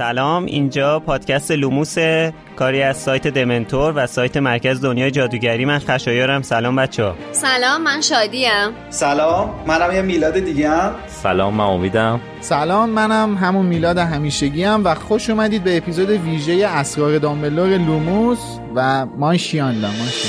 سلام، اینجا پادکست لوموس، کاری از سایت دمنتور و سایت مرکز دنیای جادوگری. من خشایارم. سلام بچه‌ها. سلام، من شادیم. سلام، منم یه میلاد دیگه‌ام. سلام، من امیدم. سلام، منم همون میلاد همیشگی‌ام و خوش اومدید به اپیزود ویژه اسرار دامبلدور لوموس و ماشیاندا.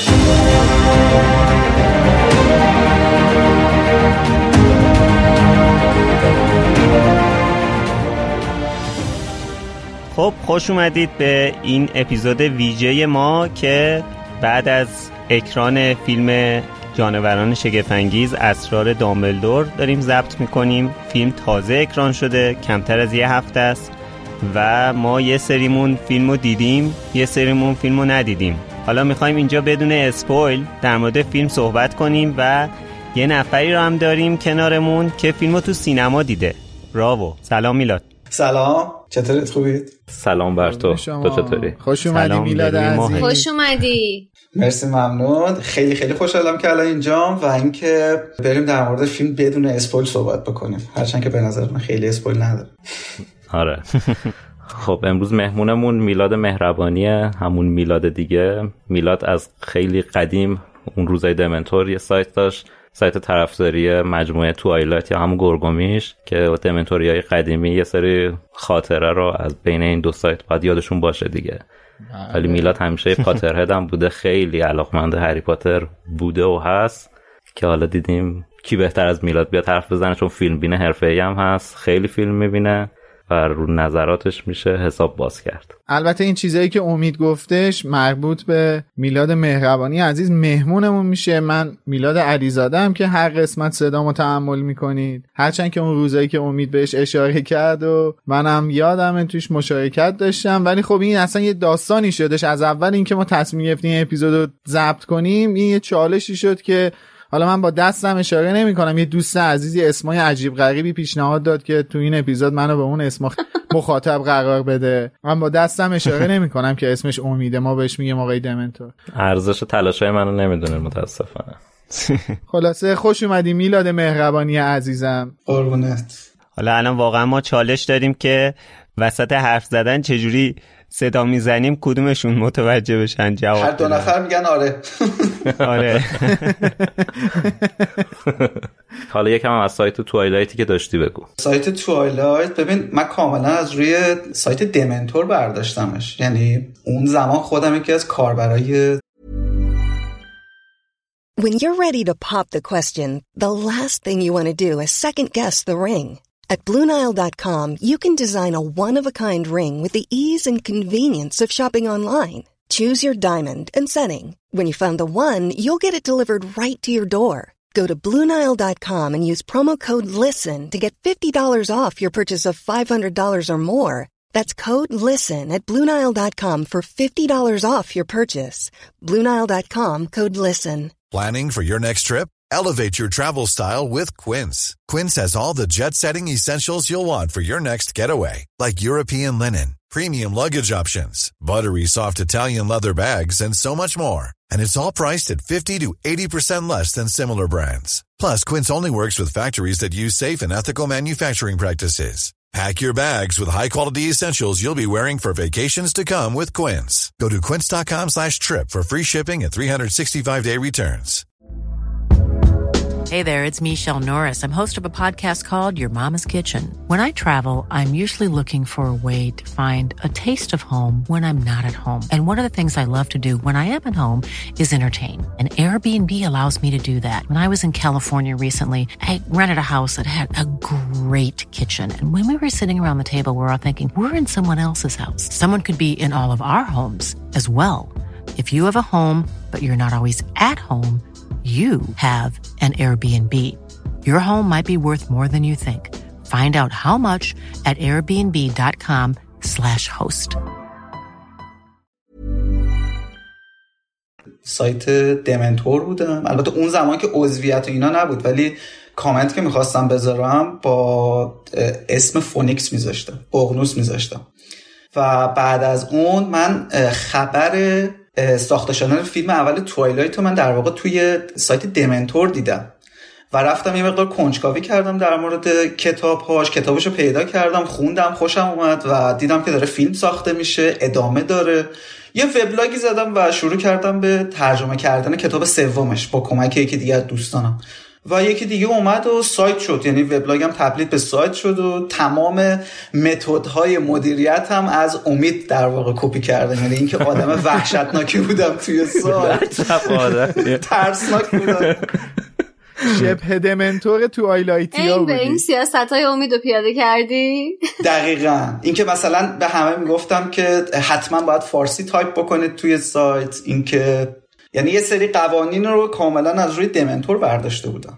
خب خوش اومدید به این اپیزود ویژه ما که بعد از اکران فیلم جانوران شگفت‌انگیز اسرار دامبلدور داریم ضبط میکنیم. فیلم تازه اکران شده، کمتر از یه هفته است و ما یه سریمون فیلمو دیدیم، یه سریمون فیلمو ندیدیم. حالا میخوایم اینجا بدون اسپویل در مورد فیلم صحبت کنیم و یه نفری رو هم داریم کنارمون که فیلمو تو سینما دیده. براو. سلام میلاد. سلام، چطورید؟ خوبید؟ سلام بر تو چطوری؟ خوش اومدی میلاد عزیز. خوش اومدی. مرسی، ممنون. خیلی خیلی خوشحالم که الان اینجام و اینکه بریم در مورد فیلم بدون اسپویل صحبت بکنیم، هرچند که به نظر من خیلی اسپویل نداره. آره. خب امروز مهمونمون میلاد مهربانیه، همون میلاد دیگه. میلاد از خیلی قدیم اون روزای دمنتور یه سایت داشت، سایت طرفداری مجموعه توایلایت یا همون گرگومیش، که دمنتوریای قدیمی یه سری خاطره رو از بین این دو سایت باید یادشون باشه دیگه. ولی میلاد همیشه پاترهد هم بوده، خیلی علاقمند هری پاتر بوده و هست که حالا دیدیم کی بهتر از میلاد بیاد حرف بزنه، چون فیلم بینه حرفه‌ای هم هست، خیلی فیلم میبینه و رو نظراتش میشه حساب باز کرد. البته این چیزایی که امید گفتش مربوط به میلاد مهربانی عزیز مهمونمون میشه. من میلاد علیزاده‌ام که هر قسمت صدامو تحمل میکنید، هرچند که اون روزایی که امید بهش اشاره کرد و منم یادمه توش مشارکت داشتم، ولی خب این اصلا یه داستانی شدش. از اول اینکه ما تصمیم گرفتیم اپیزودو ضبط کنیم، این یه چالشی شد که حالا من با دستم اشاره نمی کنم، یه دوست عزیزی اسمای عجیب غریبی پیشنهاد داد که تو این اپیزود منو به اون اسم مخاطب قرار بده. من با دستم اشاره نمی کنم که اسمش امیده، ما بهش میگیم آقای دمنتور. ارزش تلاشای منو نمیدونه متاسفانه. خلاصه خوش اومدی میلاد مهربانی عزیزم. قربونت. حالا الان واقعا ما چالش داریم که وسط حرف زدن چجوری صدا میزنیم کدومشون متوجه بشن جواب هر دو نفر میگن آره. آره. حالا یکم از سایت توایلایتی که داشتی بگو. سایت توایلایت، ببین من کاملا از روی سایت دمنتور برداشتمش، یعنی اون زمان خودم یکی از کاربرای. When you're ready to pop the question, the last thing you want to do is second guess the ring. At BlueNile.com, you can design a one-of-a-kind ring with the ease and convenience of shopping online. Choose your diamond and setting. When you find the one, you'll get it delivered right to your door. Go to BlueNile.com and use promo code LISTEN to get $50 off your purchase of $500 or more. That's code LISTEN at BlueNile.com for $50 off your purchase. BlueNile.com, code LISTEN. Planning for your next trip? Elevate your travel style with Quince. Quince has all the jet-setting essentials you'll want for your next getaway, like European linen, premium luggage options, buttery soft Italian leather bags, and so much more. And it's all priced at 50 to 80% less than similar brands. Plus, Quince only works with factories that use safe and ethical manufacturing practices. Pack your bags with high-quality essentials you'll be wearing for vacations to come with Quince. Go to quince.com/trip for free shipping and 365-day returns. Hey there, it's Michelle Norris. I'm host of a podcast called Your Mama's Kitchen. When I travel, I'm usually looking for a way to find a taste of home when I'm not at home. And one of the things I love to do when I am at home is entertain. And Airbnb allows me to do that. When I was in California recently, I rented a house that had a great kitchen. And when we were sitting around the table, we were all thinking, we're in someone else's house. Someone could be in all of our homes as well. If you have a home, but you're not always at home, you have an Airbnb. Your home might be worth more than you think. Find out how much at airbnb.com/host. سایت دمنتور بودم. البته اون زمان که عضویت و اینا نبود، ولی کامنت که میخواستم بذارم با اسم فونیکس میذاشتم، ققنوس میذاشتم. و بعد از اون من خبر ساخته شدن فیلم اول توایلایت رو من در واقع توی سایت دمنتور دیدم و رفتم یه مقدار کنجکاوی کردم در مورد کتابشو پیدا کردم، خوندم، خوشم اومد و دیدم که داره فیلم ساخته میشه، ادامه داره. یه وبلاگی زدم و شروع کردم به ترجمه کردن کتاب سومش با کمک یکی دیگه از دوستانم و یکی دیگه اومد و سایت شد، یعنی وبلاگم تبدیل به سایت شد و تمام متدهای مدیریت هم از امید در واقع کپی کردم. یعنی اینکه آدم وحشتناکی بودم توی سایت، ترسناک بودم، شبه دمنتور تو آیلایتیا بودی. این سیاست‌های امیدو پیاده کردی؟ دقیقاً. اینکه مثلا به همه میگفتم که حتما باید فارسی تایپ بکنید توی سایت، اینکه یعنی یه سری قوانین رو کاملا از روی دمنتور برداشته بودم.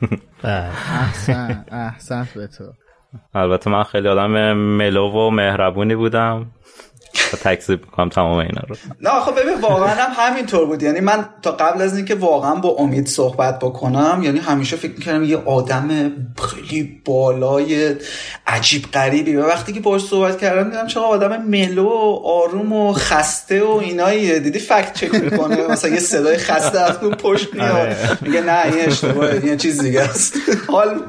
احسن به تو. البته من خیلی آدم ملو و مهربونی بودم، تکذیب میکنم تمام اینا رو. نه خب ببین واقعا هم همینطور بود. یعنی من تا قبل از اینکه واقعا با امید صحبت بکنم، یعنی همیشه فکر میکردم یه آدم خیلی بالای عجیب غریبی، و وقتی که باهاش صحبت کردم دیدم چقدر آدم ملو و آروم و خسته و ایناییه. دیدی فکت چک میکنه مثلا یه صدای خسته از اون پشت میاد میگه نه این اشتباهه، این چیز دیگه است. حال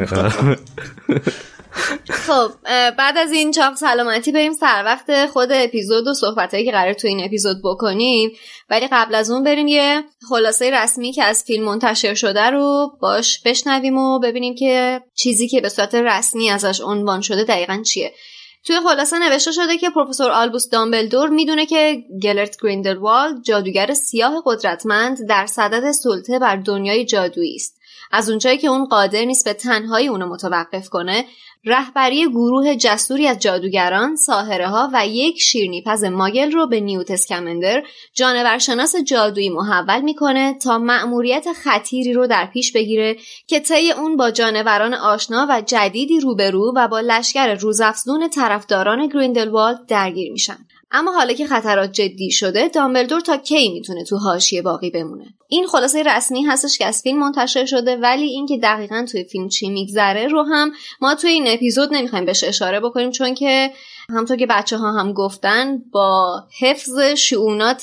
خب بعد از این چاق سلامتی بریم سر وقت خود اپیزود و صحبتایی که قرار تو این اپیزود بکنیم، ولی قبل از اون بریم یه خلاصه رسمی که از فیلم منتشر شده رو باش بشنویم و ببینیم که چیزی که به صورت رسمی ازش عنوان شده دقیقاً چیه. توی خلاصه نوشته شده که پروفسور آلبوس دامبلدور میدونه که گلرت گریندلوالد جادوگر سیاه قدرتمند در صدد سلطه بر دنیای جادویی است. از اونجایی که اون قادر نیست به تنهایی اونو متوقف کنه، رهبری گروه جسوری از جادوگران، ساحره‌ها و یک شیرینی‌پز ماگل رو به نیوت اسکمندر، جانورشناس جادویی محول میکنه تا مأموریت خطیری رو در پیش بگیره که طی اون با جانوران آشنا و جدیدی روبرو و با لشکر روزافزون طرفداران گریندلوالد درگیر میشن. اما حالا که خطرات جدی شده، دامبلدور تا کی میتونه تو حاشیه باقی بمونه؟ این خلاصه رسمی هستش که از فیلم منتشر شده، ولی این که دقیقاً توی فیلم چی میگذره رو هم ما توی این اپیزود نمیخوایم بهش اشاره بکنیم، چون که همونطور که بچه‌ها هم گفتن با حفظ شؤونات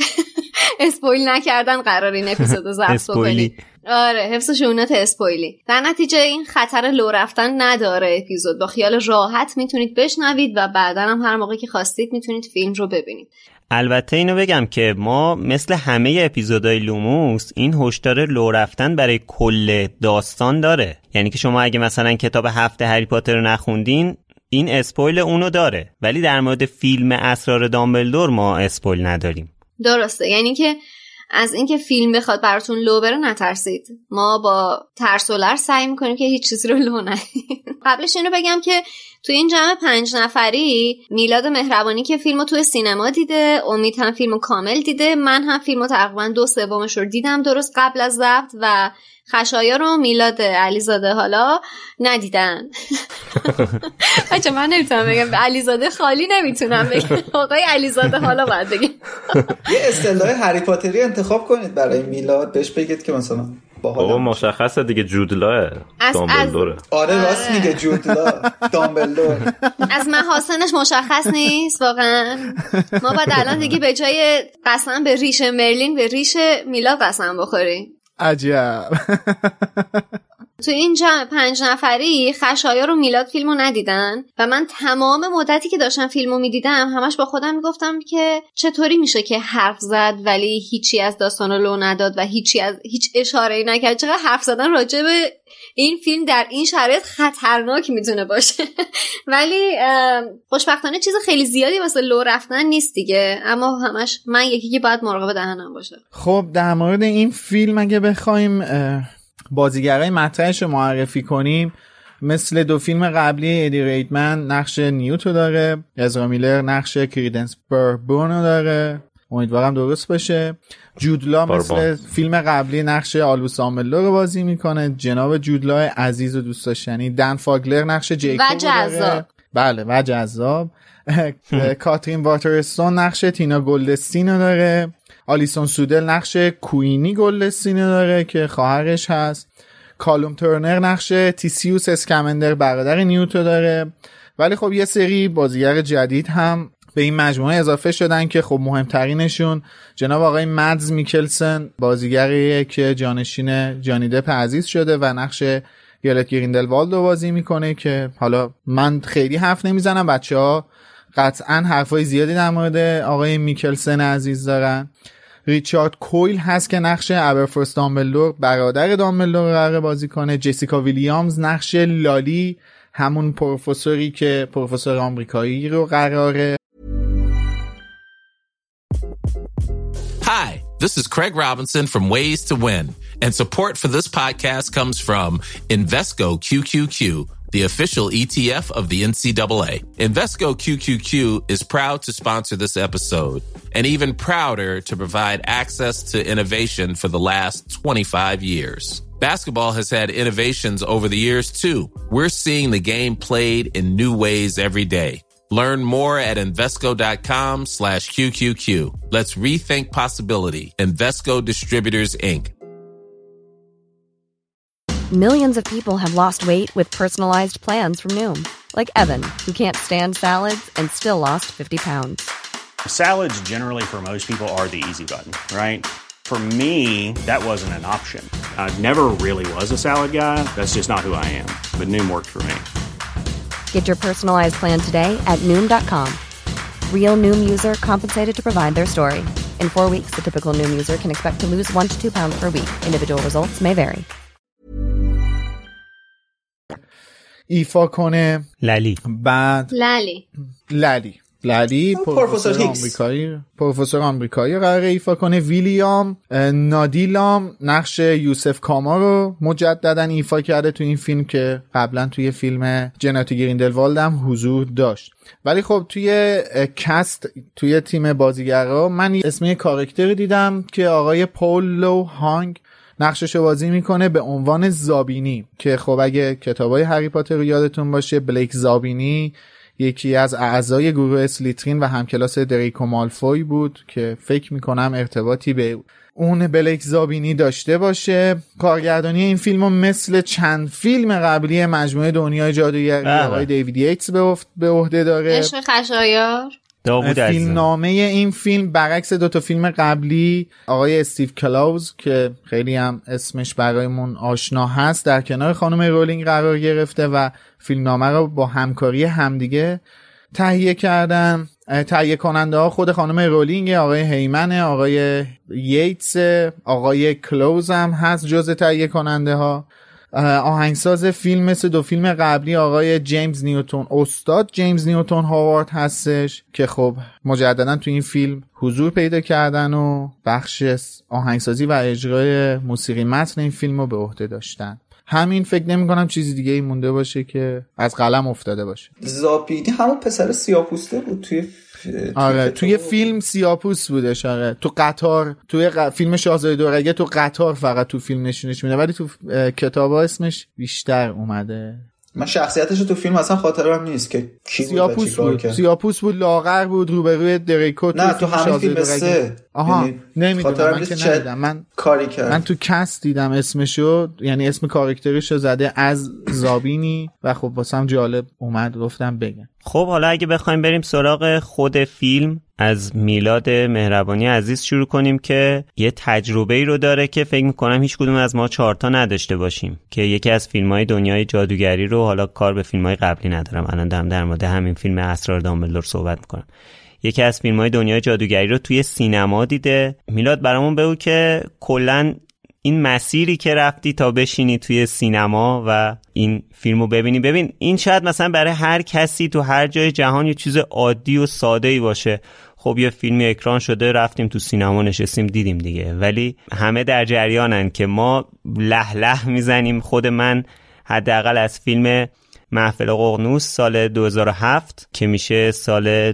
اسپویل نکردن قرار این اپیزودو ضبط بکنیم. آره، حفظ شؤونات اسپویلی. در نتیجه این خطر لو رفتن نداره اپیزود. با خیال راحت میتونید بشنوید و بعداً هم هر موقع که خواستید میتونید فیلم رو ببینید. البته اینو بگم که ما مثل همه اپیزودهای لوموس این هشدار لو رفتن برای کل داستان داره. یعنی که شما اگه مثلا کتاب 7 هری پاتر رو نخوندین این اسپویل اونو داره، ولی در مورد فیلم اسرار دامبلدور ما اسپویل نداریم. درسته، یعنی که از اینکه فیلم بخواد براتون لو بره نترسید. ما با ترس و لرز سعی میکنیم که هیچ چیزی رو لو ندیم. قبلش اینو بگم که تو این جمع 5 نفری میلاد مهربانی که فیلمو تو سینما دیده، امید هم فیلمو کامل دیده، من هم فیلمو تقریبا 2/3 رو دیدم درست قبل از ضبط، و خشایار رو میلاد علیزاده حالا ندیدن. بچه من نمیتونم بگم علیزاده خالی، نمیتونم بگم آقای علیزاده حالا باید بگم. یه اصطلاح هری پاتری انتخاب کنید برای میلاد، بهش بگید که مثلا بابا مشخصه دیگه جودلاه دامبلدوره. آره راست میگه جودلا دامبلدور. از محاسنش مشخص نیست واقعا. ما باید الان دیگه به جای قسم به ریش مرلین به ریش میلاد قسم بخوریم. عجب. تو این جمع 5 نفری خشایار و میلاد فیلمو ندیدن و من تمام مدتی که داشتم فیلمو میدیدم همش با خودم میگفتم که چطوری میشه که حرف زد ولی هیچی از داستانو لو نداد و هیچ اشاره‌ای نکرد. چقدر حرف زدن راجع به این فیلم در این شرایط خطرناک میتونه باشه. ولی خوشبختانه چیز خیلی زیادی واسه لو رفتن نیست دیگه، اما همش من یکی که باید مراقب دهنم باشه. خب در مورد این فیلم اگه بخوایم بازیگرای مطرحش رو معرفی کنیم، مثل 2 فیلم قبلی ادی ریدمن نقش نیوتو داره، ازرا میلر نقش کریدنس بربون داره، امیدوارم درست باشه. جودلا مثل فیلم قبلی نقش آلبوس دامبلدور رو بازی میکنه، جناب جودلا عزیز و دوست داشتنی. دن فاگلر نقش جیکوب داره، بله و جذاب. کاترین واترستون نقش تینا گلدستین رو داره. آلیسون سودل نقش کوینی گلدستین رو داره که خواهرش هست. کالوم ترنر نقش تیسیوس اسکمندر برادر نیوتو داره. ولی خب یه سری بازیگر جدید هم به این مجموعه اضافه شدن که خب مهمترینشون جناب آقای مدز میکلسن، بازیگریه که جانشین جانی دپ عزیز شده و نقش ویولت گریندلوالد رو بازی میکنه که حالا من خیلی حرف نمیزنم، بچه‌ها قطعاً حرفای زیادی در مورد آقای میکلسن عزیز دارن. ریچارد کویل هست که نقش ابرفورس دامبلدور برادر دامبلدور رو قراره بازی کنه. جسیکا ویلیامز نقش لالی، همون پروفسوری که پروفسور آمریکایی رو قراره. Hi, this is Craig Robinson from Ways to Win, and support for this podcast comes from Invesco QQQ, the official ETF of the NCAA. Invesco QQQ is proud to sponsor this episode, and even prouder to provide access to innovation for the last 25 years. Basketball has had innovations over the years too. We're seeing the game played in new ways every day. Learn more at Invesco.com/QQQ. Let's rethink possibility. Invesco Distributors, Inc. Millions of people have lost weight with personalized plans from Noom. Like Evan, who can't stand salads and still lost 50 pounds. Salads generally for most people are the easy button, right? For me, that wasn't an option. I never really was a salad guy. That's just not who I am. But Noom worked for me. Get your personalized plan today at Noom.com. Real Noom user compensated to provide their story. In 4 weeks, the typical Noom user can expect to lose 1 to 2 pounds per week. Individual results may vary. ایفا کنه لالی، بعد لالی پروفسور آمریکایی قراره ایفا کنه. ویلیام نادیلام نقش یوسف کاما رو مجددا ایفا کرده تو این فیلم که قبلا توی فیلم جنات گریندلوالد هم حضور داشت. ولی خب توی کست، توی تیم بازیگرا من اسم یه کاراکتری دیدم که آقای پولو هانگ نقششو بازی میکنه به عنوان زابینی، که خب اگه کتابای هری پاتر رو یادتون باشه، بلیک زابینی یکی از اعضای گروه اسلیترین و همکلاس دریکو مالفوی بود که فکر میکنم ارتباطی به اون بلیک زابینی داشته باشه. کارگردانی این فیلمو مثل چند فیلم قبلی مجموعه دنیای جادوگری آقای دیوید ییتس به عهده داره. عشق خشایار فیلم نامه این فیلم برعکس 2 فیلم قبلی آقای استیو کلاوز که خیلی هم اسمش برایمون آشنا هست در کنار خانم رولینگ قرار گرفته و فیلم نامه رو با همکاری همدیگه تهیه کردن. تهیه کننده ها خود خانم رولینگ، آقای هیمن، آقای ییتس، آقای کلوز هم هست جز تهیه کننده ها. آهنگساز فیلم مثل 2 فیلم قبلی آقای جیمز نیوتون، استاد جیمز نیوتون هاوارد هستش که خب مجددا تو این فیلم حضور پیدا کردن و بخش آهنگسازی و اجرای موسیقی متن این فیلم رو به عهده داشتن. همین، فکر نمی کنم چیزی دیگه ای مونده باشه که از قلم افتاده باشه. زابینی همون پسر سیاه‌پوسته بود توی فیلم سیاه‌پوست بودش. آره تو قطار، توی فیلم شاهزاده دورگه تو قطار فقط تو فیلم نشونش میده، ولی تو کتابا اسمش بیشتر اومده. من شخصیتش تو فیلم اصلا خاطرم نیست که کی بود. سیاه‌پوست بود، لاغر بود، روبروی دریکو. نه تو همین فیلم 3. آها نمیدونم، من که ندیدم. من کاری کرد. من تو کست دیدم اسمشو، یعنی اسم کاراکترشو زده از زابینی و خب واسم جالب اومد گفتم بگم. خب حالا اگه بخوایم بریم سراغ خود فیلم، از میلاد مهربانی عزیز شروع کنیم که یه تجربه‌ای رو داره که فکر می‌کنم هیچ کدوم از ما 4 تا نداشته باشیم، که یکی از فیلم‌های دنیای جادوگری رو، حالا کار به فیلم‌های قبلی ندارم، الان دارم در مورد همین فیلم اسرار دامبلدور صحبت می‌کنم، یکی از فیلم‌های دنیای جادوگری رو توی سینما دیده. میلاد برامون بگو که کلاً این مسیری که رفتی تا بشینی توی سینما و این فیلمو ببینی. ببین این شاید مثلا برای هر کسی تو هر جای جهان یه چیز عادی و ساده‌ای باشه، خب یه فیلمی اکران شده رفتیم تو سینما نشستیم دیدیم دیگه، ولی همه در جریانن که ما له میزنیم. خود من حداقل از فیلم محفل ققنوس سال 2007 که میشه سال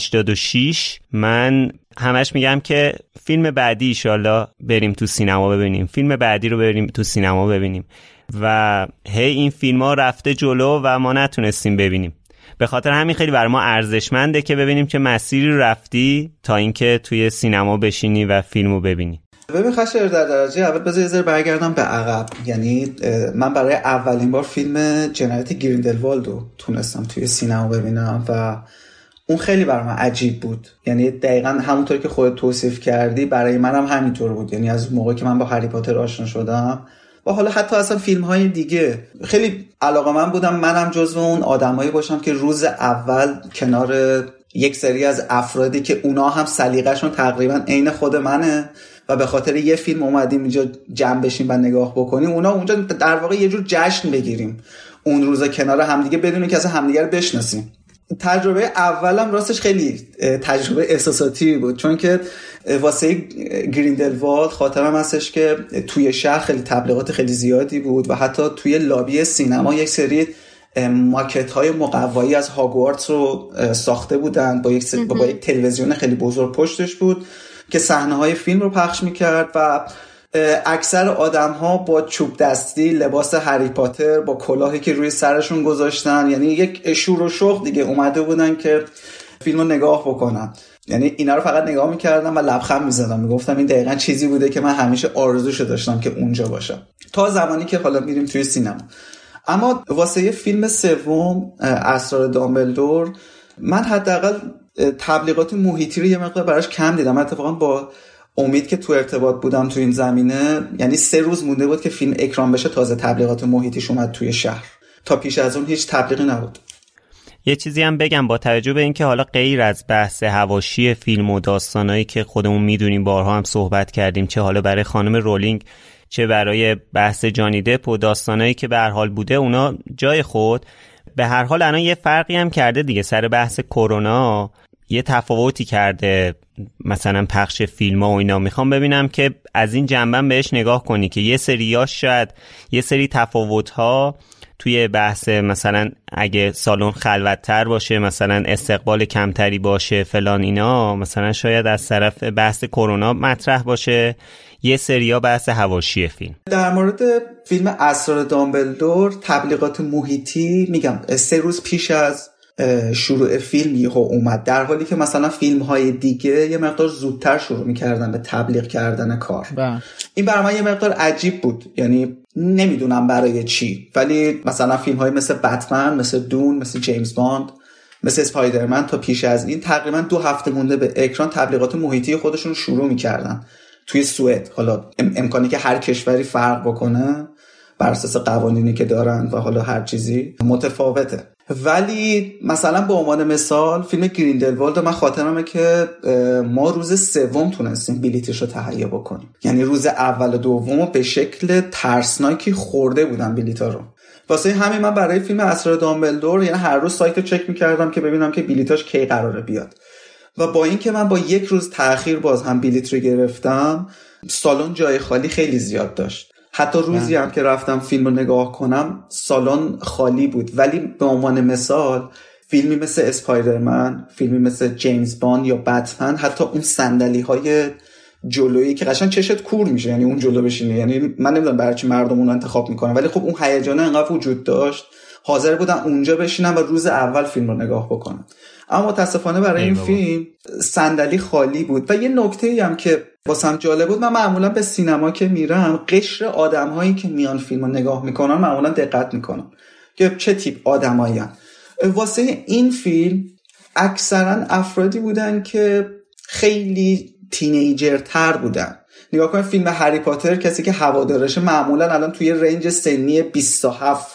86، من همش میگم که فیلم بعدی ایشالله بریم تو سینما ببینیم، فیلم بعدی رو بریم تو سینما ببینیم، و هی این فیلم ها رفته جلو و ما نتونستیم ببینیم. به خاطر همین خیلی برای ما ارزشمنده که ببینیم که مسیری رو رفتی تا اینکه توی سینما بشینی و فیلمو ببینی. ببین خشایار، در درجه اول بذار یه ذره برگردم به عقب. یعنی من برای اولین بار فیلم جنایت گریندلوالد رو تونستم توی سینما ببینم و اون خیلی برای من عجیب بود. یعنی دقیقاً همونطور که خودت توصیف کردی برای منم همینطور بود. یعنی از موقعی که من با هری پاتر آشنا شدم و حالا حتی اصلا فیلم‌های دیگه خیلی علاقه‌مند بودم منم جزو اون آدمایی باشم که روز اول کنار یک سری از افرادی که اونا هم سلیقه‌شون تقریبا عین خود منه و به خاطر یه فیلم اومدیم اینجا جمع بشیم و نگاه بکنیم، اونا اونجا در واقع یه جور جشن بگیریم اون روزا کنار همدیگه بدون اینکه اصلا همدیگه رو بشناسیم. تجربه اولم راستش خیلی تجربه احساساتی بود، چون که واسه گریندلوالد خاطرم هستش که توی شهر خیلی تبلیغات خیلی زیادی بود و حتی توی لابی سینما یک سری ماکت های مقوایی از هاگوارتس رو ساخته بودن با یک تلویزیون خیلی بزرگ پشتش بود که صحنه های فیلم رو پخش میکرد و اکثر آدم ها با چوب دستی لباس هری پاتر با کلاهی که روی سرشون گذاشتن، یعنی یک شور و شوق دیگه اومده بودن که فیلم رو نگاه بکنن. یعنی اینا رو فقط نگاه میکردم و لبخند میزدم، میگفتم این دقیقا چیزی بوده که من همیشه آرزوشو داشتم که اونجا باشم، تا زمانی که حالا میریم توی سینما. اما واسه فیلم سوم اسرار دامبلدور من حداقل تبلیغات محیطی رو یه مقدار براش کم دیدم. اتفاقا با امید که تو ارتباط بودم تو این زمینه، یعنی 3 روز مونده بود که فیلم اکران بشه تازه تبلیغات محیطیش اومد توی شهر، تا پیش از اون هیچ تبلیغی نبود. یه چیزی هم بگم با توجه به اینکه حالا غیر از بحث حواشی فیلم و داستانایی که خودمون میدونیم بارها هم صحبت کردیم، چه حالا برای خانم رولینگ چه برای بحث جانی دپ و داستانایی که به هر حال بوده اونا جای خود، به هر حال الان یه فرقی هم کرده دیگه سر بحث کرونا، یه تفاوتی کرده مثلا پخش فیلم ها و اینا. میخوام ببینم که از این جنبه بهش نگاه کنی که یه سریاش شاید یه سری تفاوت ها توی بحث مثلا اگه سالن خلوت‌تر باشه، مثلا استقبال کمتری باشه فلان اینا، مثلا شاید از طرف بحث کرونا مطرح باشه، یه سریا بحث حواشی فیلم. در مورد فیلم اسرار دامبلدور تبلیغات محیطی میگم 3 روز پیش از شروع فیلم یهو اومد، در حالی که مثلا فیلم های دیگه یه مقدار زودتر شروع میکردن به تبلیغ کردن کار. این برای من یه مقدار عجیب بود، یعنی نمیدونم برای چی، ولی مثلا فیلم های مثل بتمن، مثل دون، مثل جیمز باند، مثل اسپایدرمن تا پیش از این تقریبا 2 هفته مونده به اکران تبلیغات محیطی خودشون شروع میکردن. توی سوئد حالا امکانی که هر کشوری فرق بکنه بر اساس قوانینی که دارن و حالا هر چیزی متفاوته، ولی مثلا به عنوان مثال فیلم گریندلوالد من خاطرمه که ما روز سوم تونستیم بلیتش رو تهیه بکنیم، یعنی روز اول و دوم به شکل ترسناکی خورده بودن بلیتا رو. واسه همین من برای فیلم اسرار دامبلدور یعنی هر روز سایت رو چک میکردم که ببینم که بلیتاش کی قراره بیاد و با این که من با 1 روز تأخیر باز هم بلیت رو گرفتم، سالن جای خالی خیلی زیاد داشت. حتی روزی هم که رفتم فیلم رو نگاه کنم سالن خالی بود، ولی به عنوان مثال فیلمی مثل اسپایدرمن، فیلمی مثل جیمز باند یا بتمن، حتی اون صندلی های جلویی که قشنگ چشت کور میشه یعنی اون جلو بشینی، یعنی من نمیدونم برای چی مردم اون انتخاب میکنن، ولی خب اون هیجان انقدر وجود داشت حاضر بودن اونجا بشینن و روز اول فیلم رو نگاه بکنن. اما متاسفانه برای این فیلم صندلی خالی بود. و یه نکته‌ای هم که واسم جالب بود، من معمولا به سینما که میرم قشر آدم‌هایی که میان فیلم رو نگاه میکنن معمولا دقت میکنم که چه تیپ آدمایی هستن. واسه این فیلم اکثرا افرادی بودن که خیلی تینیجر تر بودن. نگاه کنید فیلم هری پاتر کسی که هوادارشه معمولا الان توی رنج سنی 27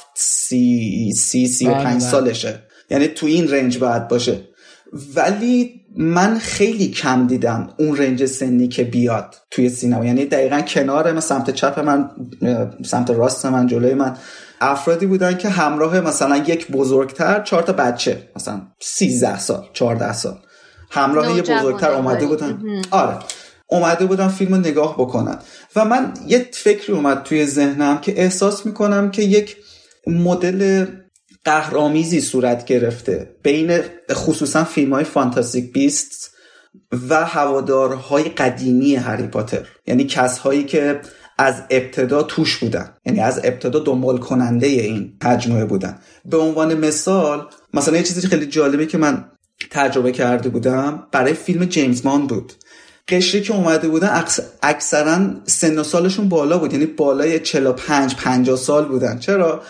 35 سالشه، یعنی توی این رنج باید باشه، ولی من خیلی کم دیدم اون رنج سنی که بیاد توی سینما، یعنی دقیقاً کنار من، سمت چپ من، سمت راست من، جلوی من افرادی بودن که همراه مثلا یک بزرگتر 4 تا بچه مثلا 13 سال 14 سال همراه یه بزرگتر اومده بودن. آره اومده بودن فیلم رو نگاه بکنن و من یه فکری اومد توی ذهنم که احساس میکنم که یک مدل قهرآمیزی صورت گرفته بین خصوصا فیلم‌های فانتاستیک بیست و هوادارهای قدیمی هری پاتر، یعنی کسایی که از ابتدا توش بودن، یعنی از ابتدا دنبال کننده این مجموعه بودن. به عنوان مثال مثلا یه چیزی خیلی جالبی که من تجربه کرده بودم برای فیلم جیمز باند بود. قشری که اومده بودن اکثرا سن و سالشون بالا بود، یعنی بالای 45-50 سال بودن. چرا؟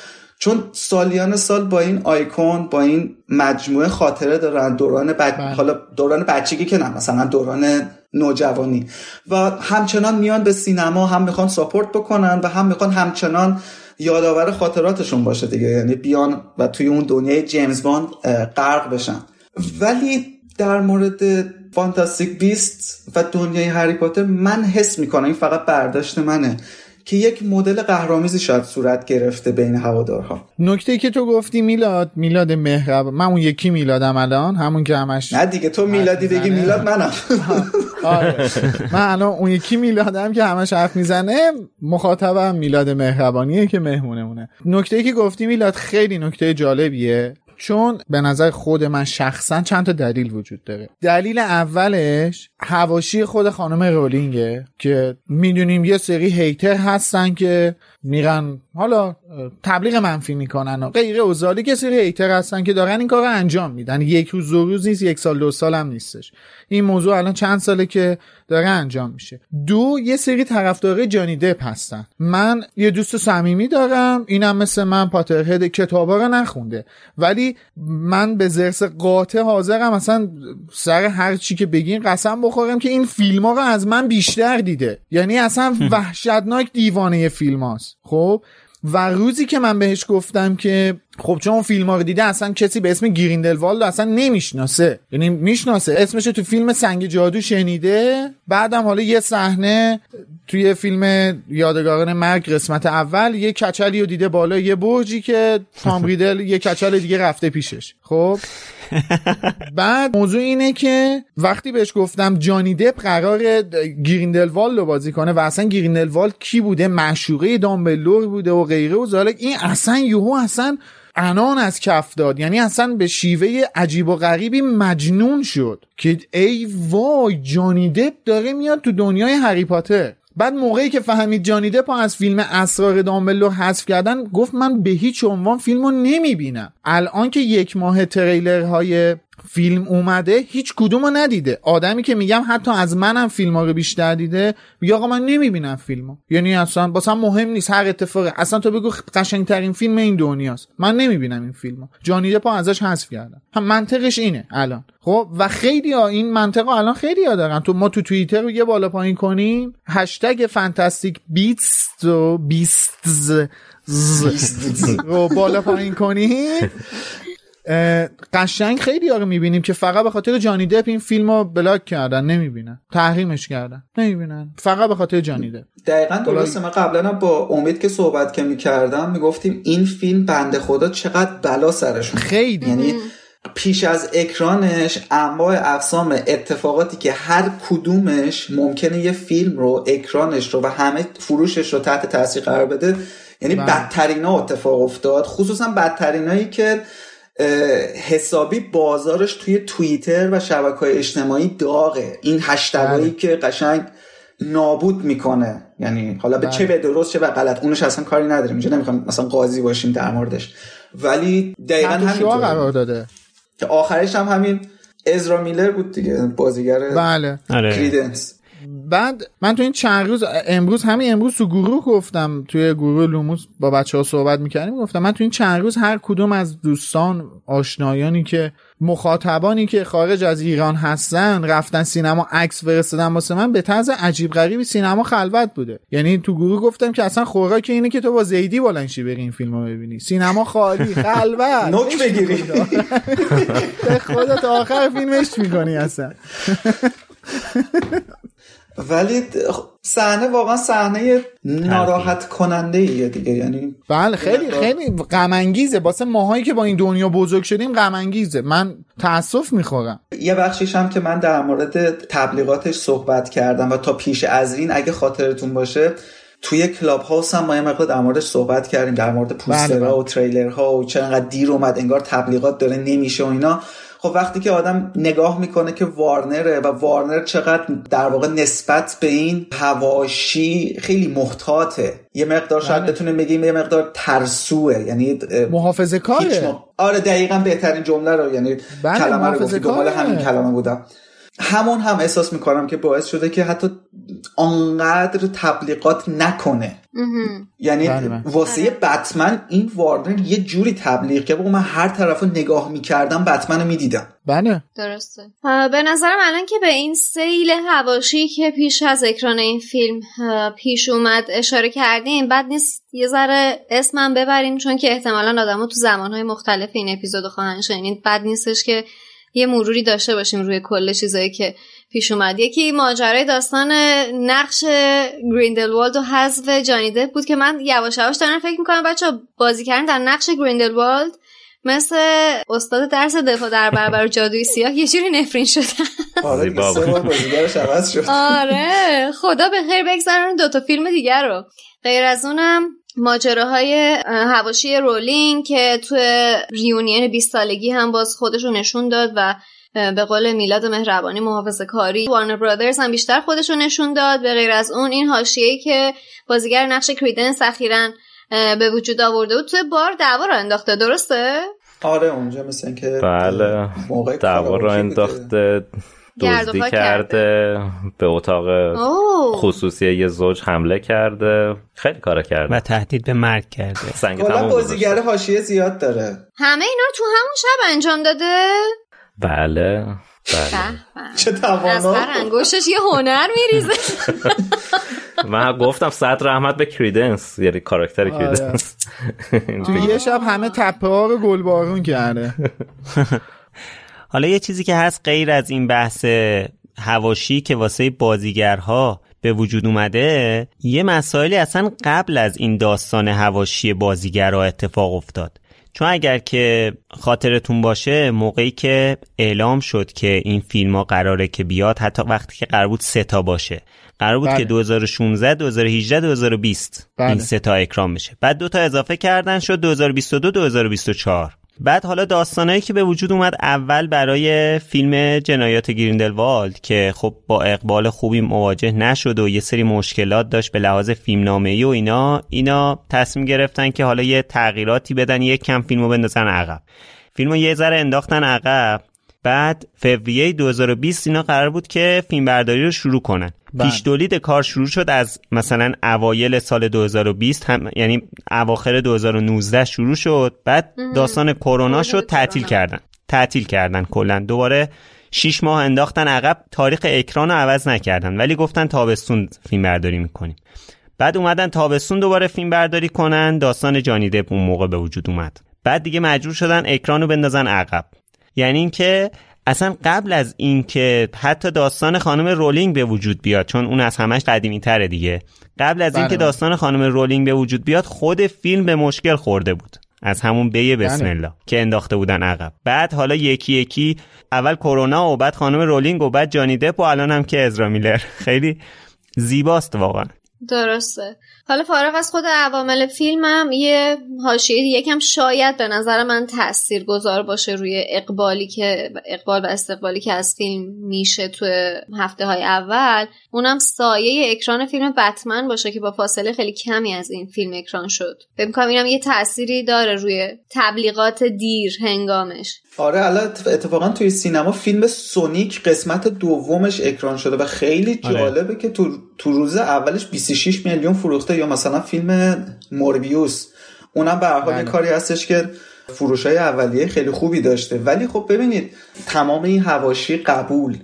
چون سالیان سال با این آیکون، با این مجموعه خاطره دارن، حالا دوران بچگی که نه، مثلا دوران نوجوانی، و همچنان میان به سینما، هم میخوان ساپورت بکنن و هم میخوان همچنان یادآور خاطراتشون باشه دیگه، یعنی بیان و توی اون دنیای جیمز باند غرق بشن. ولی در مورد فانتاستیک بیست و دنیای هری پاتر من حس میکنم، این فقط برداشت منه، که یک مدل قهرآمیزی شاید صورت گرفته بین هوادارها. نکته‌ای که تو گفتی میلاد مهرب، من اون یکی میلادم الان، همون که همش نه دیگه تو میلادی بگی میلاد منم. آره من الان اون یکی میلادم که همش حرف میزنه، مخاطبم میلاد مهربانیه که مهمونمونه. نکته‌ای که گفتی میلاد خیلی نکته جالبیه، چون به نظر خود من شخصا چند تا دلیل وجود داره. دلیل اولش حواشی خود خانم رولینگه که میدونیم یه سری هیتر هستن که میرن حالا تبلیغ منفی میکنن و غیره و ذالک. یه سری هیتر هستن که دارن این کارو انجام میدن، یک روز دو روز نیست، یک سال دو سال هم نیستش، این موضوع الان چند ساله که داره انجام میشه. دو، یه سری طرفدار جانی دپ هستن. من یه دوست صمیمی دارم، اینم مثل من پاترهد کتابا رو نخونده، ولی من به ضرس قاطع حاضرم مثلا سر هر چی که بگین قسم بخورم که این فیلم‌ها رو از من بیشتر دیده، یعنی اصلا وحشتناک دیوانه فیلم‌هاست. خب و روزی که من بهش گفتم که خب چون فیلم ها رو دیده، اصلا کسی به اسم گریندلوالد اصلا نمیشناسه، یعنی میشناسه اسمش تو فیلم سنگ جادو شنیده، بعدم حالا یه صحنه توی فیلم یادگاران مرگ قسمت اول یه کچلی رو دیده بالا یه برجی که تام ریدل یه کچل دیگه رفته پیشش. خب بعد موضوع اینه که وقتی بهش گفتم جانی دپ قرار گریندلوالد رو بازی کنه و اصلا گریندلوالد کی بوده، معشوقه دامبلدور بوده و غیره و ذالک، این اصلا یهو اصلا عنان از کف داد، یعنی اصلا به شیوه عجیب و غریبی مجنون شد که ای وای جانی دپ داره میاد تو دنیای هری پاتر. بعد موقعی که فهمید جانی دپ از فیلم اسرار دامبلدور حذف کردن، گفت من به هیچ عنوان فیلمو نمیبینم. الان که 1 ماه تریلرهای فیلم اومده هیچ کدومو ندیده. آدمی که میگم حتی از منم فیلم‌ها رو بیشتر دیده، میگه آقا من نمیبینم فیلمو، یعنی اصلا واسم مهم نیست هر اتفاقی، اصلا تو بگو قشنگترین فیلم این دنیاست، من نمیبینم این فیلمو. جانی دپ ازش حذف کردن. هم منطقش اینه الان. خب و خیلی‌ها این منطقه الان خیلی‌ها دارن. ما تو توییتر رو یه بالا پایین کنیم هشتگ فانتاستیک بیست و بیست رو بالا پایین کنیم، قشنگ خیلی ها رو میبینیم که فقط به خاطر جانی دپ این فیلم رو بلاک کردن، نمیبینن، تحریمش کردن، نمیبینن، فقط به خاطر جانی دپ. دقیقاً درسته. من قبلا با امید که صحبت که میکردم میگفتیم این فیلم بنده خدا چقدر بلا سرشون خیلی، یعنی پیش از اکرانش انواع اقسام اتفاقاتی که هر کدومش ممکنه یه فیلم رو، اکرانش رو و همه فروشش رو تحت تاثیر قرار بده، یعنی بدترینا اتفاق افتاد، خصوصا بدترینایی که حسابی بازارش توی توییتر و شبکه‌های اجتماعی داغه، این هشتگایی که قشنگ نابود میکنه، یعنی حالا به چه به درست چه به غلط اونش اصلا کاری نداریم، اینجا نمیخوام مثلا قاضی باشیم در موردش، ولی دقیقاً همینطوره قرار داده که آخرش هم همین ازرا میلر بود دیگه، بازیگر کریدنس. بعد من تو این چند روز امروز تو گروه گفتم، توی گروه لوموس با بچه‌ها صحبت می‌کردیم، گفتم من تو این چند روز هر کدوم از دوستان، آشنایانی که مخاطبانی که خارج از ایران هستن رفتن سینما عکس فرستادن واسه من، به طرز عجیب غریبی سینما خلوت بوده. یعنی تو گروه گفتم که اصلا خوراک اینه که تو با زیدی بلنشی بری این فیلمو ببینی، سینما خالی، خلوت، نوک بگیری به خودت آخر فیلمش می‌کنی اصلا. ولی صحنه واقعا صحنه ناراحت کننده ایه دیگه، یعنی بله خیلی غم انگیزه واسه ماهایی که با این دنیا بزرگ شدیم، غم انگیزه. من تاسف میخورم. یه بخشیش هم که من در مورد تبلیغاتش صحبت کردم و تا پیش از این اگه خاطرتون باشه توی کلاب هاوس هم ما یه مقدار در موردش صحبت کردیم، در مورد پوسترها و تریلرها و چقدر دیر اومد، انگار تبلیغات داره نمیشه و اینا. خب وقتی که آدم نگاه میکنه که وارنره و وارنر چقدر در واقع نسبت به این حواشی خیلی محتاطه، یه مقدار شاید بتونیم بگیم یه مقدار ترسوه، یعنی محافظه‌کاره. آره دقیقاً بهترین جمله رو، یعنی کلمه رو گفتی، دنبال همین کلمه بودم همون هم احساس میکنم که باعث شده که حتی آنقدر تبلیغات نکنه. یعنی واسه بتمن این وارنر یه جوری تبلیغ که من هر طرفو نگاه میکردم بتمن رو میدیدم. بله درسته. به نظرم الان که به این سیل حواشی که پیش از اکران این فیلم پیش اومد اشاره کردیم، بد نیست یه ذره اسمم ببریم، چون که احتمالاً آدم‌ها تو زمانهای مختلف این اپیزودو خواهند شنید. بد نیستش که یه مروری داشته باشیم روی کل چیزایی که پیش اومد. یکی ماجرای داستان نقش گریندلوالد و حذف جانی دپ بود که من یواش یواش دارم فکر میکنم بچه‌ها بازی کردن در نقش گریندلوالد مثل استاد درس دفاع در برابر جادوی سیاه یه جوری نفرین شدن. آره دیگه 3 بار بازیگرش عوض شد. آره خدا به خیر بگذرونه 2 تا فیلم دیگر رو. غیر از اونم ماجراهای حواشی رولینگ که تو ریونین 20 سالگی هم باز خودشو نشون داد و به قول میلاد مهربانی محافظه‌کاری وارنر برادرز هم بیشتر خودشو نشون داد. به غیر از اون این حاشیه‌ای که بازیگر نقش کریدنس اخیراً به وجود آورده بود توی بار دعوا رو انداخته، درسته؟ آره اونجا مثل این که بله دعوا رو انداخته، دزدی کرده، به اتاق خصوصی یه زوج حمله کرده، خیلی کارا کرده و تهدید به مرگ کرده. کلا بازیگر حاشیه زیاد داره. همه اینا رو تو همون شب انجام داده؟ بله چه توانا. از هر انگشتش یه هنر میریزه. من گفتم صد رحمت به کریدنس، یعنی کاراکتر کریدنس. تو یه شب همه تپه ها رو گلبارون کرده. حالا یه چیزی که هست غیر از این بحث حواشی که واسه بازیگرها به وجود اومده، یه مسائلی اصلا قبل از این داستان حواشی بازیگرها اتفاق افتاد. چون اگر که خاطرتون باشه موقعی که اعلام شد که این فیلم ها قراره که بیاد، حتی وقتی که قرار بود 3 تا باشه، قرار بود که 2016 2018 2020 این 3 تا اکران بشه، بعد 2 تا اضافه کردن شد 2022 2024. بعد حالا داستانایی که به وجود اومد، اول برای فیلم جنایات گریندلوالد که خب با اقبال خوبی مواجه نشد و یه سری مشکلات داشت به لحاظ فیلمنامه‌ای و اینا تصمیم گرفتن که حالا یه تغییراتی بدن، یک کم فیلمو بندازن عقب، فیلمو یه ذره انداختن عقب. بعد فوریه 2020 اینا قرار بود که فیلم برداری رو شروع کنن. پیش تولید کار شروع شد از مثلا اوایل سال 2020 یعنی اواخر 2019 شروع شد. بعد داستان کرونا شد، تعطیل کردن کلا، دوباره 6 ماه انداختن عقب، تاریخ اکران رو عوض نکردن ولی گفتن تابستون فیلم برداری میکنیم. بعد اومدن تابستون دوباره فیلم برداری کنن، داستان جانی دپ اون موقع به وجود اومد. بعد دیگه مجبور شدن اکرانو بندازن عقب. یعنی این که اصلا قبل از این که حتی داستان خانم رولینگ به وجود بیاد، چون اون از همش قدیمی تره دیگه، قبل از این که داستان خانم رولینگ به وجود بیاد خود فیلم به مشکل خورده بود از همون بسم الله که انداخته بودن عقب. بعد حالا یکی یکی، اول کرونا و بعد خانم رولینگ و بعد جانی دپ و الان هم که ازرا میلر. خیلی زیباست واقعا. درسته. حالا فارغ از خود عوامل فیلمم یه حاشیه یکم شاید به نظر من تاثیرگذار باشه روی اقبال و استقبالی که از فیلم میشه تو هفته‌های اول، اونم سایه اکران فیلم بتمن باشه که با فاصله خیلی کمی از این فیلم اکران شد. فکر می‌کنم اینم یه تأثیری داره روی تبلیغات دیر هنگامش. آره الان اتفاقا توی سینما فیلم سونیک قسمت دومش اکران شده و خیلی جالبه که تو روز اولش 26 میلیون فروخته. یا مثلا فیلم موربیوس، اونم به هر حال کاری هستش که فروشای اولیه خیلی خوبی داشته. ولی خب ببینید تمام این حواشی قبول،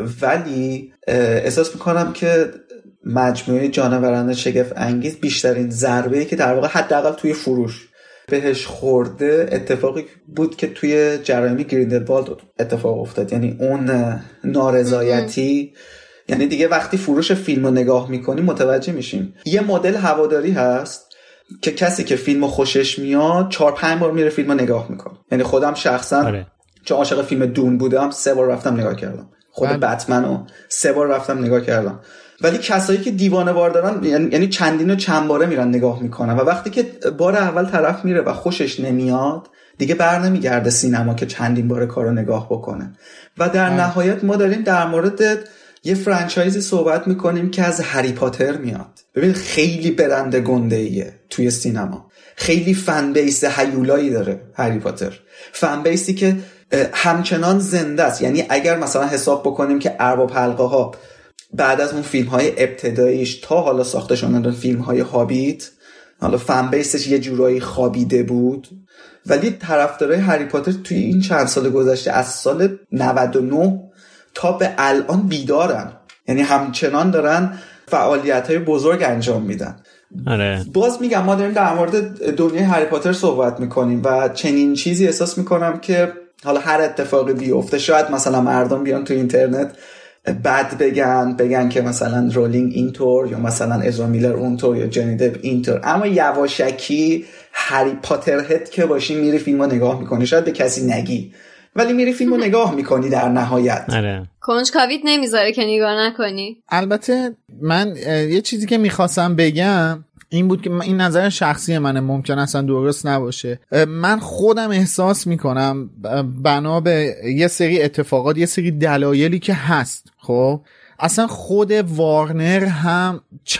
ولی احساس میکنم که مجموعه جانوران شگفت انگیز بیشترین ضربه‌ای که در واقع حداقل توی فروش بهش خورده اتفاقی بود که توی جرایم گریندلوالد اتفاق افتاد. یعنی اون نارضایتی، یعنی دیگه وقتی فروش فیلمو نگاه میکنیم متوجه میشیم یه مدل هواداری هست که کسی که فیلمو خوشش میاد 4-5 بار میره فیلمو نگاه میکنه. یعنی خودم شخصا چون عاشق فیلم دون بودم 3 بار رفتم نگاه کردم، خود بتمنو 3 بار رفتم نگاه کردم. ولی کسایی که دیوانه وار دارن یعنی چندین و چند باره میرن نگاه میکنن و وقتی که بار اول طرف میره و خوشش نمیاد دیگه بر نمیگرده سینما که چندین بار کارو نگاه بکنه. و در نهایت ما داریم در مورد یه فرانچایزی صحبت میکنیم که از هری پاتر میاد. ببین خیلی برند گنده‌ایه توی سینما، خیلی فن بیس هیولایی داره هری پاتر، فن بیسی که همچنان زنده است. یعنی اگر مثلا حساب بکنیم که ارباب حلقه ها بعد از اون فیلم های ابتداییش تا حالا ساخته شدن فیلم های هابیت، حالا فن بیسش یه جورایی خوابیده بود، ولی طرفدارای هری پاتر توی این چند سال گذشته از سال 99 تا به الان بیدارن، یعنی همچنان دارن فعالیت‌های بزرگ انجام میدن. آره. باز میگم ما داریم در مورد دنیای هری پاتر صحبت میکنیم و چنین چیزی احساس میکنم که حالا هر اتفاقی بیفته شاید مثلا مردم بیان تو اینترنت بد بگن که مثلا رولینگ اینطور یا مثلا ازرا میلر اونطور یا جانی دپ اینطور، اما یواشکی هری پاتر هد که باشی میری فیلمو نگاه میکنی، شاید به کسی نگی ولی میری فیلمو نگاه میکنی در نهایت. آره. کنجکاویت نمیذاره که نگاه نکنی. البته من یه چیزی که میخواستم بگم این بود که این نظر شخصی منه، ممکن اصلا درست نباشه. من خودم احساس میکنم بنا به یه سری اتفاقات، یه سری دلایلی که هست، خب اصلا خود وارنر هم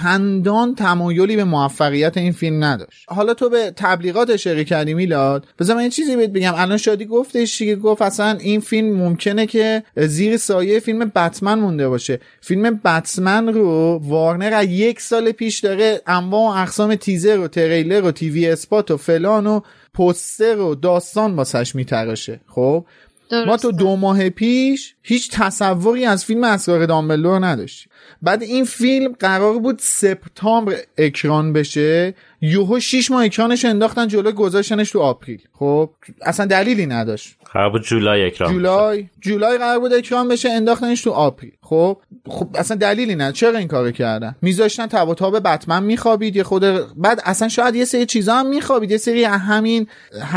چندان تمایلی به موفقیت این فیلم نداشت. حالا تو به تبلیغات اشاره کردی میلاد، بذار من یه چیزی بهت بگم. الان شادی گفتش که گفت اصلا این فیلم ممکنه که زیر سایه فیلم بتمن مونده باشه. فیلم بتمن رو وارنر از 1 سال پیش داره انواع و اقسام تیزر و تریلر و تیوی اسپات و فلان و پوستر و داستان واسش میتراشه. خب درسته. ما تو 2 ماه پیش هیچ تصوری از فیلم اسرار دامبلدور نداشتیم. بعد این فیلم قرار بود سپتامبر اکران بشه، یهو 6 ماه اکرانش انداختن جلو، گذاشتنش تو آپریل. خب اصلا دلیلی نداشت. قرار بود جولای اکران جولای قرار بود اکران بشه، انداختنش تو آپریل. خب اصلا دلیلی نداشت. چرا این کارو کردن؟ میذاشتن تب و تاب بتمن میخوابید، یه خود بعد اصلا شاید یه سری چیزا هم میخوابید، یه سری همین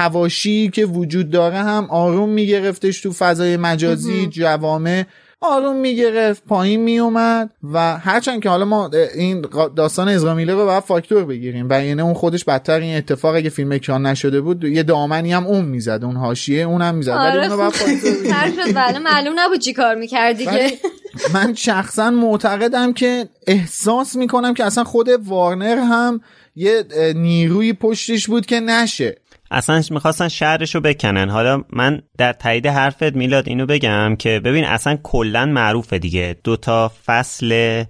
حواشی که وجود داره هم آروم میگرفتش تو فضای مجازی، جوامع آروم میگرفت، پایین میومد. و هرچند که حالا ما این داستان ازرا میلر رو باید فاکتور بگیریم و یعنی اون خودش بدتر این اتفاق اگه فیلم اکران نشده بود یه دامنی هم اون میزد، اون حاشیه اونم میزد، ولی اونو باید فاکتور بگیریم. بله معلوم نبود چی کار میکردی که. من شخصا معتقدم که احساس میکنم که اصلا خود وارنر هم یه نیروی پشتش بود که نشه، اصلا میخواستن شهرشو بکنن. حالا من در تایید حرفت میلاد اینو بگم که ببین اصلا کلن معروفه دیگه، 2 فصل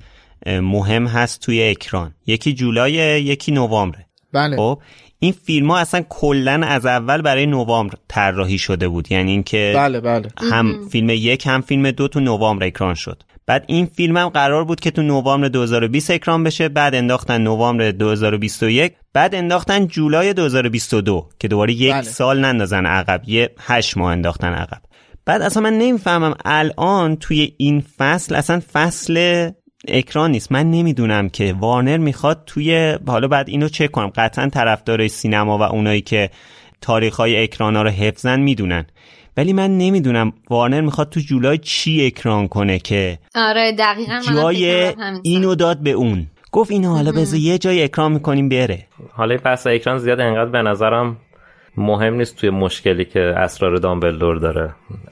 مهم هست توی اکران، یکی جولای یکی نوامبر. بله. خب این فیلم ها اصلا کلن از اول برای نوامبر طراحی شده بود، یعنی اینکه بله. هم فیلم 1 هم فیلم 2 تو نوامبر اکران شد. بعد این فیلم هم قرار بود که تو نوامبر 2020 اکران بشه، بعد انداختن نوامبر 2021، بعد انداختن جولای 2022 که دوباره 1 سال نندازن عقب، یه 8 ماه انداختن عقب. بعد اصلا من نمیفهمم الان توی این فصل اصلا فصل اکران نیست. من نمیدونم که وارنر میخواد توی، حالا بعد اینو چک کنم، قطعا طرفدارای سینما و اونایی که تاریخ‌های اکرانا رو حفظن میدونن، ولی من نمیدونم وارنر میخواد تو جولای چی اکران کنه که آره دقیقاً جای اینو داد به اون، گفت اینو حالا بذار یه جای اکران میکنیم بره. حالا پس اکران زیاد انقدر به نظرم مهم نیست توی مشکلی که اسرار دامبلدور داره.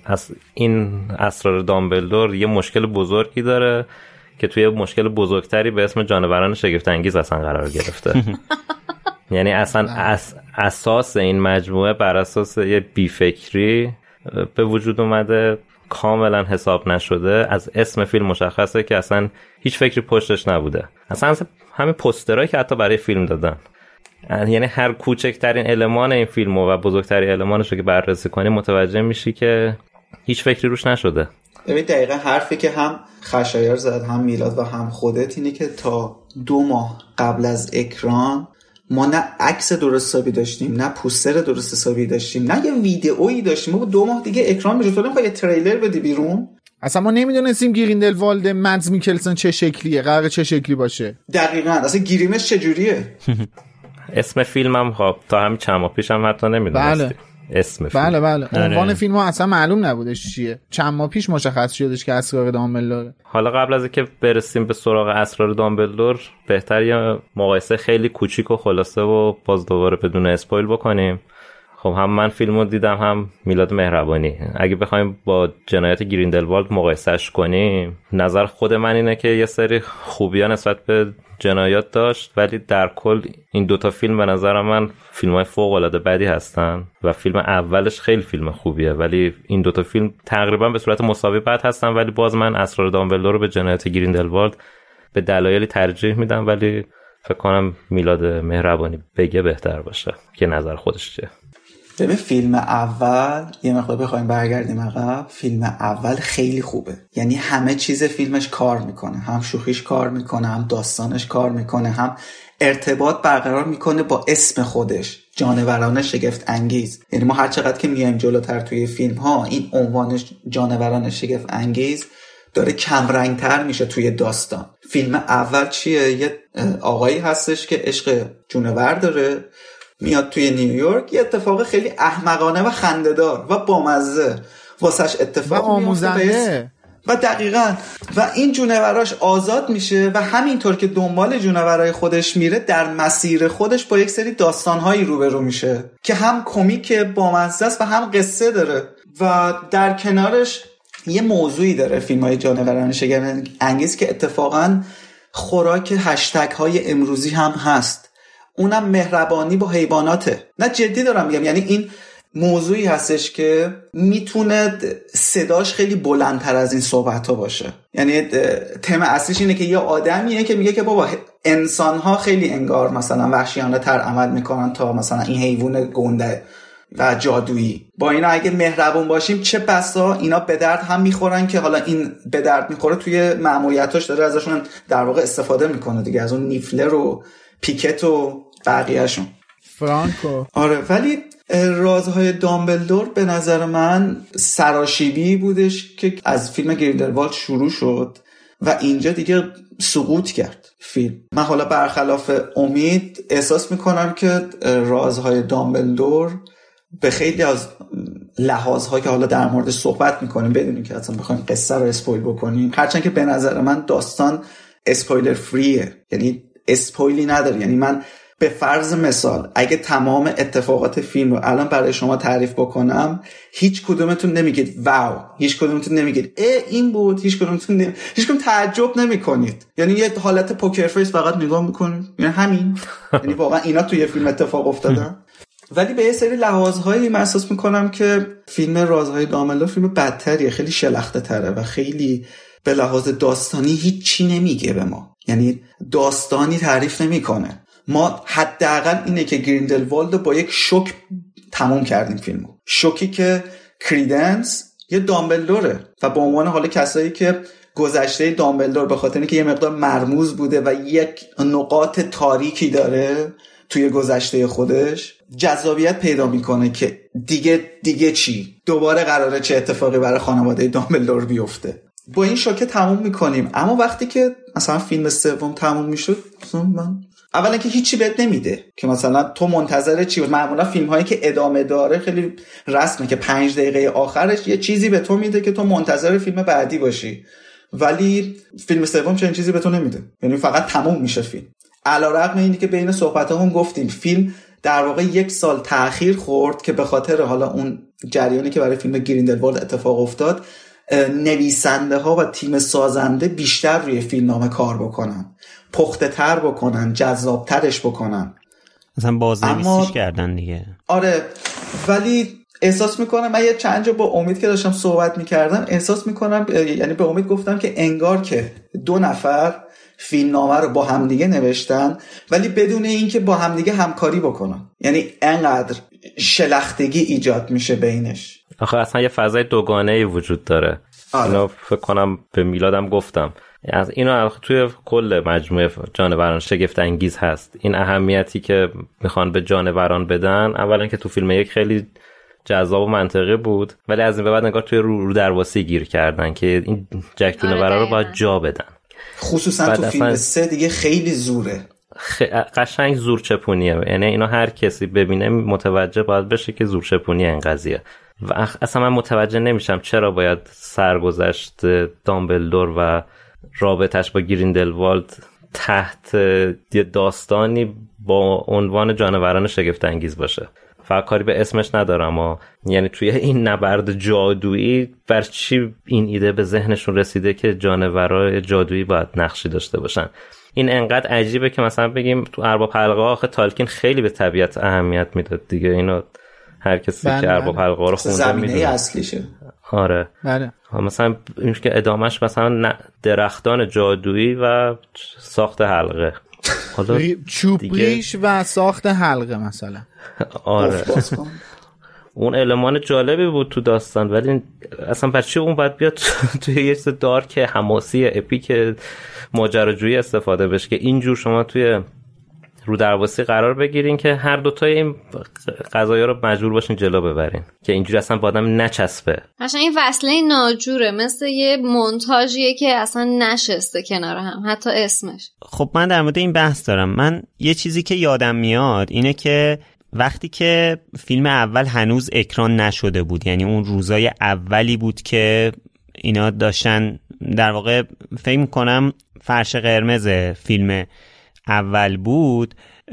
این اسرار دامبلدور یه مشکل بزرگی داره که توی مشکل بزرگتری به اسم جانوران شگفت انگیز اصلا قرار گرفته. یعنی اصلا اساس این مجموعه بر اساس یه بیفکری به وجود اومده، کاملا حساب نشده. از اسم فیلم مشخصه که اصلا هیچ فکری پشتش نبوده. اصلا همین پوسترایی که حتی برای فیلم دادن، یعنی هر کوچکترین المان این فیلمو و بزرگترین المانش رو که بررسی کنی متوجه میشی که هیچ فکری روش نشده. ببین دقیقا حرفی که هم خشایار زد هم میلاد و هم خودت اینه که تا 2 ماه قبل از اکران ما نه عکس درست حسابی داشتیم، نه پوستر درست حسابی داشتیم، نه یه ویدئویی داشتیم. ما 2 ماه دیگه اکران میشه، تو نمیخوای یه تریلر بدی بیرون؟ اصلا ما نمیدونستیم گریندلوالد مدز میکلسن چه شکلیه، قراره چه شکلی باشه. دقیقاً اصلا گیریمش چجوریه. اسم فیلمم خب تا همین چند ماه پیشم حتی نمیدونستیم. اسم فیلم. بله. عنوان فیلم ها اصلا معلوم نبودش چیه. چند ماه پیش مشخص شدش که اسرار دامبلدور. حالا قبل از اینکه برسیم به سراغ اسرار دامبلدور، بهتر یه مقایسه خیلی کوچیک و خلاصه و باز دوباره بدون اسپویل بکنیم. خب هم من فیلمو دیدم هم میلاد مهربانی. اگه بخوایم با جنایت گریندلوالد مقایسهش کنیم، نظر خود من اینه که یه سری خوبی‌ها نسبت به جنایات داشت، ولی در کل این دوتا فیلم به نظر من فیلم‌های فوق‌العاده بدی هستن و فیلم اولش خیلی فیلم خوبیه، ولی این دوتا فیلم تقریبا به صورت مساوی بد هستن. ولی باز من اسرار دامبلدور رو به جنایات گریندلوالد به دلایلی ترجیح میدم، ولی فکر کنم میلاد مهربانی بگه بهتر باشه که نظر خودش چیه. ببین فیلم اول، یه مقدار بخوایم برگردیم عقب، فیلم اول خیلی خوبه، یعنی همه چیز فیلمش کار میکنه، هم شوخیش کار میکنه، هم داستانش کار میکنه، هم ارتباط برقرار میکنه با اسم خودش، جانوران شگفت انگیز. یعنی ما هر چقدر که میایم جلوتر توی فیلم ها این عنوان جانوران شگفت انگیز داره کمرنگتر میشه توی داستان. فیلم اول چیه؟ یه آقایی هستش که عشق جونور داره، میاد توی نیویورک، یه اتفاق خیلی احمقانه و خنده‌دار و بامزه واسش اتفاق میفته و دقیقاً و این جونوراش آزاد میشه و همینطور که دنبال جونورای خودش میره در مسیر خودش با یک سری داستانهایی روبرو میشه که هم کمیک بامزه است و هم قصه داره و در کنارش یه موضوعی داره فیلم‌های جانوران شگفت انگیز که اتفاقاً خوراک هشتگ های امروزی هم هست، اونم مهربانی با حیواناته. نه جدی دارم میگم، یعنی این موضوعی هستش که میتونه صداش خیلی بلندتر از این صحبت ها باشه. یعنی تم اصلیش اینه که یه آدمیه که میگه که بابا انسان‌ها خیلی انگار مثلا وحشیانه تر عمل میکنن تا مثلا این حیوان گنده و جادویی. با اینا اگه مهربون باشیم چه بسا اینا به درد هم میخورن که حالا این به درد میخوره توی مأموریتاش داره ازشون در واقع استفاده میکنه دیگه، از اون نیفلر و پیکت و بقیه‌شون فرانکو. آره، ولی رازهای دامبلدور به نظر من سراشیبی بودش که از فیلم گریندلوالد شروع شد و اینجا دیگه سقوط کرد فیلم. من حالا برخلاف امید احساس میکنم که رازهای دامبلدور به خیلی از لحاظها که حالا در مورد صحبت میکنیم بدونیم که اصلا بخوایم قصه رو اسپویل بکنیم، هرچند که به نظر من داستان اسپویلر فریه، یعنی اسپویلی نداره. یعنی من به فرض مثال اگه تمام اتفاقات فیلم رو الان برای شما تعریف بکنم، هیچ کدومتون نمیگید واو، هیچ کدومتون نمیگید این بود، هیچ کدوم تعجب نمیکنید، یعنی یه حالت پوکر فیس فقط نگاه میکنید، یعنی همین، یعنی واقعا اینا توی فیلم اتفاق افتادن. ولی به یه سری لحاظهایی من احساس میکنم که فیلم رازهای دامبلدور فیلم بدتریه، خیلی شلخته تره و خیلی به لحاظ داستانی هیچی نمیگه به ما، یعنی داستانی تعریف نمیکنه. ما حداقل اینه که گریندلوالد با یک شوک تموم کردیم فیلمو، شوکی که کریدنس یه دامبلدوره و به عنوان حالا کسایی که گذشته دامبلدور به خاطر اینکه یه مقدار مرموز بوده و یک نقاط تاریکی داره توی گذشته خودش، جذابیت پیدا میکنه که دیگه چی، دوباره قراره چه اتفاقی برای خانواده دامبلدور بیفته. با این شوکه تموم میکنیم. اما وقتی که مثلا فیلم سوم تموم میشد، من اولا که هیچی بهت نمیده که مثلا تو منتظر چی بود. معمولا فیلم هایی که ادامه داره خیلی رسمه که 5 دقیقه آخرش یه چیزی به تو میده که تو منتظر فیلم بعدی باشی، ولی فیلم سوم چنین چیزی به تو نمیده، یعنی فقط تموم میشه فیلم. علیرغم اینی که بین صحبتامون گفتیم فیلم در واقع 1 سال تأخیر خورد که به خاطر حالا اون جریانی که برای فیلم گریندلوالد اتفاق افتاد، نویسنده ها و تیم سازنده بیشتر روی فیلمنامه کار بکنن، پخته تر بکنن، جذاب ترش بکنن، مثلا بازنویسیش کردن دیگه. آره، ولی احساس میکنم من یه چند جا با امید که داشتم صحبت میکردم احساس میکنم، یعنی به امید گفتم که انگار که 2 نفر فیلمنامه رو با همدیگه نوشتن ولی بدون اینکه با همدیگه همکاری بکنن، یعنی انقدر شلختگی ایجاد میشه بینش. آخه اصلا یه فضای دوگانه‌ای وجود داره. اینو فکر کنم به میلادم گفتم، از اینو توی کل مجموعه جانوران شگفت انگیز هست. این اهمیتی که میخوان به جانوران بدن، اولا که تو فیلم 1 خیلی جذاب و منطقی بود، ولی از این به بعد انگار توی رو درواسی گیر کردن که این جک جونورا رو باید جا بدن، خصوصا تو فیلم 3 دیگه خیلی زوره، قشنگ زورچپونیه. یعنی اینو هر کسی ببینه متوجه باید بشه که زورچپونیه این قضیه. و اصلا من متوجه نمیشم چرا باید سرگذشت دامبلدور و رابطش با گریندلوالد تحت یه داستانی با عنوان جانوران شگفت انگیز باشه. فقط کاری به اسمش ندارم، یعنی توی این نبرد جادویی بر چی این ایده به ذهنشون رسیده که جانورای جادویی باید نقشی داشته باشن. این انقدر عجیبه که مثلا بگیم تو ارباب حلقه آخه تالکین خیلی به طبیعت اهمیت میداد دیگه. اینو هر کسی که ارباب حلقه رو خونده میدونه زمینه اصلیشه. آره بله. مثلا این که ادامهش مثلا درختان جادویی و ساخت حلقه، حالا چوب ریش و ساخت حلقه مثلا. آره اون المان جالبی بود تو داستان، ولی اصلا بچه اون باید بیاد توی یه چیز دارک حماسی اپیک ماجراجویی استفاده بشه که اینجور شما توی رو درواسی قرار بگیرین که هر دوتای این قضایا رو مجبور باشین جلو ببرین که اینجوری اصلا با آدم نچسبه. اصلا این وصله ناجوره، مثل یه مونتاژیه که اصلا نشسته کنار هم، حتی اسمش. خب من در مورد این بحث دارم. من یه چیزی که یادم میاد اینه که وقتی که فیلم اول هنوز اکران نشده بود، یعنی اون روزای اولی بود که اینا داشتن، در واقع فکر می‌کنم فرش قرمز فیلم اول بود،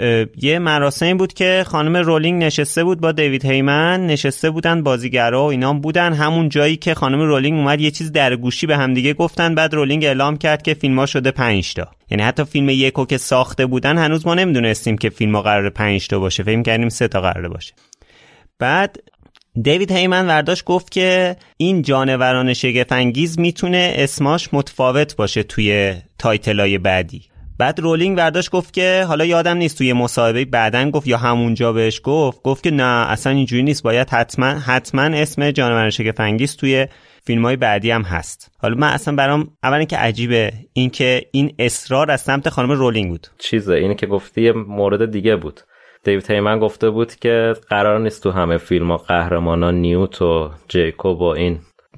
یه مراسمی بود که خانم رولینگ نشسته بود با دیوید هیمن، نشسته بودن بازیگرا و اینا بودن، همون جایی که خانم رولینگ اومد یه چیز در گوشی به هم دیگه گفتن، بعد رولینگ اعلام کرد که فیلم‌ها شده 5 تا. یعنی حتی فیلم یکو که ساخته بودن هنوز ما نمیدونستیم که فیلم‌ها قراره 5 تا باشه، فکر کردیم 3 تا قراره باشه. بعد دیوید هیمن ورداشت گفت که این جانوران شگفت‌انگیز میتونه اسماش متفاوت باشه توی تایتلای بعدی. بعد رولینگ ورداشت گفت که حالا یادم نیست توی مصاحبه بعدن گفت یا همونجا بهش گفت که نه اصلا اینجوری نیست، باید حتما اسم جانوران شگفت‌انگیز توی فیلم‌های بعدی هم هست. حالا من اصلا برام اول اینکه عجیبه این که این اصرار از سمت خانم رولینگ بود. چیزه اینه که گفتی یه مورد دیگه بود. دیوید هیمن گفته بود که قرار نیست تو همه فیلم‌ها قهرمانا نیوت و جیکوب و این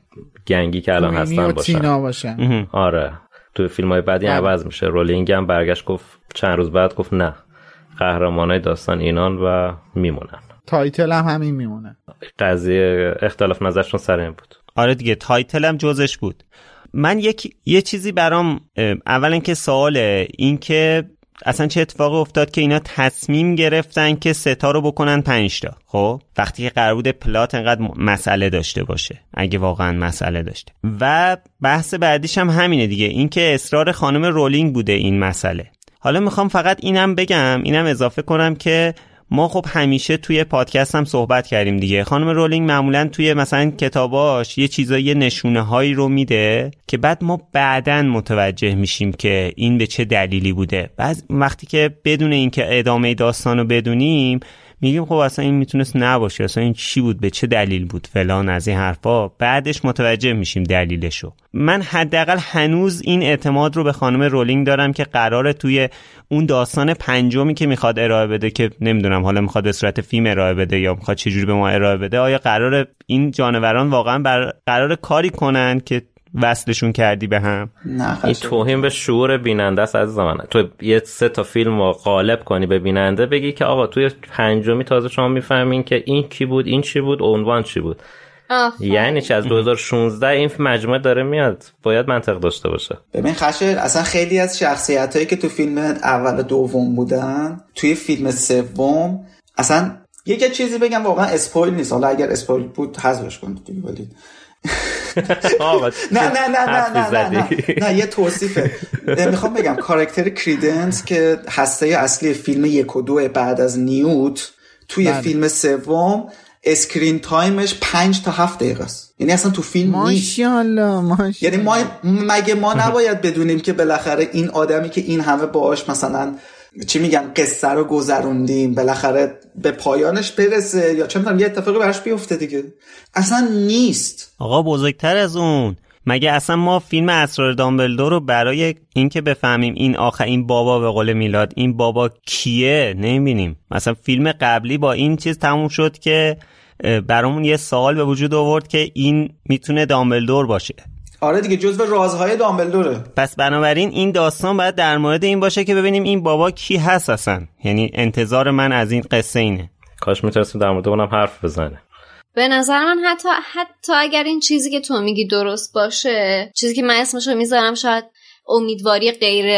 گنگی که الان هستن باشن. آره تو فیلم‌های بعدی عوض میشه. رولینگ هم برگشت گفت چند روز بعد گفت نه، قهرمانای داستان اینان و میمونن. تایتل هم همین میمونه. قضیه اختلاف نظرشون سر این بود. آره دیگه تایتل هم جزش بود. من یه چیزی برام اولا که سواله این که اصلا چه اتفاقی افتاد که اینا تصمیم گرفتن که 3 تا رو بکنن 5 تا. خب وقتی که قرار بوده پلات انقدر مسئله داشته باشه، اگه واقعا مسئله داشته. و بحث بعدیش هم همینه دیگه، این که اصرار خانم رولینگ بوده این مسئله. حالا میخوام فقط اینم بگم، اینم اضافه کنم که ما خب همیشه توی پادکست هم صحبت کردیم دیگه، خانم رولینگ معمولا توی مثلا کتاباش یه چیزایی نشونه هایی رو میده که بعد ما بعدن متوجه میشیم که این به چه دلیلی بوده. بعد وقتی که بدون اینکه ادامه داستان رو بدونیم میگیم خب اصلا این میتونست نباشه، اصلا این چی بود، به چه دلیل بود فلان از این حرفا، بعدش متوجه میشیم دلیلشو. من حداقل هنوز این اعتماد رو به خانم رولینگ دارم که قراره توی اون داستان 5می که میخواد ارائه بده، که نمیدونم حالا میخواد به صورت فیلم ارائه بده یا میخواد چجوری به ما ارائه بده، آیا قراره این جانوران واقعا قراره کاری کنن که وصلشون کردی به هم؟ این توهین به شعور بیننده است عزیز من. تو یه 3 تا فیلم رو غالب کنی به بیننده، بگی که آقا توی 5می تازه شما میفهمین که این کی بود، این چی بود، عنوان چی بود. یعنی چه از 2016 این مجموعه داره میاد، باید منطق داشته باشه. ببین خشه اصلا خیلی از شخصیتایی که تو فیلم اول و دوم بودن توی فیلم سوم اصلا یه چیزی بگم واقعا اسپویل نیست، حالا اگر اسپویل بود حذفش کنید دیگه، ولی نه یه توصیفه. میخوام بگم کاراکتر کریدنس که هسته اصلی فیلم 1 و 2 بعد از نیوت توی فیلم سوم اسکرین تایمش 5 تا 7 دقیقه است. یعنی اصلا تو فیلم ماشاءالله. یعنی ما نباید بدونیم که بالاخره این آدمی که این همه باهاش مثلا چی میگن قصه رو گذروندیم بالاخره به پایانش برسه یا چه میدونم یه اتفاقی براش بیفته دیگه. اصلا نیست. آقا بزرگتر از اون، مگه اصلا ما فیلم اسرار دامبلدور رو برای اینکه بفهمیم این بابا به قول میلاد این بابا کیه نمیبینیم؟ مثلا فیلم قبلی با این چیز تموم شد که برامون یه سوال به وجود آورد که این میتونه دامبلدور باشه. آره دیگه جزو رازهای دامبلدوره. پس بنابراین این داستان باید در مورد این باشه که ببینیم این بابا کی هست اصلا. یعنی انتظار من از این قصه اینه. کاش میتونستیم در مورد اونم حرف بزنه. به نظر من حتی اگر این چیزی که تو میگی درست باشه، چیزی که من اسمشو میذارم شاید امیدواری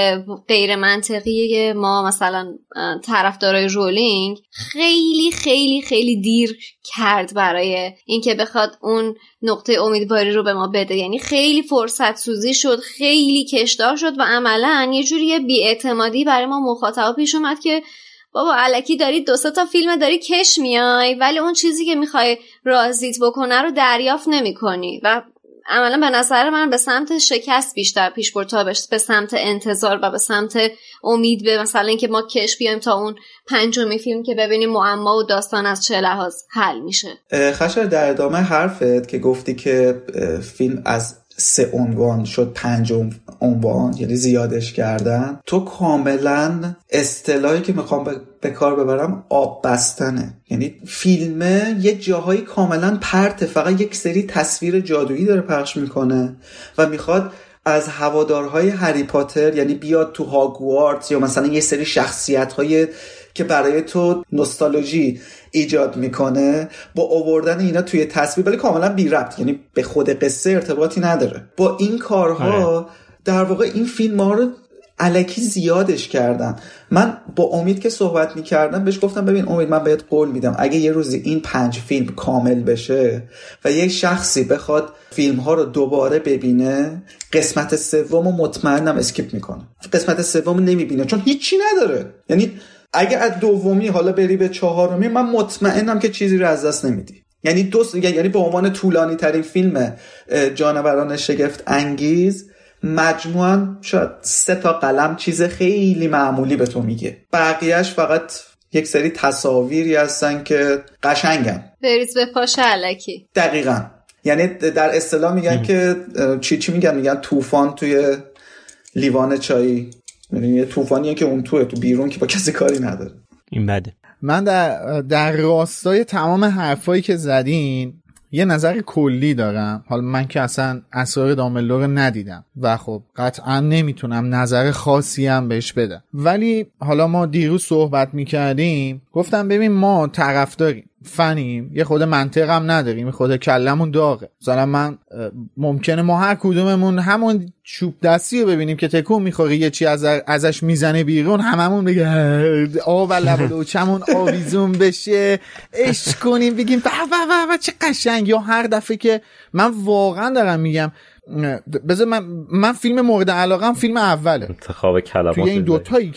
غیر منطقی ما مثلا طرفدارای رولینگ خیلی خیلی خیلی دیر کرد برای اینکه بخواد اون نقطه امیدواری رو به ما بده. یعنی خیلی فرصت سوزی شد، خیلی کشدار شد و عملا یه جوری بی‌اعتمادی برای ما مخاطبا پیش اومد که بابا الکی داری 2-3 تا فیلم داری کش میای ولی اون چیزی که میخوای راضیت بکنه رو دریافت نمیکنی و عملا به نظر من به سمت شکست بیشتر پیش برد تا به سمت انتظار و به سمت امید به مثلا اینکه ما کش بیایم تا اون 5مین فیلم که ببینیم معما و داستان از چه لحاظ حل میشه. خشر در ادامه حرفت که گفتی که فیلم از 3 عنوان شد 5 عنوان، یعنی زیادش کردن، تو کاملا اصطلاحی که میخوام به کار ببرم آب بستنه. یعنی فیلمه یه جاهایی کاملا پرته، فقط یک سری تصویر جادویی داره پخش میکنه و میخواد از هوادارهای هری پاتر، یعنی بیاد تو هاگوارتس یا مثلا یه سری شخصیت‌های که برای تو نوستالژی ایجاد میکنه، با آوردن اینا توی تصویر ولی کاملا بی ربط، یعنی به خود قصه ارتباطی نداره. با این کارها در واقع این فیلم ها رو الکی زیادش کردن. من با امید که صحبت میکردم بهش گفتم ببین امید، من بهت قول میدم اگه یه روزی این 5 فیلم کامل بشه و یک شخصی بخواد فیلم ها رو دوباره ببینه، قسمت 3 مطمئنم اسکیپ میکنه، قسمت 3 نمیبینه چون هیچی نداره. یعنی اگه از 2 حالا بری به 4، من مطمئنم که چیزی رو از دست نمیدی. یعنی یعنی به عنوان طولانی ترین فیلم جانوران شگفت انگیز مجموعاً شاید 3 تا قلم چیز خیلی معمولی به تو میگه، بقیهش فقط یک سری تصاویری هستن که قشنگن، بریز به پاش الکی. دقیقاً. یعنی در اصطلاح میگن که چی میگن طوفان توی لیوان چایی. یعنی یه طوفانیه که اون تو بیرون که با کسی کاری نداره. این بده. من در راستای تمام حرفایی که زدین یه نظر کلی دارم. حالا من که اصلا اسرار دامبلدور رو ندیدم و خب قطعا نمیتونم نظر خاصی هم بهش بدم، ولی حالا ما دیروز صحبت میکردیم، گفتم ببین ما طرفداریم، فنیم، یه خود منطق هم نداریم، خود کلمون داغه. مثلا من ممکنه ما هر کدوممون همون چوب دستی رو ببینیم که تکون میخوره یه چی ازش میزنه بیرون، هممون بگه آب لب لوچمون آویزون بشه، عشق کنیم، بگیم به چه قشنگ. یا هر دفعه که من واقعا دارم میگم بذار من فیلم مورد علاقم فیلم اوله، انتخاب کلمات توی این دوتایی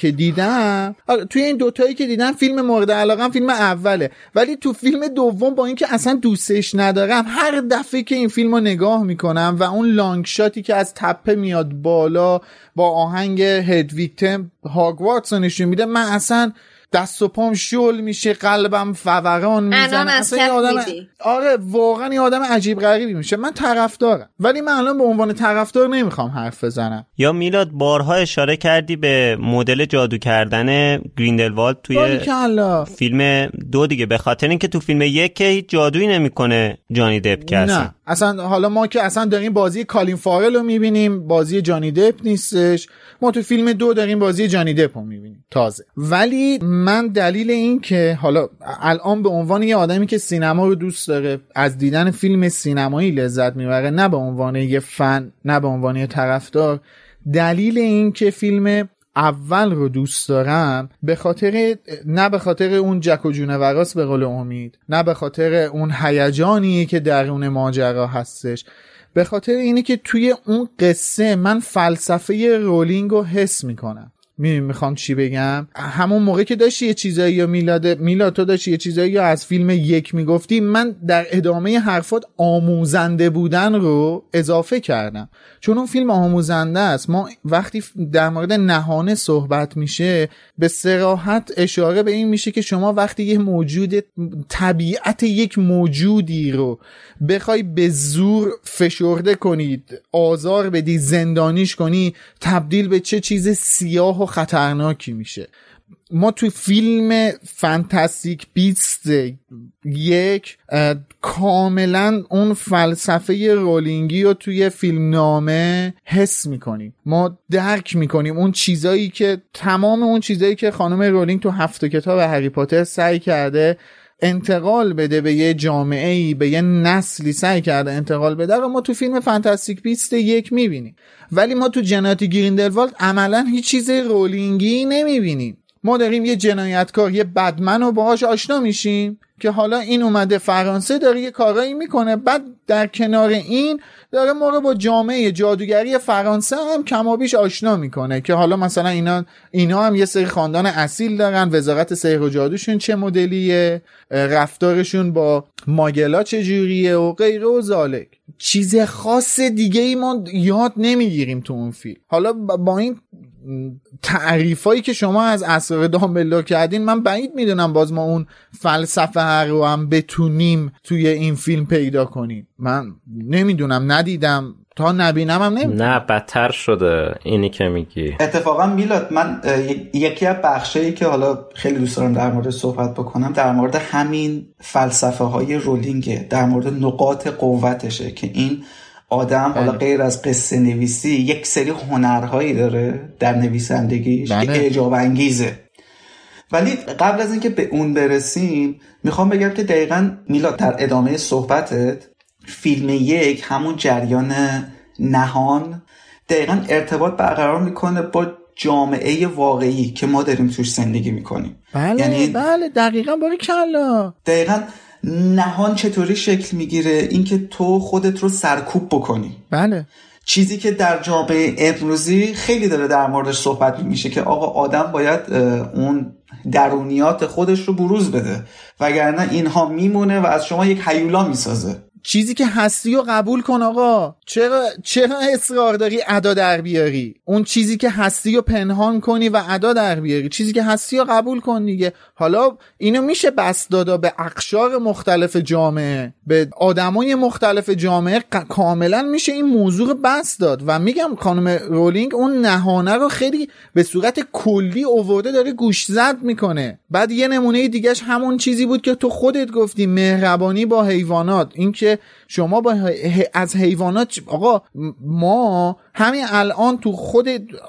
که دیدم فیلم مورد علاقم فیلم اوله، ولی تو فیلم دوم با اینکه اصلا دوستش ندارم هر دفعه که این فیلمو نگاه میکنم و اون لانگ شاتی که از تپه میاد بالا با آهنگ هدویگ هاگوارتس نشون میده، من اصلا دست و پام شل میشه، قلبم فوران میزنه. آره واقعا یه آدم عجیب غریبی میشه. من طرفدارم ولی من الان به عنوان طرفدار نمیخوام حرف بزنم. یا میلاد بارها اشاره کردی به مدل جادو کردن گریندلوالد توی فیلم 2 دیگه، به خاطر اینکه تو فیلم 1 که هیچ جادویی نمیکنه جانی دپ که نه اصلا حالا ما که اصلا داریم بازی کالین فارل رو میبینیم، بازی جانی دپ نیستش، ما تو فیلم 2 داریم بازی جانی دپ رو میبینیم تازه. ولی من دلیل این که حالا الان به عنوان یه آدمی که سینما رو دوست داره، از دیدن فیلم سینمایی لذت میبره، نه به عنوان یه فن، نه به عنوان یه طرفدار، دلیل این که فیلم اول رو دوست دارم نه به خاطر اون جک و جونوراست به قول امید، نه به خاطر اون هیجانی که درون ماجرا هستش، به خاطر اینه که توی اون قصه من فلسفه رولینگ رو حس میکنم. میخوام چی بگم؟ همون موقع که داشتی یه چیزایی یا میلاد تو داشتی یه چیزایی یا از فیلم 1 میگفتی، من در ادامه حرفات آموزنده بودن رو اضافه کردم، چون اون فیلم آموزنده است. ما وقتی در مورد نهانه صحبت میشه به صراحت اشاره به این میشه که شما وقتی یه طبیعت یک موجودی رو بخوای به زور فشرده کنید، آزار بدی، زندانیش کنی، تبدیل به چه چیز سیاه و خطرناکی میشه. ما توی فیلم فانتاستیک بیست 1 کاملا اون فلسفه رولینگی رو توی فیلم نامه حس میکنیم، ما درک میکنیم اون چیزایی که تمام اون چیزایی که خانم رولینگ تو 7 کتاب هری پاتر سعی کرده انتقال بده به یه جامعه‌ای، به یه نسلی سعی کرده انتقال بده رو ما تو فیلم فانتاستیک بیست 1 میبینیم، ولی ما تو جنایت گریندلوالد عملا هیچ چیز رولینگی نمیبینیم. ما داریم یه جنایتکار، یه بدمن رو باهاش آشنا میشیم که حالا این اومده فرانسه داره یه کارایی میکنه، بعد در کنار این داره ما رو با جامعه جادوگری فرانسه هم کمابیش آشنا میکنه که حالا مثلا اینا هم یه سری خاندان اصیل دارن، وزارت سحر و جادوشون چه مدلیه، رفتارشون با ماگلا چه جوریه و غیره و ذالک. چیز خاص دیگه ای ما یاد نمیگیریم تو اون فیلم. حالا با این تعریفایی که شما از اسرار دامبلدور کردین، من بعید میدونم باز ما اون فلسفه رو هم بتونیم توی این فیلم پیدا کنیم. من نمیدونم، ندیدم، تا نبینم هم نمیدونم. نه بدتر شده اینی که میگی. اتفاقا میلاد، من یکی از بخشایی که حالا خیلی دوست دارم در مورد صحبت بکنم در مورد همین فلسفه های رولینگه، در مورد نقاط قوتشه که این آدم حالا غیر از قصه نویسی یک سری هنرهایی داره در نویسندگیش که اعجاب انگیزه. ولی قبل از اینکه به اون برسیم میخوام بگم که دقیقاً میلاد در ادامه صحبتت فیلم 1 همون جریان نهان دقیقاً ارتباط برقرار میکنه با جامعه واقعی که ما داریم توش زندگی میکنیم. بله یعنی بله دقیقاً باریکلا. دقیقاً نهان چطوری شکل میگیره؟ اینکه تو خودت رو سرکوب بکنی. بله. چیزی که در جامعه امروزی خیلی داره در موردش صحبت میشه که آقا آدم باید اون درونیات خودش رو بروز بده، وگرنه اینها میمونه و از شما یک هیولا میسازه. چیزی که هستی رو قبول کن آقا. چرا اصرار داری ادا در بیاری؟ اون چیزی که هستی رو پنهان کنی و ادا در بیاری. چیزی که هستی رو قبول کن دیگه. حالا اینو میشه بس دادا به اقشار مختلف جامعه، به آدمای مختلف جامعه، کاملا میشه این موضوع رو بس داد. و میگم خانم رولینگ اون نهانه رو خیلی به صورت کلی آورده داره گوش زد میکنه. بعد یه نمونه دیگهش همون چیزی بود که تو خودت گفتی، مهربانی با حیوانات. این که شما از حیوانات آقا، ما همین الان تو خود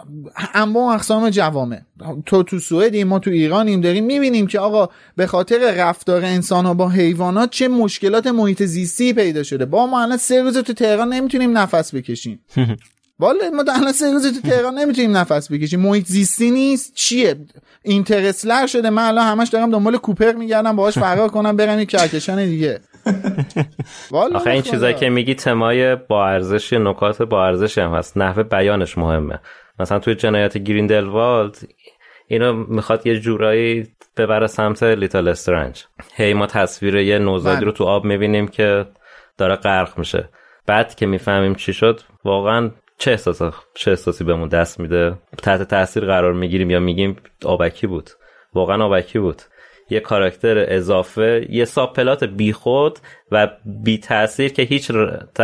انواع اقسام جوامع، تو سوئدیم، ما تو ایرانیم، داریم میبینیم که آقا به خاطر رفتار انسان‌ها با حیوانات چه مشکلات محیط زیستی پیدا شده. ما الان 3 روز تو تهران نمیتونیم نفس بکشیم. والا ما الان 3 روز تو تهران نمیتونیم نفس بکشیم. محیط زیستی نیست چیه؟ اینترستلر شده. من الان همش دارم دنبال کوپر میگردم باهاش فرار کنم برم یک کهکشان دیگه. آخه این چیزایی که میگی تمای با ارزش، نکات با ارزش هم هست، نحوه بیانش مهمه. مثلا توی جنایت گریندلوالد اینو میخواد یه جورایی ببره سمت لیتل استرنج. هی ما تصویر یه نوزادی رو تو آب میبینیم که داره غرق میشه، بعد که میفهمیم چی شد واقعا چه احساسی بهمون دست میده، تحت تاثیر قرار میگیریم یا میگیم آبکی بود، واقعا آبکی بود. یه کاراکتر اضافه، یه ساب پلات بی خود و بی تأثیر که هیچ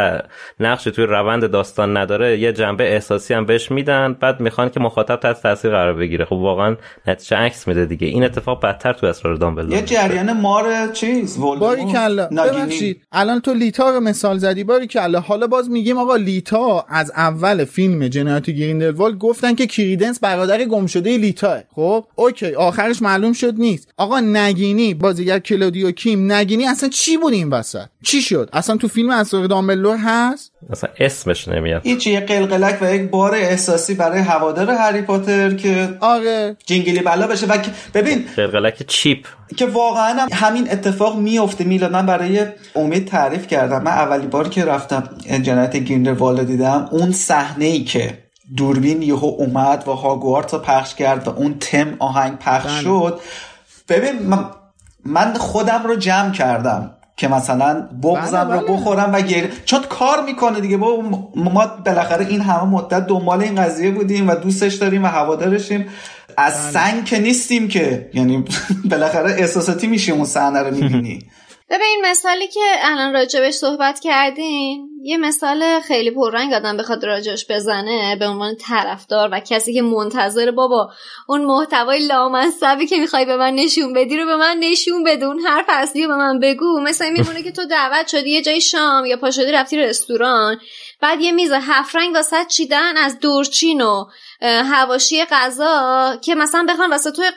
نقشی توی روند داستان نداره، یه جنبه احساسی هم بهش میدن، بعد میخوان که مخاطب تحت تاثیر قرار بگیره. خب واقعا نتیجه عکس میده دیگه. این اتفاق بدتر تو اسرار دامبلدور. یه جریان مار چیز باریکلا. ببخشید الان تو لیتا رو مثال زدی، باریکلا. حالا باز میگیم آقا لیتا از اول فیلم جنایت گریندلوالد گفتن که کریدنس برادر گمشده لیتاه. خب اوکی، آخرش معلوم شد نیست. آقا نگینی، بازیگر کلودیو کیم، نگینی اصلا چی بود این وسط؟ چی شد؟ اصلا تو فیلم اسرار دامبلدور هست؟ اصلا اسمش نمیاد. هیچ، یه قلقلک و یک بار احساسی برای هوادار هری پاتر که آره جینگلی بلا بشه. و ببین قلقلک چیپ که واقعا همین اتفاق میفته. میلاد، من برای امید تعریف کردم، من اولی بار که رفتم جنایت گریندلوالد دیدم، اون صحنه‌ای که دوربین یهو اومد و هاگوارتس رو پخش کرد و اون تم آهنگ پخش شد، ببین من خودم رو جمع کردم که مثلا بغضم رو بخورم و چون کار میکنه دیگه. ما بالاخره این همه مدت دنبال این قضیه بودیم و دوستش داریم و هوادارشیم، از سنگ که نیستیم که، یعنی بالاخره احساساتی میشیم اون صحنه رو میبینی. ببین مثالی که الان راجبش صحبت کردین، یه مثال خیلی پررنگ آدم بخواد راجبش بزنه به عنوان طرفدار و کسی که منتظر بابا اون محتوای لامصبی که میخوای به من نشون بدی رو به من نشون بده، اون حرف اصلی رو به من بگو. مثلا میمونه که تو دعوت شدی یه جای شام یا پا شدی رفتی رستوران، بعد یه میز 7 رنگ واسه چیدن از دورچین و حواشی غذا که مثلا بخوان واسه تو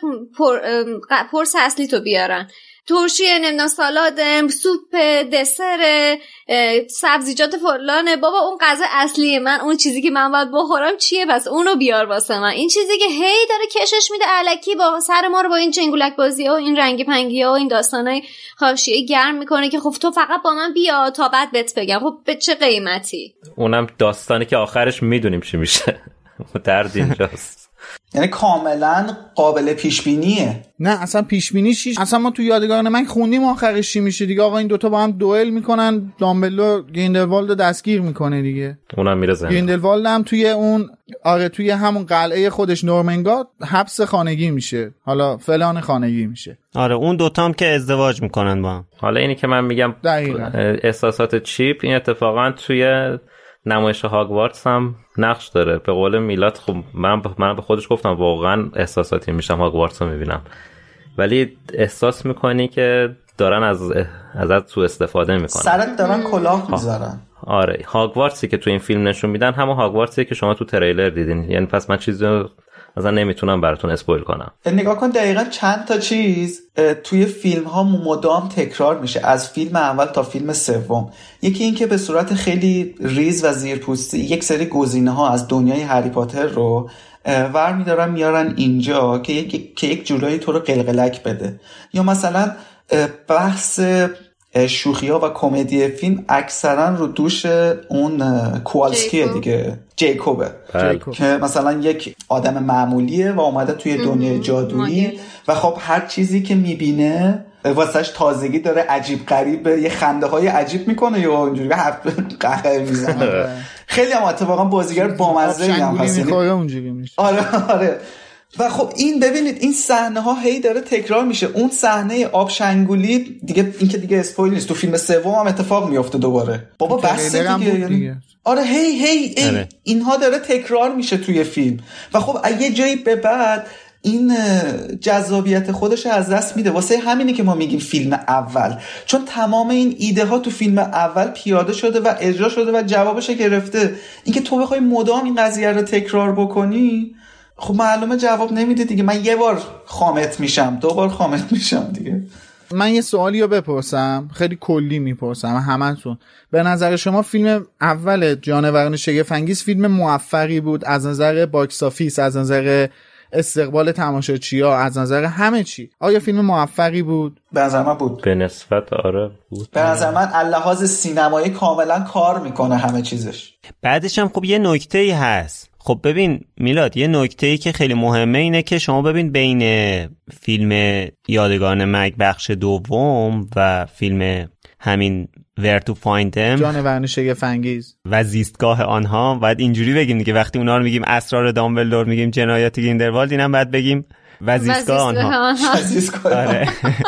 پرس اصلی تو بیارن، ترشی، نمیدونم سالاد، سوپ، دسر، سبزیجات فلانه. بابا اون غذا اصلیه من، اون چیزی که من باید بخورم چیه؟ بس اونو بیار واسه من. این چیزی که هی داره کشش میده الکی با سر ما رو با این چنگولک بازی ها و این رنگی پنگی ها و این داستانای حاشیه‌ای گرم میکنه که خب تو فقط با من بیا تا بعد بهت بگم. خب به چه قیمتی؟ اونم داستانی که آخرش میدونیم چی میشه. درد اینجاست. یعنی کاملا قابل پیش بینیه. نه اصلا پیش بینی چیش؟ اصلا ما تو یادگاران من خوندیم آخرش چی میشه دیگه. آقا این دوتا با هم دوئل میکنن، دامبلدور گریندلوالد رو دستگیر میکنه دیگه. اونم میره زندان. گریندلوالد هم توی اون توی همون قلعه خودش نورمنگارد حبس خانگی میشه، حالا فلان خانگی میشه. اون دوتا هم که ازدواج میکنن با هم. حالا اینی که من میگم دقیقاً احساسات چیپ، این اتفاقا توی نمایش هاگوارتس هم نقش داره. به قول میلاد خب من به خودش گفتم واقعا احساساتی میشم هاگوارتس رو میبینم، ولی احساس میکنی که دارن ازت سوء استفاده میکنن، سرت دارن کلاه میذارن. آره هاگوارتسی که تو این فیلم نشون میدن همون هاگوارتسی که شما تو تریلر دیدین. یعنی پس من چیزی مثلا نمیتونم براتون اسپویل کنم. نگاه کن دقیقاً چند تا چیز توی فیلم ها مدام تکرار میشه از فیلم اول تا فیلم سوم. یکی این که به صورت خیلی ریز و زیرپوستی یک سری گزینه ها از دنیای هری پاتر رو ور میدارن میارن اینجا که یک جورایی تو رو قلقلک بده. یا مثلا بحث شوخی‌ها و کمدی فیلم اکثرا رو دوش اون کوالسکیه دیگه، جیکوبه که مثلا یک آدم معمولیه و اومده توی دنیای جادویی و خب هر چیزی که میبینه واسهش تازگی داره، عجیب غریبه، یه خنده های عجیب میکنه یا اونجوری قهقه میزنه. خیلی هم اتفاقا بازیگر بامزه هم هست. آره و خب این ببینید این صحنه ها هی داره تکرار میشه. اون صحنه آب شنگولی دیگه، این که دیگه اسپویل نیست، تو فیلم سوم هم اتفاق میفته دوباره. بابا بس دیگه. آره هی اینها داره تکرار میشه توی فیلم و خب یه جایی به بعد این جذابیت خودش از دست میده. واسه همینه که ما میگیم فیلم اول، چون تمام این ایده ها تو فیلم اول پیاده شده و اجرا شده و جوابش گرفته. اینکه تو بخوای مدام این قضیه رو تکرار بکنی خب معلومه جواب نمیده دیگه. من یه بار خامت میشم، 2 بار خامت میشم دیگه. من یه سوالی رو بپرسم، خیلی کلی میپرسم همتون. به نظر شما فیلم اول جانوران شگفت‌انگیز فیلم موفقی بود از نظر باکس آفیس، از نظر استقبال تماشاچی‌ها، از نظر همه چی؟ آیا فیلم موفقی بود؟ به نظر من بود. به نسبت آره بود. به نظر من اللحاظ سینمایی کاملا کار میکنه همه چیزش. بعدش هم خب یه نکته‌ای هست. خب ببین میلاد، یه نکته‌ای که خیلی مهمه اینه که شما ببین بین فیلم یادگان مرگ بخش دوم و فیلم همین Where to Find Them جانوران شگفت‌انگیز و زیستگاه آنها باید اینجوری بگیم دیگه. وقتی اونا رو میگیم اسرار دامبلدور، میگیم جنایات گریندلوالد، اینم باید بگیم وزیستگاه آنها. آره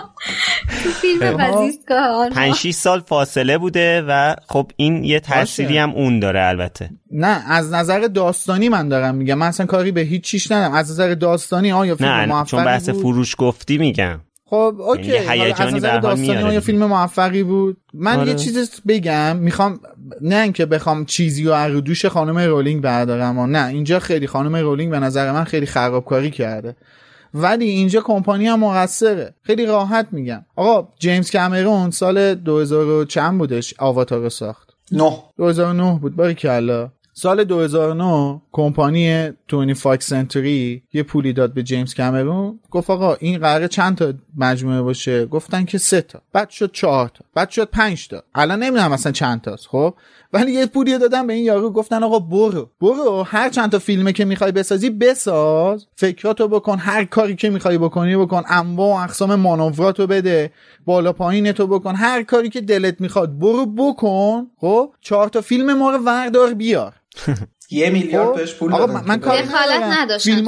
تو فیلم وزیستگاه آنها 5-6 سال فاصله بوده و خب این یه تأثیری هم اون داره. البته نه از نظر داستانی من دارم میگم، من اصلا کاری به هیچ چیش ندارم. از نظر داستانی آیا فیلم موفقی بود؟ چون بحث فروش گفتی میگم. خب اوکی، از نظر داستانی آیا فیلم موفقی بود؟ من یه چیز بگم، میخوام نه اینکه بخوام چیزی رو از دوش خانم رولینگ بردارم، نه اینجا خیلی خانم رولینگ به نظر من خیلی خرابکاری کرده، ولی اینجا کمپانی هم مقصره. خیلی راحت میگم آقا جیمز کامرون سال 2000 چند بودش آواتار رو ساخت؟ 2009 بود. باریکلا. سال 2009 کمپانی 25 سنتوری یه پولی داد به جیمز کامرون، گفت آقا این قراره چند تا مجموعه باشه؟ گفتن که 3 تا، بعد شد 4 تا، بعد شد 5 تا، الان نمیدونم مثلا چند تاست. خب ولی یه پولی دادن به این یارو، گفتن آقا برو هر چند تا فیلمه که میخوای بسازی بساز، فکراتو بکن، هر کاری که میخوای بکنی بکن، انواع و اقسام مانوراتو بده، بالا پایینتو بکن، هر کاری که دلت میخواد برو بکن. خب 4 تا فیلم ما رو وردار بیار. 1 میلیارد بهش پول آقا دادن. من کاری نداشتم.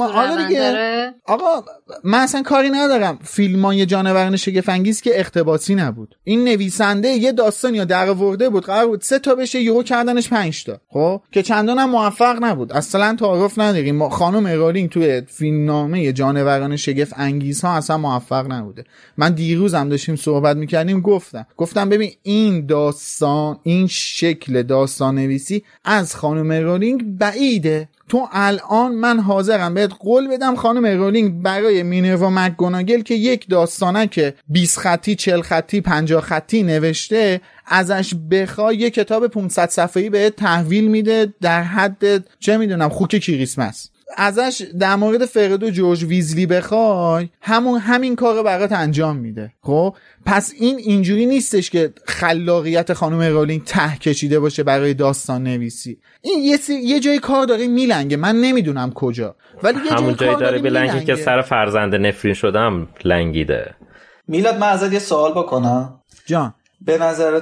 آقا من اصلا کاری ندارم. فیلمای جانوران شگفت‌انگیز که اقتباسی نبود. این نویسنده یه داستانی رو درآورده بود، قرار بود 3 تا بشه، یهو کردنش 5 تا. خب که چندان هم موفق نبود. اصلا تعارف نداریم. خانم رولینگ توی فیلمنامه جانوران شگفت‌انگیز ها اصلا موفق نبوده. من دیروزم داشتیم صحبت می‌کردیم، گفتم ببین این داستان، این شکل داستان نویسی از خانم رولینگ بعیده. تو الان من حاضرم بهت قول بدم خانم رولینگ برای مینروا مکگوناگل که یک داستانه که 20 خطی 40 خطی 50 خطی نوشته ازش بخوای یک کتاب 500 صفحه‌ای بهت تحویل میده در حد چه میدونم خوک کریسمس. ازش در مورد فرد و جورج ویزلی بخوای همین کارو برات انجام میده. خب پس این اینجوری نیستش که خلاقیت خانم رولینگ ته کشیده باشه برای داستان نویسی. این یه جای کار داره میلنگه، من نمیدونم کجا، ولی یه همون جای داره میلنگه که سر فرزند نفرین شدم لنگیده. میلاد من ازت یه سوال بکنم جان. به نظر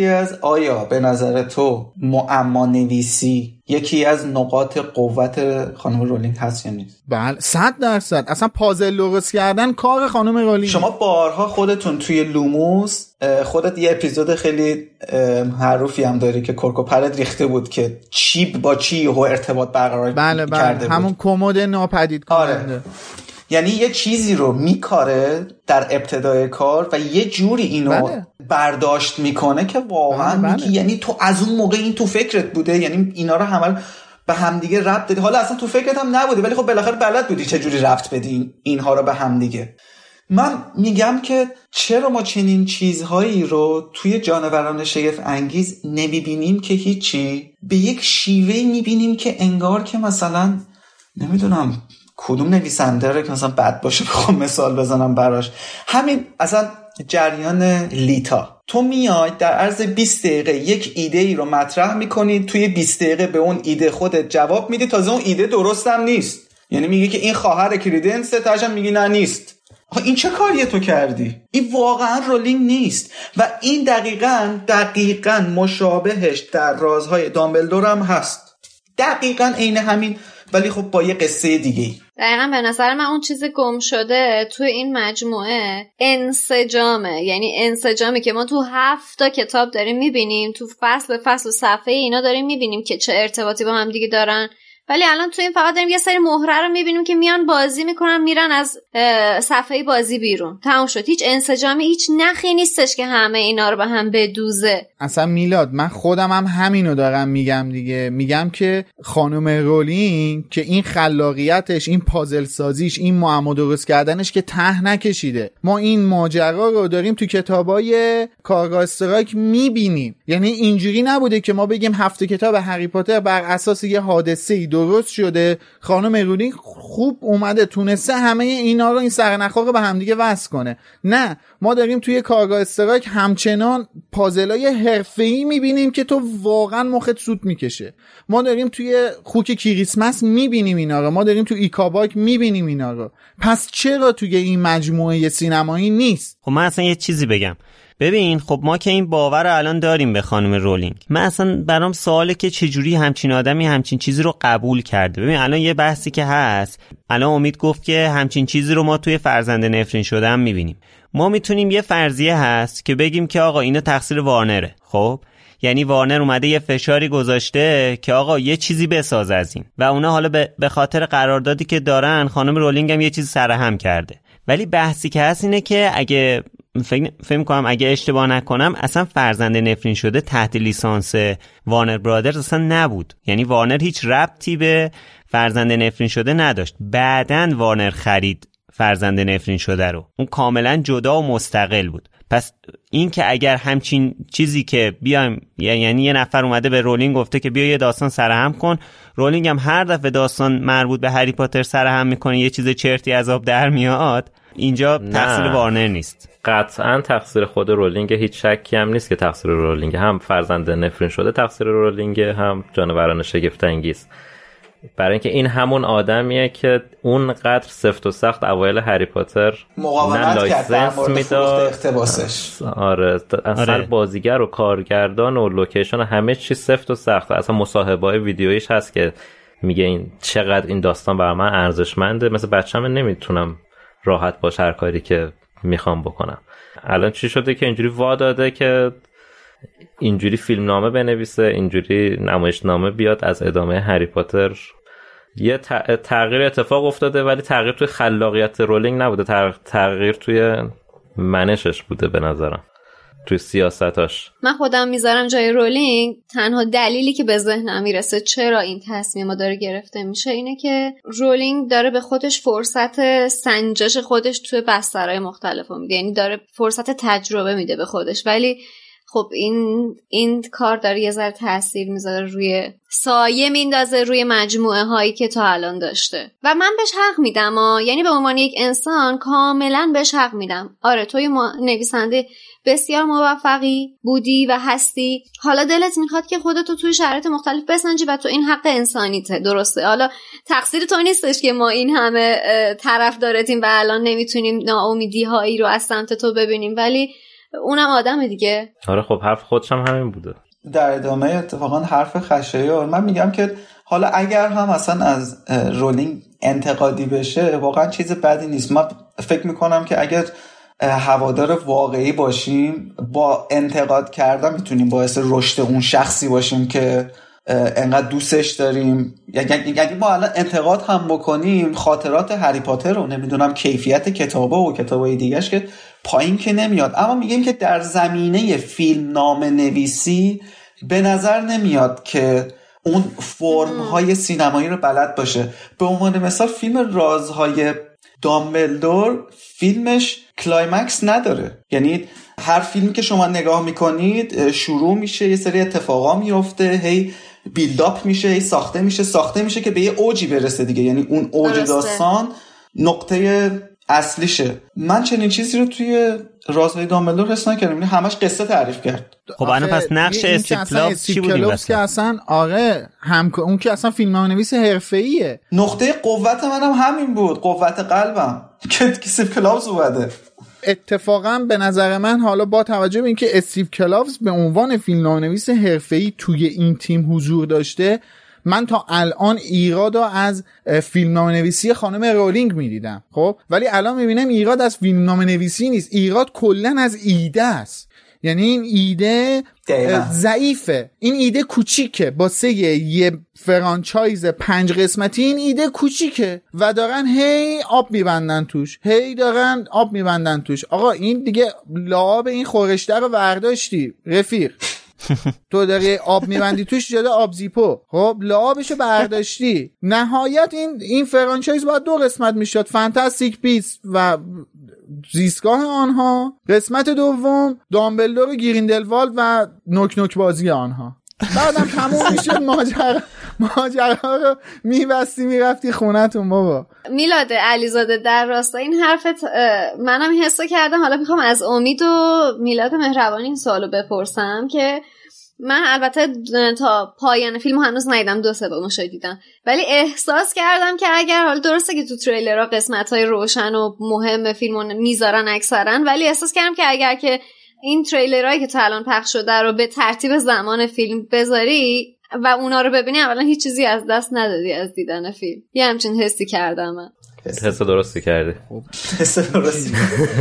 تو معما نویسی یکی از نقاط قوت خانم رولینگ هست یا نیست؟ بله 100%. اصلا پازل درست کردن کار خانم رولینگ. شما بارها خودتون توی لوموس خودت یه اپیزود خیلی معروفی هم داری که کرکوپرت ریخته بود که چی با چی و ارتباط برقرار کرده بود. همون کمد ناپدید کننده. آره. یعنی یه چیزی رو میکاره در ابتدای کار و یه جوری اینو برداشت میکنه که واقعا میگی یعنی تو از اون موقع این تو فکرت بوده، یعنی اینا رو همه به همدیگه ربط دادی. حالا اصلا تو فکرت هم نبوده ولی خب بالاخره بلد بودی چه جوری ربط بدی اینها رو به همدیگه. من میگم که چرا ما چنین چیزهایی رو توی جانوران شگفت انگیز نمیبینیم که هیچی، به یک شیوهی میبینیم که انگار که مثلا نمیدونم کدوم نویسنده رو که مثلا بد باشه بخوام مثال بزنم براش، همین اصلا جریان لیتا. تو میای در عرض 20 دقیقه یک ایده ای رو مطرح میکنی، توی 20 دقیقه به اون ایده خودت جواب میدی، تازه اون ایده درست هم نیست، یعنی میگه که این خواهر کریدنسه، تاشم میگی نه نیست. این چه کاریه تو کردی؟ این واقعا رولینگ نیست و این دقیقاً مشابهش در رازهای دامبلدور هم هست، دقیقاً عین همین، ولی خب با یه قصه دیگه. دقیقاً به نظر من اون چیز گم شده تو این مجموعه انسجامه، یعنی انسجامی که ما تو 7 تا کتاب داریم میبینیم، تو فصل به فصل و صفحه اینا داریم میبینیم که چه ارتباطی با هم دیگه دارن، ولی الان تو این فقط داریم یه سری مهره رو میبینیم که میان بازی میکنن میرن از صفحه بازی بیرون، تموم شد. هیچ انسجامی، هیچ نخی نیستش که همه اینا رو به هم بدوزه. اصلا میلاد من خودم هم همینو دارم میگم دیگه، میگم که خانم رولینگ که این خلاقیتش، این پازل سازیش، این معما درست کردنش که ته نکشیده. ما این ماجرا رو داریم تو کتابای کارگاه استرایک میبینیم، یعنی اینجوری نبوده که ما بگیم 7 کتاب هری پاتر بر اساس یه حادثه‌ای درست شده، خانم رولینگ خوب اومده تونسته همه اینا رو، این سرنخ‌ها رو به هم دیگه وصل کنه. نه، ما داریم توی کارگاه استرایک همچنان پازلای حرفه‌ای میبینیم که تو واقعا مخت سوت میکشه. ما داریم توی خوک کریسمس میبینیم اینا رو، ما داریم توی ایکاباک میبینیم اینا رو. پس چرا توی این مجموعه سینمایی نیست؟ خب من اصلا یه چیزی بگم. ببین خب ما که این باور رو الان داریم به خانم رولینگ، من اصلا برام سواله که چجوری همچین آدمی همچین چیزی رو قبول کرده. ببین الان یه بحثی که هست، الان امید گفت که همچین چیزی رو ما توی فرزند نفرین شده هم میبینیم. ما میتونیم یه فرضیه هست که بگیم که آقا اینو تقصیر وارنره. خب یعنی وارنر اومده یه فشاری گذاشته که آقا یه چیزی بساز از این و اونا حالا به خاطر قراردادی که دارن خانم رولینگ هم یه چیز سرهم کرده. ولی بحثی که هست اینه که اگه فکر کنم اگه اشتباه نکنم اصلا فرزند نفرین شده تحت لیسانس وارنر برادرز اصلا نبود، یعنی وارنر هیچ ربطی به فرزند نفرین شده نداشت. بعدن وارنر خرید فرزند نفرین شده رو، اون کاملا جدا و مستقل بود. پس این که اگر همچین چیزی که بیایم، یعنی یه نفر اومده به رولینگ گفته که بیا یه داستان سرهم کن، رولینگ هم هر دفعه داستان مربوط به هری پاتر سرهم میکنه، یه چیز چرتی از آب در میاد، اینجا تقصیر وارنر نیست. قطعا تقصیر خود رولینگ، هیچ شکی هم نیست که تقصیر رولینگ، هم فرزند نفرین شده تقصیر رولینگ، هم جانوران شگفت انگیز. برای اینکه این همون آدمیه که اونقدر سفت و سخت اوایل هری پاتر مقاومت کرد در مورد فروخت اقتباسش. آره اصلا بازیگر و کارگردان و لوکیشن و همه چی سفت و سخت. اصلا مصاحبه‌های ویدیویش هست که میگه این چقدر این داستان برای من ارزشمنده، مثل بچه‌م نمیتونم راحت باش هر کاری که میخوام بکنم. الان چی شده که اینجوری وا داده که اینجوری فیلمنامه بنویسه، اینجوری نمایشنامه بیاد از ادامه هری پاتر. یه تغییر اتفاق افتاده، ولی تغییر توی خلاقیت رولینگ نبوده، تغییر توی منشش بوده به نظرم. توی سیاستاش. من خودم میذارم جای رولینگ. تنها دلیلی که به ذهنم میرسه چرا این تصمیم داره گرفته میشه اینه که رولینگ داره به خودش فرصت سنجش خودش توی بسترهای مختلف میده، یعنی داره فرصت تجربه میده به خودش، ولی خب این کار داره یه ذره تأثیر میذاره روی سایه میندازه روی مجموعه هایی که تا الان داشته و من بهش حق میدم یعنی به عنوان یک انسان کاملا بهش حق میدم. آره توی نویسنده بسیار موفقی بودی و هستی، حالا دلت میخواد که خودتو توی شرایط مختلف بسنجی و تو این حق انسانیته، درسته؟ حالا تقصیر تو نیستش که ما این همه طرفدارتیم و الان نمیتونیم ناامیدی هایی رو از سمت تو ببینیم، ولی اونم آدمه دیگه. آره خب حرف خودش هم همین بوده. در ادامه اتفاقا حرف خشایار من میگم که حالا اگر هم اصلا از رولینگ انتقادی بشه واقعا چیز بدی نیست. من فکر میکنم که اگر هوادار واقعی باشیم با انتقاد کردن میتونیم باعث رشد اون شخصی باشیم که انقدر دوستش داریم. یعنی ما الان انتقاد هم بکنیم خاطرات هری پاتر رو نمیدونم کیفیت کتابه و کتابای دیگهش که پایین که نمیاد، اما میگیم که در زمینه فیلم نامه نویسی به نظر نمیاد که اون فرم های سینمایی رو بلد باشه. به عنوان مثال فیلم رازهای دامبلدور فیلمش کلایمکس نداره، یعنی هر فیلمی که شما نگاه میکنید شروع میشه یه سری اتفاقا میفته، هی بیلداپ میشه، هی ساخته میشه که به یه اوجی برسه دیگه، یعنی اون اوج داستان نقطه اصلیشه. من چنین چیزی رو توی رازهای دامبلدور حس نکردم، یعنی همش قصه تعریف کرد. خب الان پس نقش استیو کلاوز چی بود این که اصلا آره اون که اصلا فیلمنامه‌نویس حرفه‌ایه. نقطه قوت منم همین بود، قوت قلبم که استیو کلاوز اومده. اتفاقا به نظر من حالا با توجه به اینکه استیو کلاوز به عنوان فیلمنامه‌نویس حرفه‌ای توی این تیم حضور داشته، من تا الان ایراد از فیلمنامه‌نویسی خانم رولینگ می‌دیدم. خب ولی الان می‌بینم ایراد از فیلمنامه‌نویسی نیست، ایراد کلاً از ایده است. یعنی این ایده ضعیفه، این ایده کوچیکه، واسه یه فرانچایز 5 قسمتی این ایده کوچیکه و دارن هی آب میبندن توش. آقا این دیگه لعاب این خورشته رو برداشتی رفیق تو داری آب میبندی توش جدا آب زیپو، خب لعابشو برداشتی. نهایت این فرانچایز باید 2 قسمت میشد، فانتاستیک بیست و زیستگاه آنها، قسمت دوم دامبلدور و گریندلوالد و نوک بازی آنها. بعدم تموم میشد ماجرا رو میرفتی خونتون. بابا میلاد علیزاده در راستای این حرفت منم حسو کردم. حالا میخوام از امید و میلاد مهربانی این سوالو بپرسم که من البته تا پایان فیلمو هنوز ندیدم، 2-3 بار دیدم، ولی احساس کردم که اگر حالا درسته که تو تریلرها قسمت‌های روشن و مهم فیلمو میذارن اکثرا، ولی احساس کردم که اگر که این تریلرهایی که تا الان پخش شده رو به ترتیب زمان فیلم بذاری و اونا رو ببینی اولا هیچ چیزی از دست ندادی از دیدن فیلم. یه همچین حسی کردم من. حس درستی کردی. حس درستی.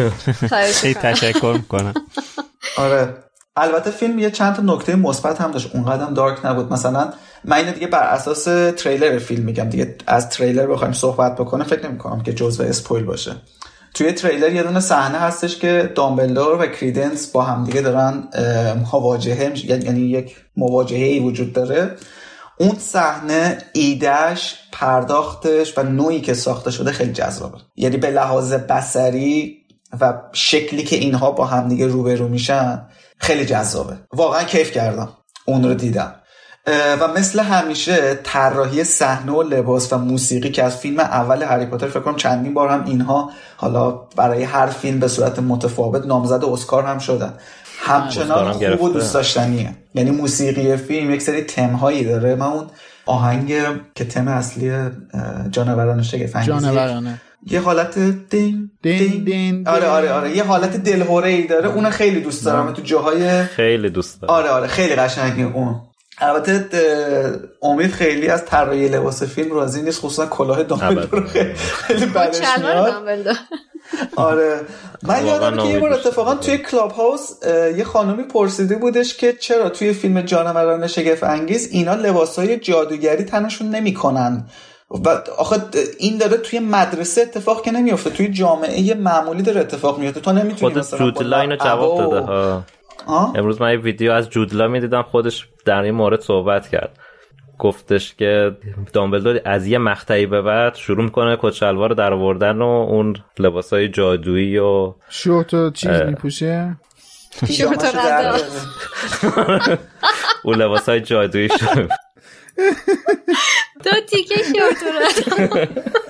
خیلی تشکر میکنم. آره البته فیلم یه چند تا نکته مثبت هم داشت، اونقدرم دارک نبود. مثلا من اینو دیگه بر اساس تریلر فیلم میگم دیگه، از تریلر بخوایم صحبت بکنه فکر نمی‌کنم که جزء اسپویل باشه. توی تریلر یه دونه صحنه هستش که دامبلدور و کریدنس با هم دیگه دارن مواجهه، یعنی یک مواجهه‌ای وجود داره. اون صحنه ایدهش، پرداختش و نوعی که ساخته شده خیلی جذابه، یعنی به لحاظ بصری و شکلی که اینها با هم دیگه روبرو میشن خیلی جذابه. واقعا کیف کردم اون رو دیدم. و مثل همیشه طراحی صحنه و لباس و موسیقی که از فیلم اول هری پاتر فکر کنم چندین بار هم اینها حالا برای هر فیلم به صورت متفاوت نامزد اسکار هم شدن، همچنان خوب و دوست داشتنیه. یعنی موسیقی فیلم یک سری تم‌هایی داره. من اون آهنگ که تم اصلی جانوران شگفت‌انگیزه یه حالت دین دین دین، آره یه حالت دلهوره‌ای داره، اونو خیلی دوست دارم. تو جاهای خیلی دوست دارم. آره خیلی قشنگه اون. البته امید خیلی از طراحی لباس فیلم راضی نیست، خصوصا کلاه دامبلدور خیلی بدش میاد. آره من یادم که یه بار اتفاقا توی کلاب هاوس یه خانومی پرسیده بودش که چرا توی فیلم جانوران شگفت انگیز اینا لباسای جادوگری تنشون نمیکنن و آخه این داره توی مدرسه اتفاق که نمیفته، توی جامعه معمولی داره اتفاق میفته. تو نمیتونی مثلا خود لاین جواب داده ها. امروز من یه ویدیو از جودلا میدیدم، خودش در این مورد صحبت کرد. گفتش که دامبلدور از یه مقطعی به بعد شروع میکنه کت شلوار در آوردن و اون لباسای جادویی و شورت و چیز میپوشه، شورت و ردا اون لباسای جادویی شد 2 تیکه شورت و ردا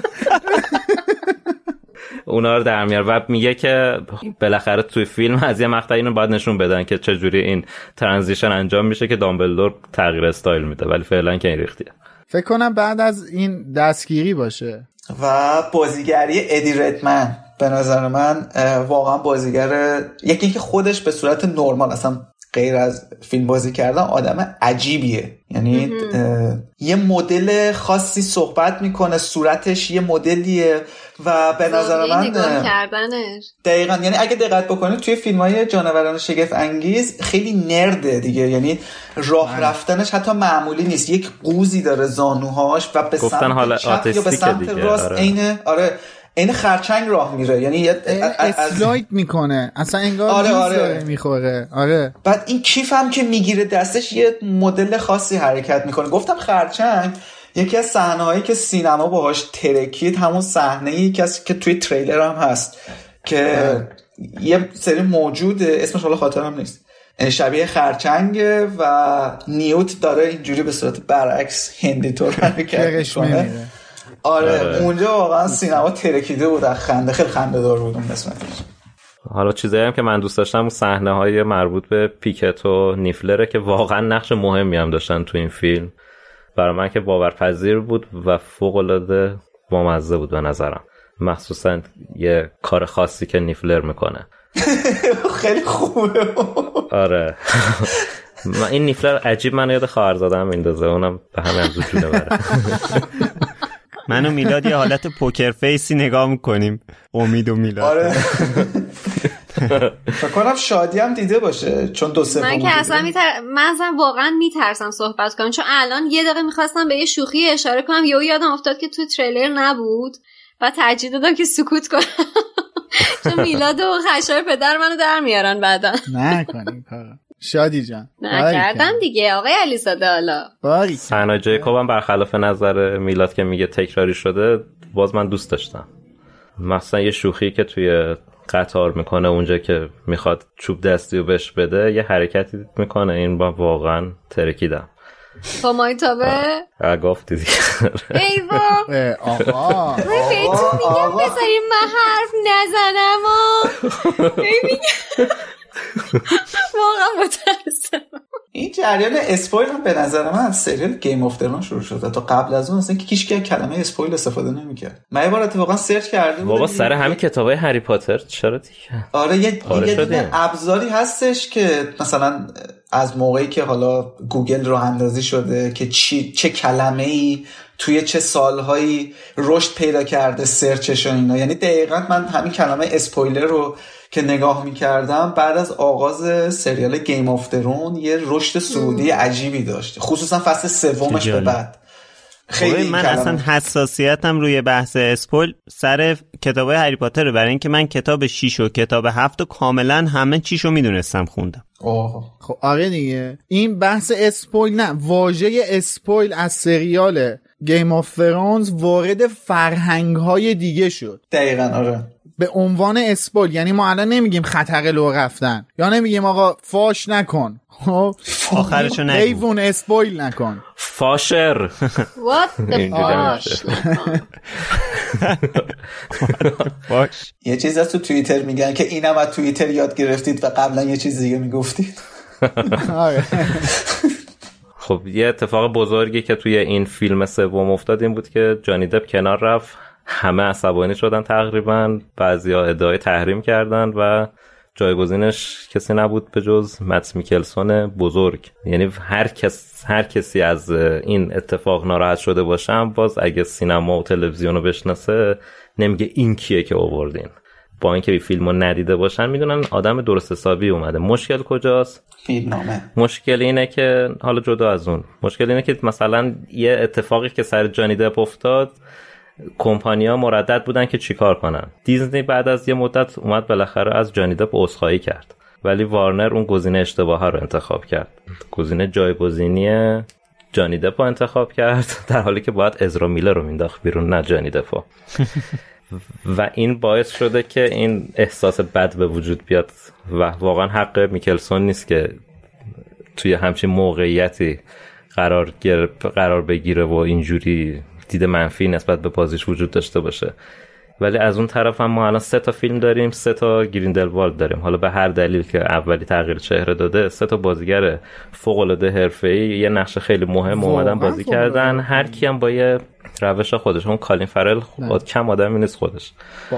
اونا رو در میاره و میگه که بالاخره توی فیلم از یه مقطعی اینو باید نشون بدن که چجوری این ترانزیشن انجام میشه که دامبلدور تغییر استایل میده، ولی فعلا که این ریختیه. فکر کنم بعد از این دستگیری باشه. و بازیگری ادی ردمن به نظر من واقعا بازیگر، یکی اینکه خودش به صورت نرمال اصلا غیر از فیلم بازی کردن آدم عجیبیه، یعنی یه مدل خاصی صحبت میکنه، صورتش یه مدلیه و به نظر من دقیقاً، یعنی اگه دقت بکنید توی فیلم‌های جانوران شگفت انگیز خیلی نرده دیگه، یعنی راه رفتنش حتی معمولی نیست، یک قوزی داره زانوهاش و به سمت چپ یا به سمت راست این خرچنگ راه میره، یعنی اسلاید میکنه اصلا انگار داره میخوره. آره بعد این کیف هم که میگیره دستش یه مدل خاصی حرکت میکنه. گفتم خرچنگ یکی از صحنه‌هایی که سینما باهاش ترکید همون صحنه‌ای که توی تریلر هم هست که یه سری موجوده اسمش حالا خاطرم نیست، شبیه خرچنگه و نیوت داره اینجوری به صورت برعکس هندی طور حرکت میکنه. آره اونجا واقعا سینما ترکیده بود، خنده خیلی خنده دار بود اون قسمتش. حالا چیزایی هم که من دوست داشتم اون صحنه‌های مربوط به پیکت و نیفلره که واقعا نقش مهمی هم داشتن تو این فیلم. برای من که باورپذیر بود و فوق‌العاده بامزه بود به نظرم، مخصوصا یه کار خاصی که نیفلر میکنه. خیلی خوبه. آره من این نیفلر عجیب منو یاد خواهرزاده‌ام میندازه، اونم به همین از جونه بره. من و میلاد یه حالت پوکر فیسی نگاه میکنیم، امید و میلاد. آره فکر کنم شادی هم دیده باشه چون 2-3 من که اصلا من واقعا میترسم صحبت کنم، چون الان یه دقیقه میخواستم به یه شوخی اشاره کنم یهو یادم افتاد که تو تریلر نبود و ترجیح دادم که سکوت کنم چون میلاد و خشایار پدر منو در میارن بعدا. نکنیم کارو شادی جان. نکردم دیگه آقای علیزاده. حالا صحنه جیکوب هم برخلاف نظر میلاد که میگه تکراری شده، باز من دوست داشتم. مثلا یه شوخی که توی قطار میکنه اونجا که میخواد چوب دستی رو بهش بده، یه حرکتی میکنه، این با واقعا ترکیدم. با مایتابه گفتی دیگه. ای بابا آقا من بهتون میگم بذاریم من حرف نزنم واقعا متاسفم. این جریان اسپویل هم به نظر من از سریال گیم اف ترونز شروع شده، تا قبل از اون اصلا که هیچ کلمه اسپویل استفاده نمیکرد. من یه بار اتفاقا سرچ کردم بابا سر همین کتابای هری پاتر چرا دیگه. آره یه ابزاری هستش که مثلا از موقعی که حالا گوگل راه اندازی شده که چه کلمه‌ای توی چه سالهایی رشد پیدا کرده سرچش و اینا، یعنی دقیقاً من همین کلمه اسپویلر رو که نگاه میکردم بعد از آغاز سریال گیم آف ترون یه رشد صعودی عجیبی داشت، خصوصا فصل 3 به بعد. خیلی من اصلا حساسیتم روی بحث اسپویل سر کتابای هری پاتر، برای اینکه من کتاب 6 و کتاب 7 و کاملا همه چیشو میدونستم خوندم. خب آره دیگه این بحث اسپویل نه، واژه اسپویل از سریال گیم آف ترونز وارد فرهنگ‌های دیگه شد. دقیقاً آره. به عنوان اسپویل، یعنی ما الان نمیگیم خطر لو رفتن یا نمیگیم آقا فاش نکن، خب آخرشو نگو، حیوان اسپویل نکن، فاشر what the فاش. یه چیز از تو توییتر میگن که اینم از توییتر یاد گرفتید و قبلا یه چیز دیگه میگفتید. خب یه اتفاق بزرگی که توی این فیلم 3 افتاد این بود که جانی دپ کنار رفت، همه عصبانی شدن تقریبا، بعضیا ادعای تحریم کردن و جایگزینش کسی نبود به جز مت میکلسون بزرگ. یعنی هر کسی از این اتفاق ناراحت شده باشه باز اگه سینما و تلویزیون رو بشناسه نمیگه این کیه که آوردین، با اینکه فیلمو ندیده باشن میدونن آدم درست حسابی اومده. مشکل کجاست؟ فیلمنامه. مشکل اینه که حالا جدا از اون، مشکل اینه که مثلا یه اتفاقی که سر جانی دپ افتاد کمپانی‌ها مردد بودن که چیکار کنن. دیزنی بعد از یه مدت اومد بالاخره از جانی دپ عذرخواهی کرد ولی وارنر اون گزینه اشتباه رو انتخاب کرد. گزینه جایگزینی جانی دپ رو انتخاب کرد در حالی که باید ازرا میلر رو مینداخت بیرون، نه جانی دپ. و این باعث شده که این احساس بد به وجود بیاد و واقعا حق میکلسون نیست که توی همچین موقعیتی قرار بگیره و اینجوری دید منفی نسبت به بازیش وجود داشته باشه. ولی از اون طرف هم ما الان 3 تا فیلم داریم، 3 تا گریندلوالد داریم. حالا به هر دلیل که اولی تغییر چهره داده، 3 تا بازیگر فوق العاده حرفه‌ای یه نقش خیلی مهم اومدن بازی کردن، هر کی هم با یه روش خودش. اون کالین فرل کم آدمی نیست خودش.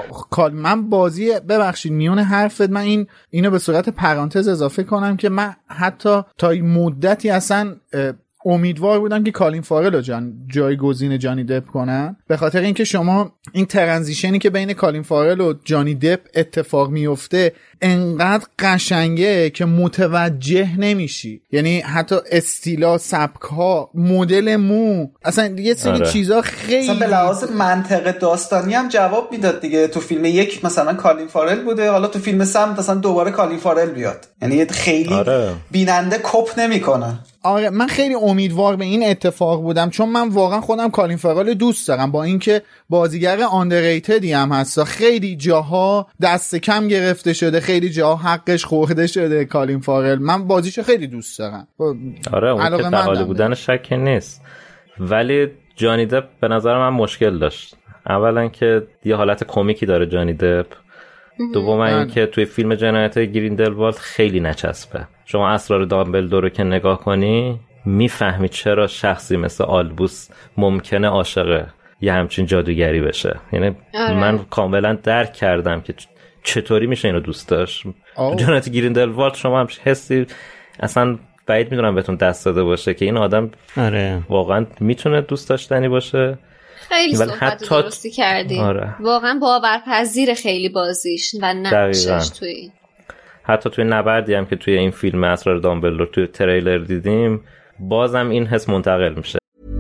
من بازی ببخشید میون حرفت من اینو به صورت پرانتز اضافه کنم که من حتی تا مدتی اصلا امیدوار بودم که کالین فارل رو جایگزین جانی دپ کنن، به خاطر اینکه شما این ترانزیشنی که بین کالین فارل و جانی دپ اتفاق میفته انقدر قشنگه که متوجه نمیشی. یعنی حتی استیلا، سبک‌ها، مدل مو، اصلا یه سری چیزا خیلی مثلا به لحاظ منطق داستانی هم جواب میداد دیگه. تو فیلم 1 مثلا کالین فارل بوده، حالا تو فیلم 3 مثلا دوباره کالین فارل بیاد، یعنی خیلی بیننده کپ نمیکنه. آره من خیلی امیدوار به این اتفاق بودم، چون من واقعا خودم کالین فارل دوست دارم، با اینکه بازیگر آندرریتدی هم هست، خیلی جاها دست کم گرفته شده، خیلی جاها حقش خورده شده کالین فارل. من بازیشو خیلی دوست دارم. آره اون که تعالی بودن شک نیست، ولی جانی دپ به نظر من مشکل داشت. اولا که یه حالت کمیکی داره جانی دپ، دوم اینکه توی فیلم جنایت گریندلوالد خیلی نچسبه. شما اسرار دامبلدور رو که نگاه کنی میفهمی چرا شخصی مثل آلبوس ممکنه عاشق یه همچین جادوگری بشه. یعنی من کاملا درک کردم که چطوری میشه اینو دوست داشت. جنایت گریندلوالد شما هم حسی اصلا بعید میدونم بهتون دست داده باشه که این آدم واقعا میتونه دوست داشتنی باشه. خیلی صحبت درستی کردیم. واقعا باورپذیر خیلی بازیش و نقشش توی این. حتی توی نبردی هم که توی این فیلم اسرار دامبلدور توی تریلر دیدیم بازم این حس منتقل میشه.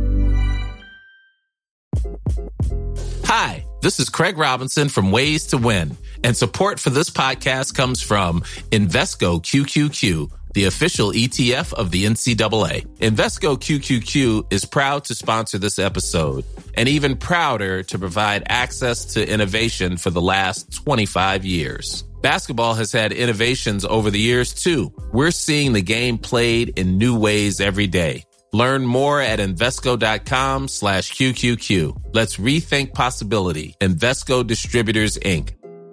Hi, this is Craig Robinson from Ways to Win, and support for this podcast comes from Invesco QQQ, the official ETF of the NCAA. Invesco QQQ is proud to sponsor this episode, and even prouder to provide access to innovation for the last 25 years. Basketball has had innovations over the years too. We're seeing the game played in new ways every day. Learn more at Invesco.com/QQQ. Let's rethink possibility. Invesco Distributors, Inc.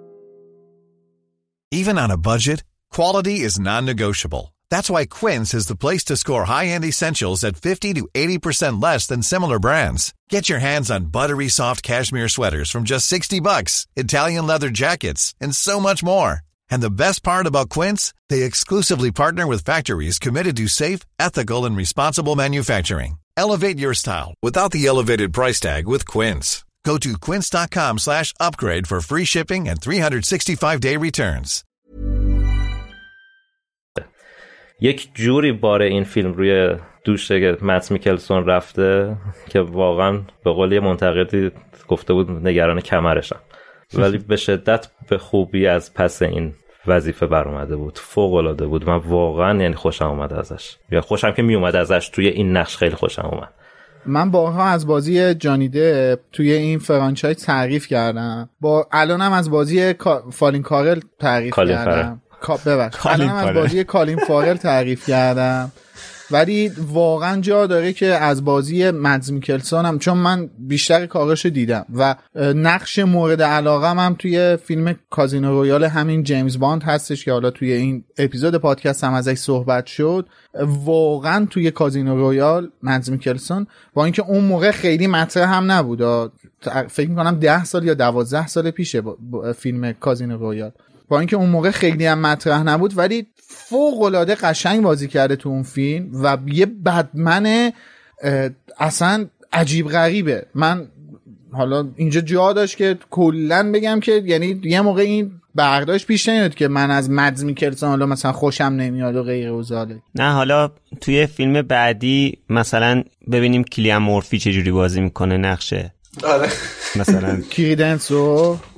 Even on a budget, quality is non-negotiable. That's why Quince is the place to score high-end essentials at 50 to 80% less than similar brands. Get your hands on buttery soft cashmere sweaters from just $60, Italian leather jackets, and so much more. And the best part about Quince, they exclusively partner with factories committed to safe, ethical, and responsible manufacturing. Elevate your style without the elevated price tag with Quince. Go to quince.com/upgrade for free shipping and 365-day returns. یک جوری بار این فیلم روی دوش مت میکلسون رفته که واقعا به قول یه منتقدی گفته بود نگران کمرشم، ولی به شدت به خوبی از پس این وظیفه بر اومده بود. فوق العاده بود. من واقعا یعنی خوشم اومد ازش، یا خوشم که می اومد ازش توی این نقش خیلی خوشم اومد. من بارها از بازی جانی دپ توی این فرانچایز تعریف کردم، الانم از بازی فالین کارل تعریف کردم. الانم از بازی کالین فارل تعریف کردم، ولی واقعا جا داره که از بازی مدز میکلسون هم، چون من بیشتر کاراشو دیدم و نقش مورد علاقم هم توی فیلم کازینو رویال همین جیمز باند هستش که حالا توی این اپیزود پادکست هم ازش صحبت شد. واقعا توی کازینو رویال مدز میکلسون با اینکه اون موقع خیلی مطرح هم نبود، فکر میکنم 10 سال یا 12 سال پیشه فیلم کازینو رویال، با اینکه اون موقع خیلی هم مطرح نبود ولی فوق‌العاده قشنگ بازی کرده تو اون فیلم و یه بدمن اصلا عجیب غریبه. من حالا اینجا جا داشت که کلن بگم که یعنی یه موقع این برداشت پیش نیاد که من از مدز میکلسون حالا مثلا خوشم نمیاد و غیره و ذالک. نه حالا توی فیلم بعدی مثلا ببینیم کلیان مورفی چجوری بازی میکنه نقشه. آره مثلا کریدنسو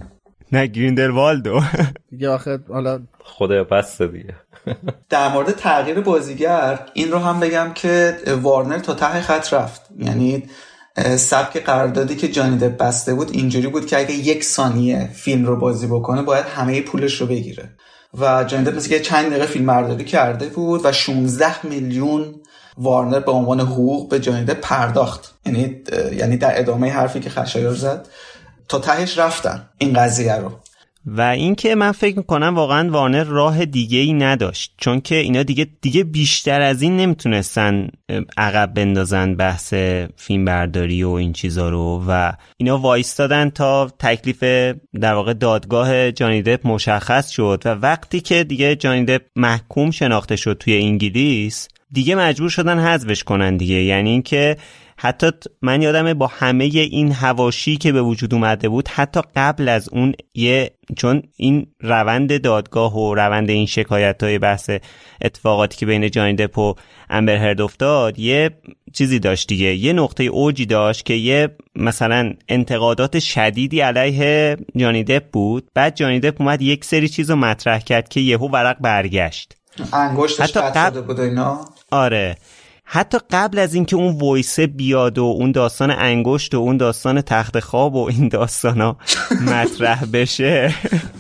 نه گریندلوالدو دیگه آخه حالا خدا بسته دیگه. در مورد تغییر بازیگر این رو هم بگم که وارنر تا ته خط رفت. یعنی سبک قراردادی که جانی دپ بسته بود اینجوری بود که اگه 1 ثانیه فیلم رو بازی بکنه باید همه پولش رو بگیره و جانی دپ مثل که چند دقیقه فیلم برداری کرده بود و 16 میلیون وارنر به عنوان حقوق به جانی دپ پرداخت. یعنی در ادامه حرفی که خشایار زد تا تهش رفتن این قضیه رو. و این که من فکر میکنم واقعا وارنر راه دیگه ای نداشت، چون که اینا دیگه بیشتر از این نمیتونستن عقب بندازن بحث فیلم برداری و این چیزا رو و اینا وایستادن تا تکلیف در واقع دادگاه جانی دپ مشخص شد و وقتی که دیگه جانی دپ محکوم شناخته شد توی انگلیس دیگه مجبور شدن حذفش کنن دیگه. یعنی این که حتی من یادمه با همه این حواشی که به وجود اومده بود حتی قبل از اون چون این روند دادگاه و روند این شکایت‌های بحث اتفاقاتی که بین جانی دپ و امبر هرد افتاد یه چیزی داشت دیگه، یه نقطه اوجی داشت که یه مثلا انتقادات شدیدی علیه جانی دپ بود. بعد جانی دپ اومد یک سری چیزو مطرح کرد که یهو ورق برگشت، انگشتش قطع شده بود اینا. آره حتی قبل از اینکه اون وایسه بیاد و اون داستان انگشت و اون داستان تخت خواب و این داستانا مطرح بشه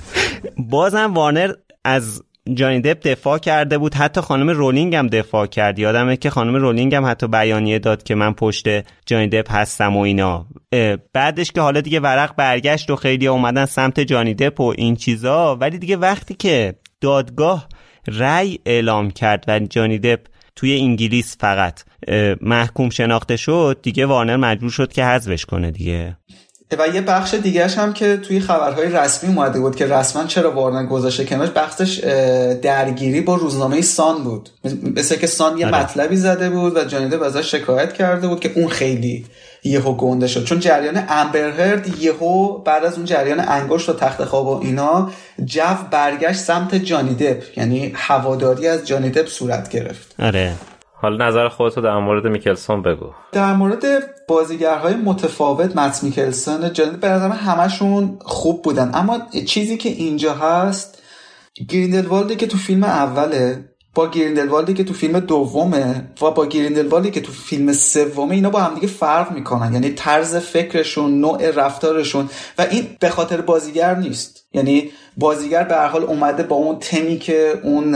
بازم وارنر از جانی دپ دفاع کرده بود. حتی خانم رولینگ هم دفاع کرد. یادمه که خانم رولینگ هم حتی بیانیه داد که من پشت جانی دپ هستم و اینا. بعدش که حالا دیگه ورق برگشت و خیلی اومدن سمت جانی دپ و این چیزا، ولی دیگه وقتی که دادگاه رأی اعلام کرد و جانی دپ توی انگلیس فقط محکوم شناخته شد دیگه وارنر مجبور شد که حذفش کنه دیگه. و یه بخش دیگهش هم که توی خبرهای رسمی اومده بود که رسما چرا وارنر گذاشته کنارش، بخشش درگیری با روزنامه سان بود. مثل که سان یه مطلبی زده بود و جانی دپ ازش شکایت کرده بود که اون خیلی یهو گنده شد، چون جریان امبر هرد یهو بعد از اون جریان انگشت و تخت خواب و اینا جو برگشت سمت جانی دپ، یعنی هواداری از جانی دپ صورت گرفت. آره حالا نظر خودتو در مورد میکلسون بگو. در مورد بازیگرهای متفاوت مت میکلسون جانی دپ به نظر من همشون خوب بودن، اما چیزی که اینجا هست گریندلوالدی که تو فیلم اوله با گریندلوالدی که تو فیلم دومه و با گریندلوالدی که تو فیلم سومه اینا با هم دیگه فرق میکنن. یعنی طرز فکرشون، نوع رفتارشون، و این به خاطر بازیگر نیست. یعنی بازیگر به هر حال اومده با اون تمی که اون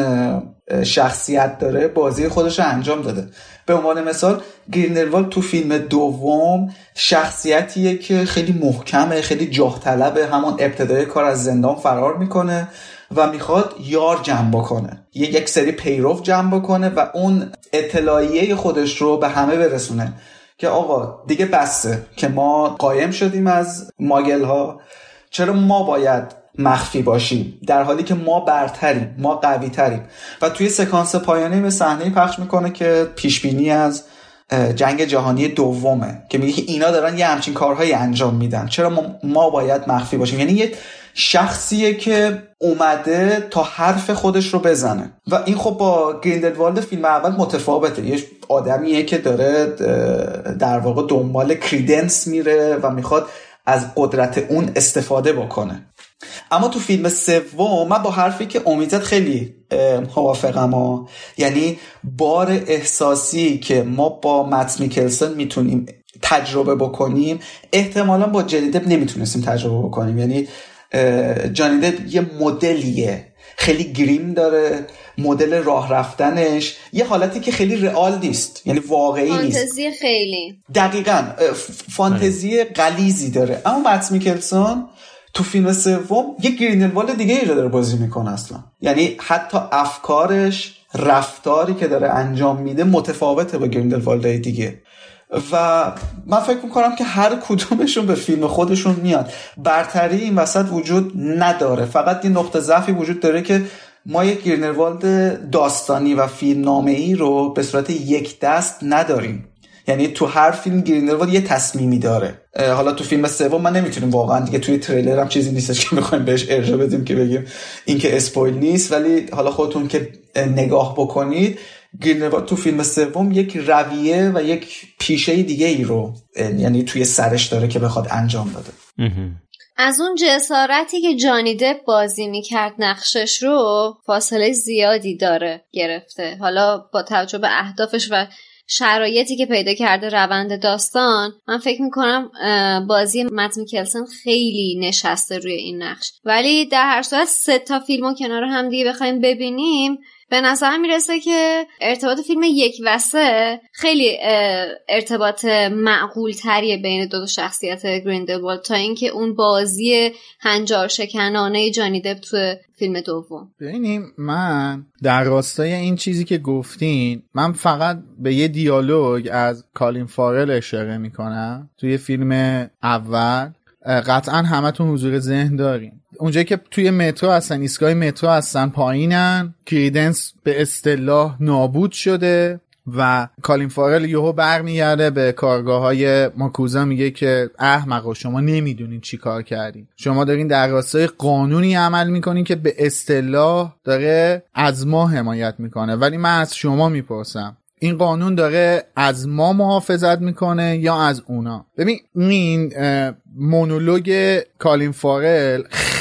شخصیت داره بازی خودش رو انجام داده. به عنوان مثال گریندلوالد تو فیلم دوم شخصیتیه که خیلی محکمه، خیلی جاه طلبه، همون ابتدای کار از زندان فرار میکنه و میخواد یار جمع بکنه، یک سری پیرو جمع بکنه و اون اطلاعیه خودش رو به همه برسونه که آقا دیگه بسه که ما قایم شدیم از ماگل ها، چرا ما باید مخفی باشیم در حالی که ما برتریم، ما قوی تریم. و توی سکانس پایانی به صحنه پخش میکنه که پیشبینی از جنگ جهانی دومه که میگه که اینا دارن یه همچین کارهایی انجام میدن، چرا ما باید مخفی باشیم. یعنی یه شخصیه که اومده تا حرف خودش رو بزنه و این خب با گریندلوالد فیلم اول متفاوته. یه آدمیه که داره در واقع دنبال کریدنس میره و میخواد از قدرت اون استفاده بکنه. اما تو فیلم سوم من با حرفی که امیدت خیلی موافقم. یعنی بار احساسی که ما با مت میکلسون میتونیم تجربه بکنیم احتمالا با جانی دپ نمیتونستیم تجربه بکنیم. یعنی جانی دپ یه مدلیه، خیلی گریم داره، مدل راه رفتنش یه حالتی که خیلی رئال نیست، یعنی واقعی نیست، فانتزی خیلی دقیقاً فانتزی غلیظی داره. اما مت میکلسون تو فیلم سوم یه گریندلوالد دیگه ایجا داره بازی میکنه اصلا. یعنی حتی افکارش، رفتاری که داره انجام میده متفاوته با گریندلوالدهای دیگه و من فکر میکنم که هر کدومشون به فیلم خودشون میاد. برتری این وسط وجود نداره، فقط یه نقطه ضعفی وجود داره که ما یک گریندلوالد داستانی و فیلمنامه‌ای رو به صورت یک دست نداریم. یعنی تو هر فیلم گریندلوالد یه تصمیمی داره. حالا تو فیلم سوم من نمیتونیم واقعا دیگه، توی تریلر هم چیزی نیستش که میخوایم بهش ارجاع بدیم که بگیم این که اسپویل نیست، ولی حالا خودتون که نگاه بکنید گریندلوالد تو فیلم سوم یک رویه و یک پیشه دیگه ای رو یعنی توی سرش داره که بخواد انجام بده. از اون جسارتی که جانی دپ بازی میکرد نقشش رو فاصله زیادی داره گرفته. حالا با توجه به اهدافش و شرایطی که پیدا کرده روند داستان، من فکر میکنم بازی مت میکلسن خیلی نشسته روی این نقش. ولی در هر صورت 3 تا فیلمو کنار هم دیگه بخوایم ببینیم، به نظر میرسه که ارتباط فیلم 1 و 3 خیلی ارتباط معقول تریه بین 2 شخصیت گریندلوالد تا اینکه اون بازی هنجار شکنانه جانی دپ تو فیلم دوم. ببینیم، من در راستای این چیزی که گفتین، من فقط به یه دیالوگ از کالین فارل اشاره میکنم توی فیلم اول. قطعا همتون حضور ذهن دارین اونجایی که توی مترو هستن، ایستگاه مترو هستن، پایینن، کریدنس به اصطلاح نابود شده و کالین فارل یهو برمیگرده به کارگاه‌های ماکوزا، میگه که احمقا شما نمیدونین چی کار کردین، شما دارین در راستای قانونی عمل میکنین که به اصطلاح داره از ما حمایت میکنه، ولی من از شما میپرسم این قانون داره از ما محافظت میکنه یا از اونا؟ ببین این مونولوگ کالین فارل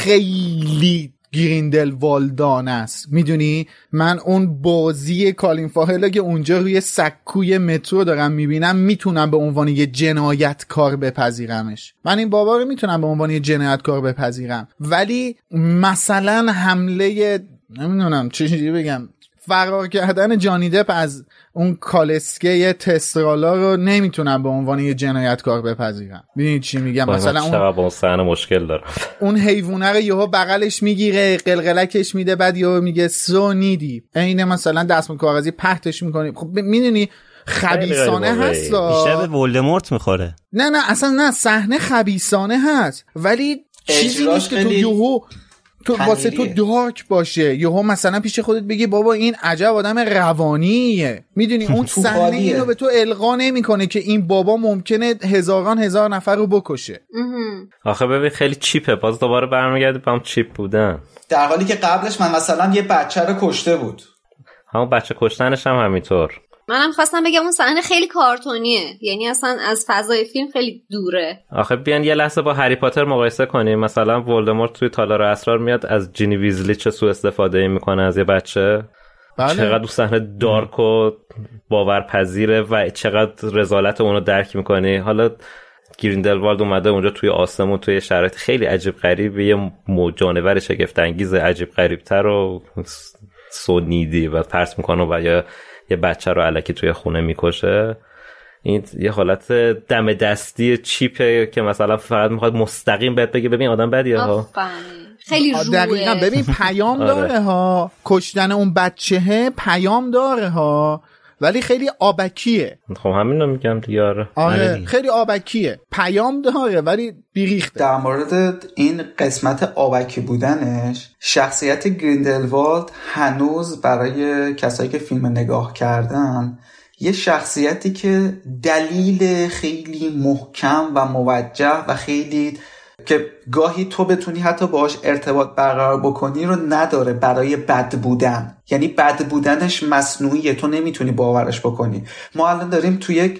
خیلی گریندلوالدانه است، میدونی؟ من اون بازی کالین فارل که اونجا روی سکوی مترو دارم میبینم، میتونم به عنوان یه جنایتکار بپذیرمش. من این بابا رو میتونم به عنوان یه جنایتکار بپذیرم، ولی مثلا حمله، نمیدونم چجوری بگم، فرار کردن جانی دپ از اون کالسکه تسترالا رو نمیتونم به عنوان یه جنایتکار بپذیرم. ببینید چی میگم؟ مثلا اون صحنه مشکل داره. اون حیوانه رو یهو بغلش میگیره، قلقلکش میده، بعد یهو میگه سو نیدی، عین مثلا دستمال کاغذی پرتش میکنی. خب میدونی خبیثانه هست، بیشتر به ولدمورت میخوره. نه اصلا نه، صحنه خبیثانه هست، ولی چیزی نیست که تو واسه تو دارک باشه. یهو مثلا پیش خودت بگی بابا این عجب آدم روانیه، میدونی؟ اون صحنه اینو به تو القا نمیکنه که این بابا ممکنه هزار نفر رو بکشه. آخه ببین خیلی چیپه، باز دوباره برمیگرده به هم چیپ بودن، در حالی که قبلش من مثلا یه بچه رو کشته بود. همون بچه کشتنش هم همینطور. منم خواستم بگم اون صحنه خیلی کارتونیه، یعنی اصلا از فضای فیلم خیلی دوره. آخه بیان یه لحظه با هری پاتر مقایسه کنیم. مثلا ولدمورت توی تالار اسرار میاد از جینی ویزلی چه سوء استفاده میکنه از یه بچه. بله. چقدر اون صحنه دارک و باورپذیره و چقدر رذالت اونو درک میکنی. حالا گریندلوالد اومده اونجا توی آسمون توی شرایط خیلی عجیب غریب، یه جانور شگفت انگیز عجیب غریب‌تر و سونیدی و پرت میکنه و یا یه بچه رو الکی توی خونه میکشه. این یه حالت دم دستی چیپه که مثلا فقط میخواد مستقیم بهت بگه ببین آدم بدیه ها. خیلی روه. دقیقاً ببین پیام داره ها، کشتن اون بچهه پیام داره ها، ولی خیلی آبکیه. خب همین رو میگم دیگه. آره خیلی آبکیه، پیام داره ولی بیریخته. در مورد این قسمت آبکی بودنش، شخصیت گریندلوالد هنوز برای کسایی که فیلم نگاه کردن یه شخصیتی که دلیل خیلی محکم و موجه و خیلی که گاهی تو بتونی حتی باهاش ارتباط برقرار بکنی رو نداره برای بد بودن. یعنی بد بودنش مصنوعیه، تو نمیتونی باورش بکنی. ما الان داریم تو یک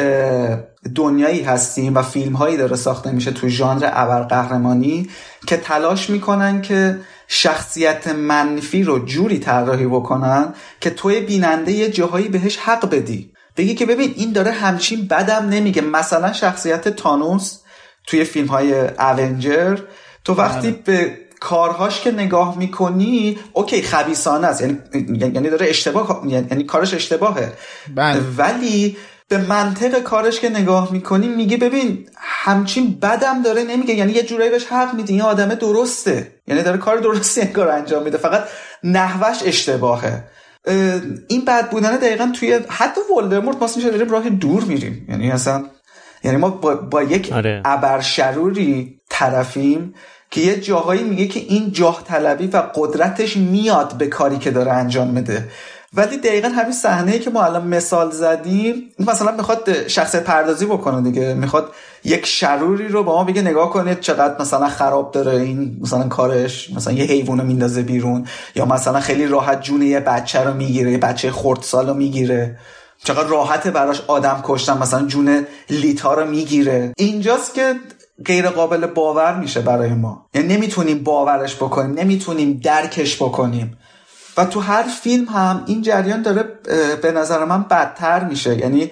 دنیایی هستیم و فیلم هایی داره ساخته میشه تو ژانر ابرقهرمانی که تلاش میکنن که شخصیت منفی رو جوری طراحی بکنن که توی بیننده یه جاهایی بهش حق بدی، بگی که ببین این داره همچین بدم نمیگه. مثلا شخصیت تانوس توی فیلم های اونجر، تو وقتی به کارهاش که نگاه میکنی اوکی خبیثانه است، یعنی داره اشتباه، یعنی کارش اشتباهه، ولی به منطق کارش که نگاه میکنی میگه ببین همچین بدم داره نمیگه، یعنی یه جورایی بهش حق میدی، این آدم درسته، یعنی داره کار درستی انگار انجام میده، فقط نحوش اشتباهه. این بد بودنه دقیقاً توی حتی ولدمورت ما میشه داریم راه دور میریم، یعنی اصلا یعنی ما با یک ابرشروری طرفیم که یه جاهایی میگه که این جاه طلبی و قدرتش میاد به کاری که داره انجام میده، ولی دقیقاً همین صحنه‌ای که ما الان مثال زدیم، مثلا میخواد شخصیت پردازی بکنه دیگه، میخواد یک شروری رو با ما بگه نگاه کنید چقدر مثلا خراب داره این، مثلا کارش مثلا یه حیوانو میندازه بیرون، یا مثلا خیلی راحت جون یه بچه رو میگیره، یه بچه خردسال رو میگیره، چقدر راحته براش آدم کشتن، مثلا جون لیتا رو میگیره. اینجاست که غیر قابل باور میشه برای ما، یعنی نمیتونیم باورش بکنیم، نمیتونیم درکش بکنیم. و تو هر فیلم هم این جریان داره به نظر من بدتر میشه، یعنی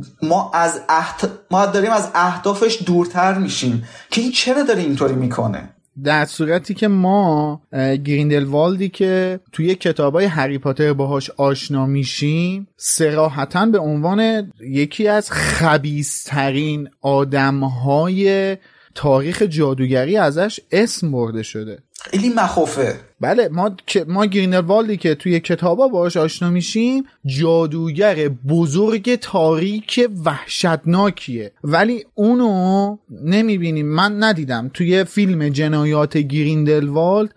ما داریم از اهدافش دورتر میشیم که این چرا داره اینطوری میکنه. در صورتی که ما گریندلوالدی که توی کتابای هری پاتر باهاش آشنا میشیم صراحتاً به عنوان یکی از خبیث‌ترین آدمهای تاریخ جادوگری ازش اسم برده شده. خیلی مخوفه. بله، ما گریندلوالدی که توی کتابا باهاش آشنا میشیم جادوگر بزرگ تاریک وحشتناکیه، ولی اونو نمیبینیم. من ندیدم توی فیلم جنایات گریندلوالد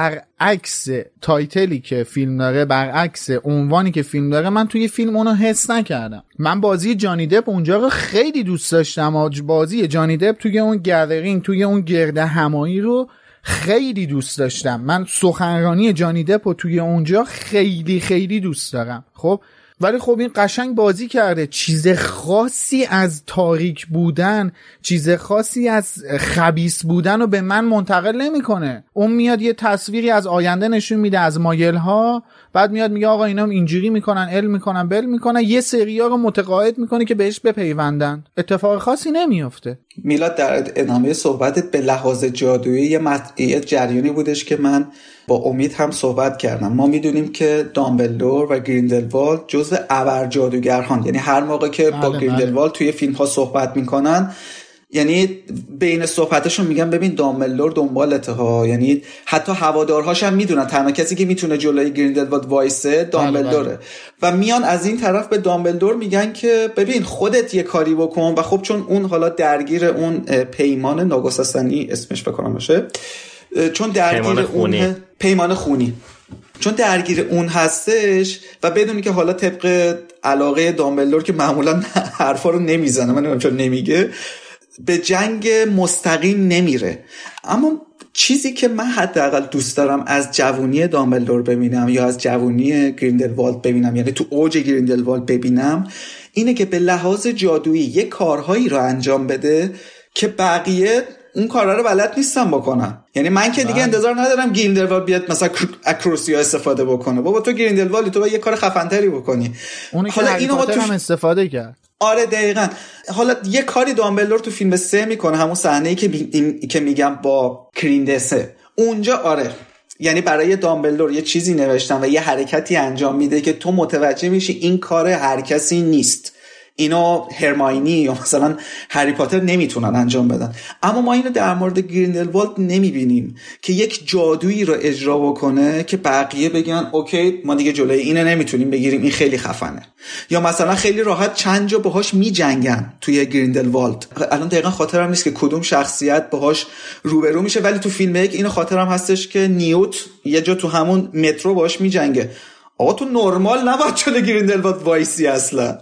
برعکس تایتلی که فیلم داره، برعکس عنوانی که فیلم داره، من توی فیلم اونو حس نکردم. من بازی جانی دپ اونجا رو خیلی دوست داشتم، بازی جانی دپ توی اون گدرینگ، توی اون گرده همایی رو خیلی دوست داشتم. من سخنرانی جانی دپ رو توی اونجا خیلی خیلی دوست دارم. خب ولی خب این قشنگ بازی کرده، چیز خاصی از تاریک بودن، چیز خاصی از خبیث بودن رو به من منتقل نمیکنه. اون میاد یه تصویری از آینده نشون میده، از مایل ها، بعد میاد میگه آقا اینا اینجوری میکنن، ال میکنن، بل میکنن، یه سریا رو متقاعد میکنه که بهش بپیوندن. اتفاق خاصی نمیفته. میلاد در ادامه صحبتت به لحاظ جادویی یه جریانی بودش که من با امید هم صحبت کردم. ما میدونیم که دامبلدور و گریندلوالد جزو ابر جادوگران، یعنی هر موقع که با گریندلوالد توی فیلم ها صحبت میکنن، یعنی بین صحبتشون میگن ببین دامبلدور دنبالته ها، یعنی حتی هوادارهاش هم میدونن تنها کسی که میتونه جلوی گریندلوالد وایسه دامبلدوره و میان از این طرف به دامبلدور میگن که ببین خودت یه کاری بکن. و خب چون اون حالا درگیر اون پیمان ناگسستنی اسمش بکنم باشه، چون درگیر اون پیمان خونی، چون درگیر اون هستش و بدونی که حالا طبق علاقه دامبلدور که معمولا حرفا رو نمیزنه، من نمیدونم چون نمیگه، به جنگ مستقیم نمیره. اما چیزی که من حداقل دوست دارم از جوونی دامبلدور ببینم یا از جوونی گریندلوالد ببینم، یعنی تو اوج گریندلوالد ببینم، اینه که به لحاظ جادویی یه کارهایی رو انجام بده که بقیه اون کارا رو بلد نیستن بکنن. یعنی من که دیگه انتظار ندارم گریندلوالد بیاد مثلا اکروسیا استفاده بکنه. بابا تو گریندلوالد، تو باید یه کار خفن‌تری بکنی. حالا اینو با هم استفاده کرد. آره دقیقاً. حالا یه کاری دامبلدور تو فیلم 3 میکنه، همون صحنه‌ای که میگم با کریندسه اونجا. آره یعنی برای دامبلدور یه چیزی نوشتن و یه حرکتی انجام میده که تو متوجه میشی این کار هر کسی نیست، اینو هرماینی یا مثلا هری پاتر نمیتونن انجام بدن. اما ما اینو در مورد گریندلوالد نمیبینیم که یک جادویی رو اجرا بکنه که بقیه بگن اوکی ما دیگه جلوی اینو نمیتونیم بگیریم، این خیلی خفنه. یا مثلا خیلی راحت چند جا باهاش میجنگن توی گریندلوالد. الان دقیقا خاطرم نیست که کدوم شخصیت باهاش روبرو میشه، ولی تو فیلم 1 اینو خاطرم هستش که نیوت یه جا تو همون مترو باهاش میجنگه. آقا تو نرمال نباید جلوی گریندلوالد وایسی اصلا.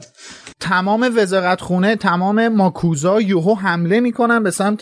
تمام وزارتخونه، تمام ماکوزا یوهو حمله میکنن به سمت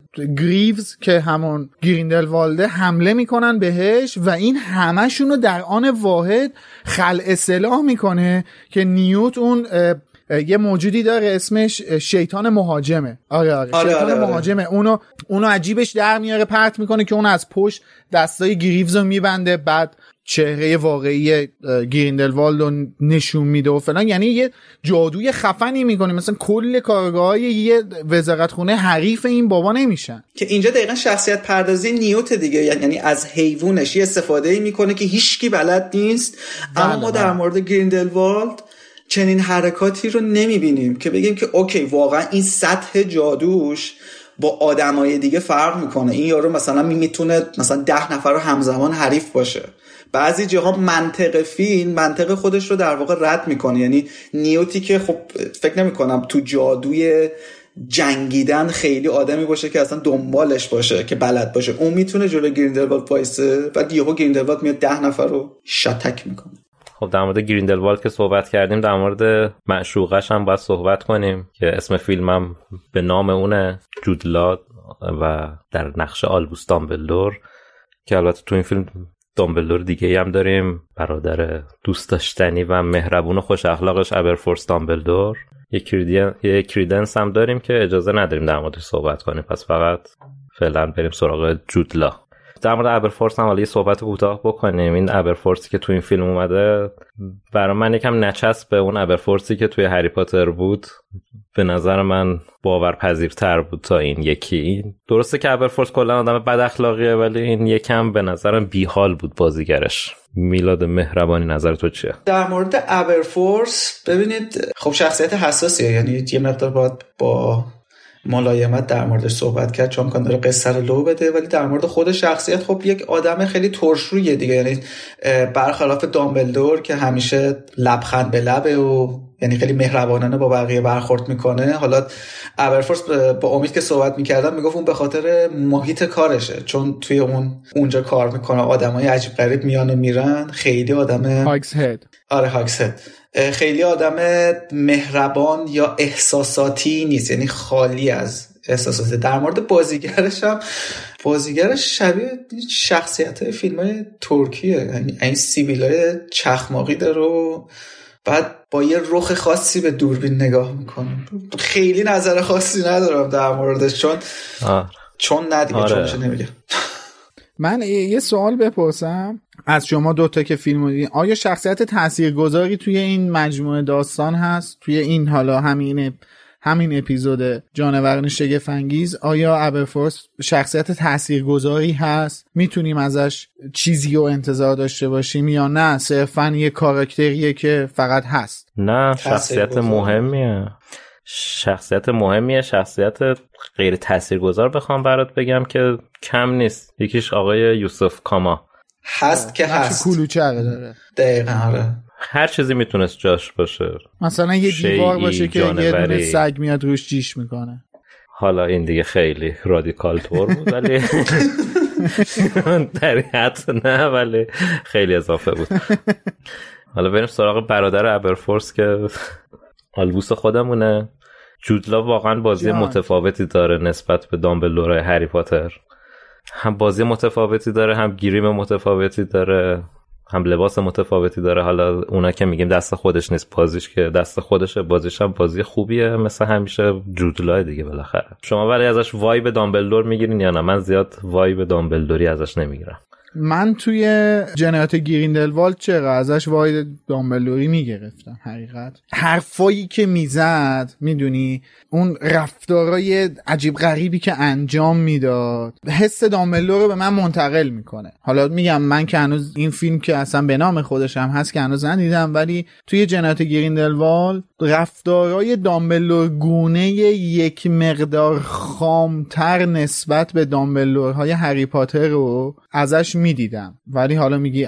گریوز که همون گریندلوالده، حمله میکنن بهش و این همشونو در آن واحد خلع سلاح میکنه که نیوت اون یه موجودی داره اسمش شیطان مهاجمه. آره شیطان مهاجمه. اونو عجیبش در میاره، پرت میکنه که اون از پشت دستای گریوز رو میبنده، بعد چهره واقعی گریندلوالد رو نشون میده و فلان. یعنی یه جادوی خفنی میکنه، مثلا کل کارگاه‌های یه وزارتخونه حریف این بابا نمیشن. که اینجا دقیقا شخصیت پردازی نیوت دیگه، یعنی از حیوانش یه استفاده میکنه که هیچکی بلد نیست. اما ما در مورد گریندلوالد چنین حرکاتی رو نمیبینیم که بگیم که اوکی واقعا این سطح جادوش با آدمای دیگه فرق میکنه. این یارو مثلا میتونه مثلا 10 نفر رو همزمان حریف باشه. بعضی جاها منطق خودش رو در واقع رد میکنه. یعنی نیوتی که خب فکر نمیکنم تو جادوی جنگیدن خیلی آدمی باشه که اصلا دنبالش باشه که بلد باشه، اون میتونه جلوی گریندلوالد وایسه، بعد یهو گریندلوالد میاد 10 نفر رو شتک میکنه. خب در مورد گریندلوالد که صحبت کردیم، در مورد معشوقش هم باید صحبت کنیم که اسم فیلمم به نام اونه، جود لا، و در نقش آلبوس دامبلدور، که البته تو این فیلم دامبلدور دیگه هم داریم، برادر دوست داشتنی و مهربون و خوش اخلاقش ابرفورس دامبلدور. یک کریدنس هم داریم که اجازه نداریم در موردش صحبت کنیم، پس فقط فعلا بریم سراغ جود لا. در مورد ابرفورس هم حالا یه صحبت کوتاه بکنیم. این ابرفورسی که تو این فیلم اومده برای من یکم نچسب به اون ابرفورسی که توی هری پاتر بود. به نظر من باورپذیرتر بود تا این یکی. این درسته که ابرفورس کلا آدم بد اخلاقیه، ولی این یکم به نظرم بیحال بود بازیگرش. میلاد مهربانی نظر تو چیه؟ در مورد ابرفورس ببینید خب شخصیت حساسیه، یعنی یه مقدار باید با ملایمت در موردش صحبت کرد چون کان داره قصه رو لو بده، ولی در مورد خود شخصیت خب یک آدم خیلی ترشرویه دیگه، یعنی برخلاف دامبلدور که همیشه لبخند به لبه و یعنی خیلی مهربانانه با بقیه برخورد میکنه. حالا ابرفورس با امید که صحبت میکردم میگفت اون به خاطر محیط کارشه، چون توی اونجا کار میکنه آدمای عجیب غریب میان و میرن، خیلی آدم هاگزهد. آره هاگزهد خیلی آدم مهربان یا احساساتی نیست، یعنی خالی از احساسات. در مورد بازیگرش شبیه شخصیت فیلم‌های ترکیه، یعنی این سیبیلای چخماقی داره و بعد با یه رخ خاصی به دوربین نگاه میکنه. خیلی نظر خاصی ندارم در موردش چون ندیگه چونش نمیگه. من یه سوال بپرسم از شما دوتا که فیلم دیدین، آیا شخصیت تاثیرگذاری توی این مجموعه داستان هست؟ توی این حالا همین اپیزود جانوران شگفت‌انگیز آیا ابرفورس شخصیت تاثیرگذاری هست؟ میتونیم ازش چیزی رو انتظار داشته باشیم یا نه صرفاً یه کاراکتریه که فقط هست؟ نه، شخصیت مهمیه. شخصیت غیر تاثیرگذار بخوام برات بگم که کم نیست. یکیش آقای یوسف کاما هست که هست، کلوچره داره دقیقاً. آره هر چیزی میتونست جاش باشه، مثلا یه دیوار باشه که یه دونه سگ میاد روش جیش میکنه. حالا این دیگه خیلی رادیکال طور بود ولی در حد نه، ولی خیلی اضافه بود. حالا بریم سراغ برادر ابرفورس که آلبوس خودمونه. جود لا واقعا بازی متفاوتی داره نسبت به دامبلدور هری پاتر. هم بازی متفاوتی داره، هم گریم متفاوتی داره، هم لباس متفاوتی داره. حالا اونا که میگیم دست خودش نیست، بازیش که دست خودشه، بازیش هم بازی خوبیه مثل همیشه جود لا دیگه بالاخره. شما ولی ازش وایب دامبلدور میگیرین یا نه؟ من زیاد وایب دامبلدوری ازش نمیگیرم. من توی جنایات گریندلوالد چرا ازش وایب دامبلدوری میگرفتم. حقیقت حرفایی که میزد، میدونی اون رفتارای عجیب غریبی که انجام میداد، حس دامبلدور رو به من منتقل میکنه. حالا میگم من که هنوز این فیلم که اصلا به نام خودش هم هست که هنوز ندیدم، ولی توی جنایات گریندلوالد رفتارای دامبلدور گونه یک مقدار خامتر نسبت به دامبلدورهای هری پاتر رو ازش میدیدم. ولی حالا میگی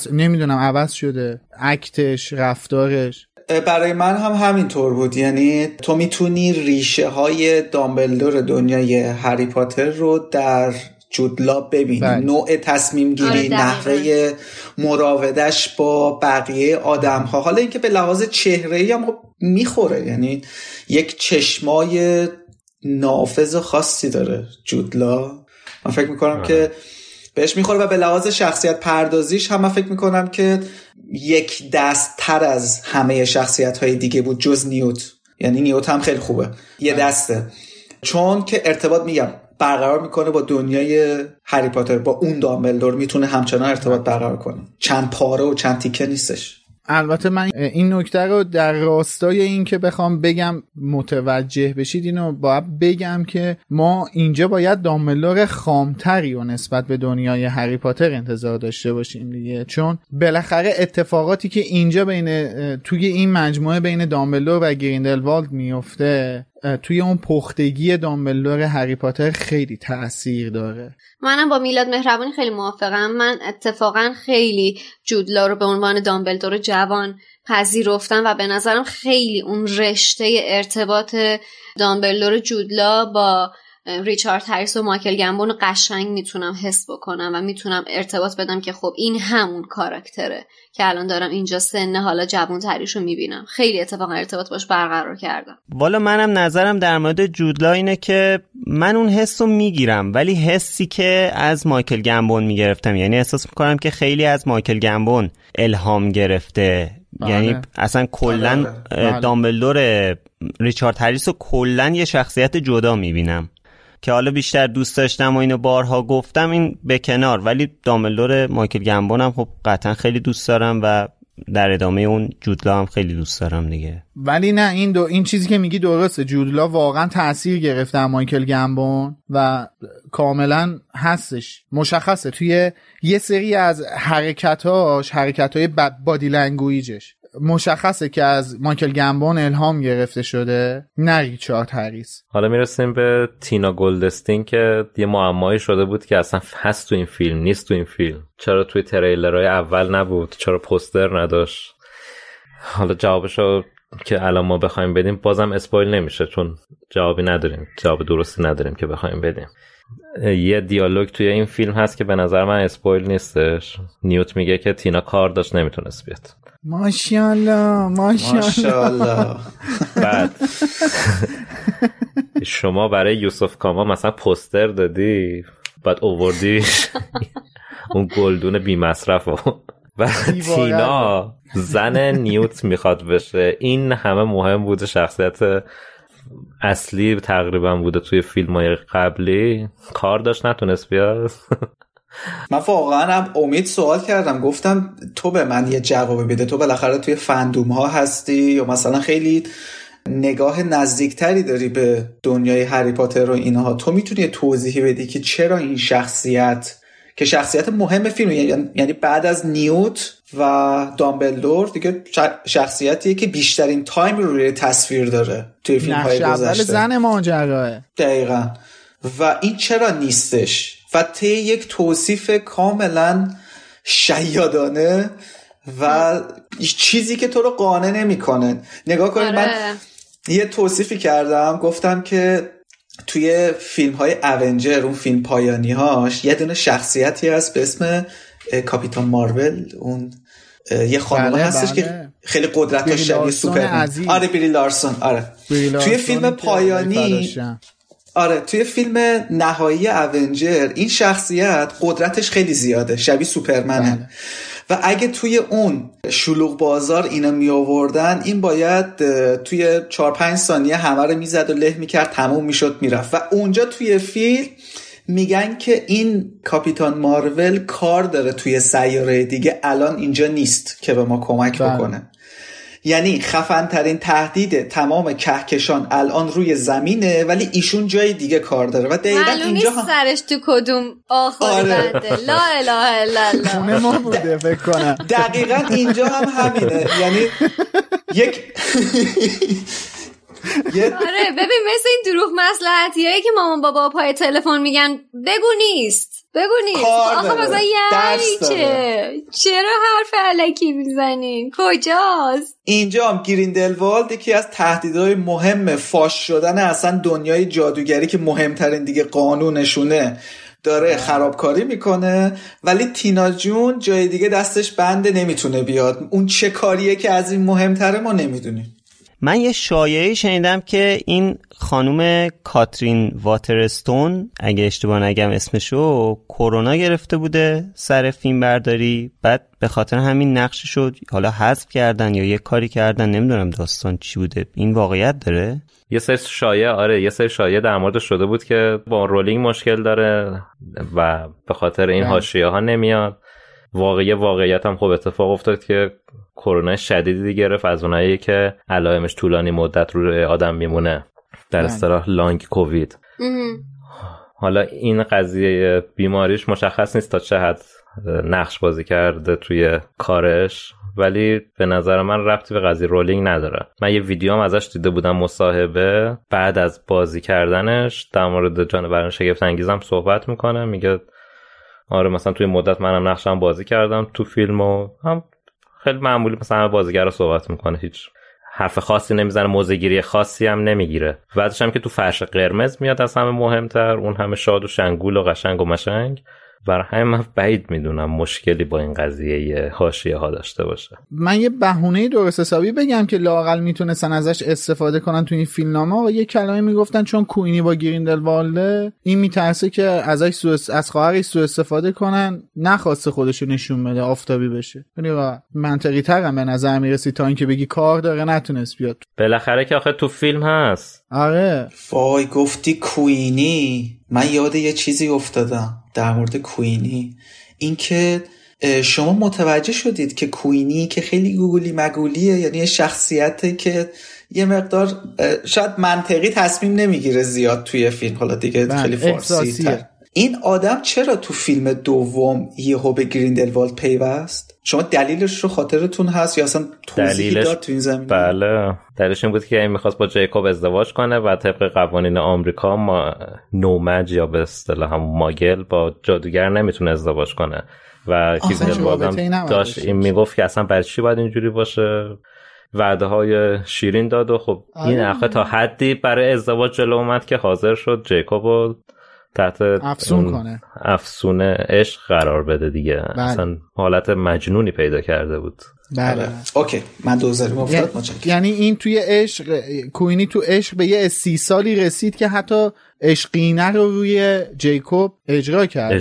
عوض شده اکتش، رفتارش. برای من هم همینطور بود. یعنی تو میتونی ریشه های دامبلدور دنیای هری پاتر رو در جود لا ببینی. نوع تصمیم گیری، نحوه مراودش با بقیه آدم ها. حالا اینکه به لحاظ چهره‌ای هم میخوره، یعنی یک چشمای نافذ خاصی داره جود لا. من فکر میکنم که بهش میخوره و به لحاظ شخصیت پردازیش هم من فکر میکنم که یک دست تر از همه شخصیت های دیگه بود جز نیوت. یعنی نیوت هم خیلی خوبه، یه دسته، چون که ارتباط میگم برقرار میکنه با دنیای هری پاتر، با اون دامبلدور میتونه همچنان ارتباط برقرار کنه، چند پاره و چند تیکه نیستش. البته من این نکته رو در راستای این که بخوام بگم متوجه بشید اینو باید بگم که ما اینجا باید دامبلدور خامتری و نسبت به دنیای هری پاتر انتظار داشته باشیم دیگه، چون بالاخره اتفاقاتی که اینجا توی این مجموعه بین دامبلدور و گریندلوالد میفته توی اون پختگی دامبلدور هری پاتر خیلی تأثیر داره. منم با میلاد مهربانی خیلی موافقم. من اتفاقا خیلی جود لا رو به عنوان دامبلدور جوان پذیرفتم و به نظرم خیلی اون رشته ارتباط دامبلدور جود لا با ریچارد هریس و مایکل گمبون قشنگ میتونم حس بکنم و میتونم ارتباط بدم که خب این همون کاراکتره که الان دارم اینجا سن حالا جوان تریشو میبینم. خیلی اتفاقا ارتباط باش برقرار کردم. والا منم نظرم در مورد جود لا اینه که من اون حسو میگیرم، ولی حسی که از مایکل گمبون میگرفتم، یعنی احساس میکنم که خیلی از مایکل گمبون الهام گرفته یعنی اصلا کلا دامبلدور ریچارد هریس رو کلا یه شخصیت جدا میبینم که حالا بیشتر دوست داشتم و اینو بارها گفتم، این به کنار، ولی دامبلدور مایکل گمبون هم خب قطعا خیلی دوست دارم و در ادامه اون جودلا هم خیلی دوست دارم دیگه. ولی نه این چیزی که میگی درسته، جودلا واقعا تأثیر گرفته مایکل گمبون و کاملا هستش، مشخصه توی یه سری از حرکت‌های بادی لنگویجش مشخصه که از مایکل گمبون الهام گرفته شده، نه ریچارد هریس. حالا میرسیم به تینا گلدستین که یه معمایی شده بود که اصلا هست تو این فیلم نیست. تو این فیلم چرا توی تریلرهای اول نبود، چرا پوستر نداشت؟ حالا جوابشو که الان ما بخوایم بدیم بازم اسپویل نمیشه چون جوابی نداریم، جواب درستی نداریم که بخوایم بدیم. یه دیالوگ توی این فیلم هست که به نظر من اسپویل نیستش. نیوت میگه که تینا کار داشت نمیتونست بیاد. ماشاءالله. بعد شما برای یوسف کاما مثلا پوستر دادی، بعد اووردی اون گلدون بی مصرفو و تینا زن نیوت میخواد بشه. این همه مهم بوده، شخصیت اصلی تقریبا بوده توی فیلم‌های قبلی، کار داشت نتونست بیاد. من واقعا هم امید سوال کردم، گفتم تو به من یه جواب بده، تو بالاخره توی فندوم ها هستی یا مثلا خیلی نگاه نزدیکتری داری به دنیای هری پاتر و اینها، تو میتونی توضیحی بدی که چرا این شخصیت که شخصیت مهم فیلم، یعنی بعد از نیوت و دامبلدور دیگه شخصیتیه که بیشترین تایم روی تصویر داره توی فیلم های گذشته، نقش اول زن ماجراه دقیقاً، و این چرا نیستش و طی یک توصیف کاملا شیادانه و چیزی که تو رو قانع نمیکنه. نگاه کنید، من یه توصیفی کردم، گفتم که توی فیلم های اونجر، اون فیلم پایانی هاش، یه دونه شخصیتی هست به اسم کاپیتان مارول، اون یه خانومه هستش که خیلی قدرت شبیه سوپرمن. آره بری لارسون. توی فیلم پایانی، توی فیلم نهایی اونجر این شخصیت قدرتش خیلی زیاده، شبیه سوپرمنه. و اگه توی اون شلوغ بازار اینا می آوردن، این باید توی 4-5 ثانیه همه رو میزد و له میکرد، تموم میشد میرفت. و اونجا توی فیلم میگن که این کاپیتان مارول کار داره توی سیاره دیگه، الان اینجا نیست که به ما کمک بکنه. یعنی خفن ترین تهدید تمام کهکشان الان روی زمینه، ولی ایشون جای دیگه کار داره و دقیقاً اینجا سرش تو کدوم آخر بنده. لا اله الا الله. خونه ما بوده فکر کنم. دقیقاً اینجا هم همینه. یعنی یک آره ببین، مثل این دروغ مصلحتیایی که مامان بابا پای تلفون میگن بگو نیست. آخه مثلا یعنی چرا حرف الکی میزنین؟ کجاست؟ اینجا هم گریندلوالد یکی از تهدیدهای مهم فاش شدن اصلا دنیای جادوگری که مهمترین دیگه قانونشونه داره خرابکاری میکنه، ولی تینا جون جای دیگه دستش بنده، نمیتونه بیاد. اون چه کاریه که از این مهمتره ما نمیدونیم. من یه شایعه شنیدم که این خانوم کاترین واترستون، اگه اشتباه نگم اسمشو، کرونا گرفته بوده سر فیلم برداری، بعد به خاطر همین نقششو حالا حذف کردن یا یه کاری کردن، نمیدونم داستان چی بوده. این واقعیت داره؟ یه سری شایعه، یه سری شایعه در مورد شده بود که با رولینگ مشکل داره و به خاطر این حاشیه ها نمیاد. واقعیت هم خب اتفاق افتاد که کرونا شدیدی گرفت، از اونایی که علائمش طولانی مدت روی آدم میمونه، در اصطلاح لانگ کووید. حالا این قضیه بیماریش مشخص نیست تا چه حد نقش بازی کرده توی کارش، ولی به نظر من ربطی به قضیه رولینگ نداره. من یه ویدیو هم ازش دیده بودم، مصاحبه بعد از بازی کردنش در مورد جانوران شگفت انگیزم صحبت میکنه، میگه آره مثلا توی مدت منم نقشم بازی کردم تو فیلم و هم خیلی معمولی مثلا بازیگر صحبت میکنه، هیچ حرف خاصی نمیزنه، موزه‌گیری خاصی هم نمیگیره. بعدش هم که تو فرش قرمز میاد از همه مهمتر، اون همه شاد و شنگول و قشنگ و مشنگ، برای همین من بعید میدونم مشکلی با این قضیه حاشیه ها داشته باشه. من یه بهونه درست حسابی بگم که لااقل میتونستن ازش استفاده کنن تو این فیلمنامه و یه کلمه میگفتن چون کوینی با گریندلوالد این میترسه که ازش از خواهرش سوء استفاده کنن، نخواسته خودشو نشون بده آفتابی بشه. یعنی منطقی تر به نظر میرسی تا اینکه بگی کار داره نتونست بیاد. بالاخره که آخه تو فیلم هست. آره وای گفتی کوینی، من یاد یه چیزی افتادم در مورد کوینی، اینکه شما متوجه شدید که کوینی که خیلی گوگلی مگولیه، یعنی شخصیته که یه مقدار شاید منطقی تصمیم نمیگیره زیاد توی فیلم، حالا دیگه خیلی فارسی تر. این آدم چرا تو فیلم دوم یهو به گریندلوالد پیوست؟ شما دلیلش رو خاطرتون هست یا اصلا توضیحی داد تو این زمینه؟ بله دلیلش این بود که این میخواست با جیکوب ازدواج کنه و طبق قوانین آمریکا نومج یا به اصطلاح هم ماگل با جادوگر نمیتونه ازدواج کنه و گریندلوالد هم داشت این میگفت که اصلا برای چی باید اینجوری باشه، وعده های شیرین داد و خب این آخه تا حدی برای ازدواج جلو اومد که حاضر شد جیکوبو تحت افسون عشق قرار بده دیگه. اصلا حالت مجنونی پیدا کرده بود. بله اوکی من دوزاری مفتاد متشکرم. یعنی این توی عشق کوینی تو عشق به یه استیصالی رسید که حتی عشقینه رو روی جیکوب اجرا کرد.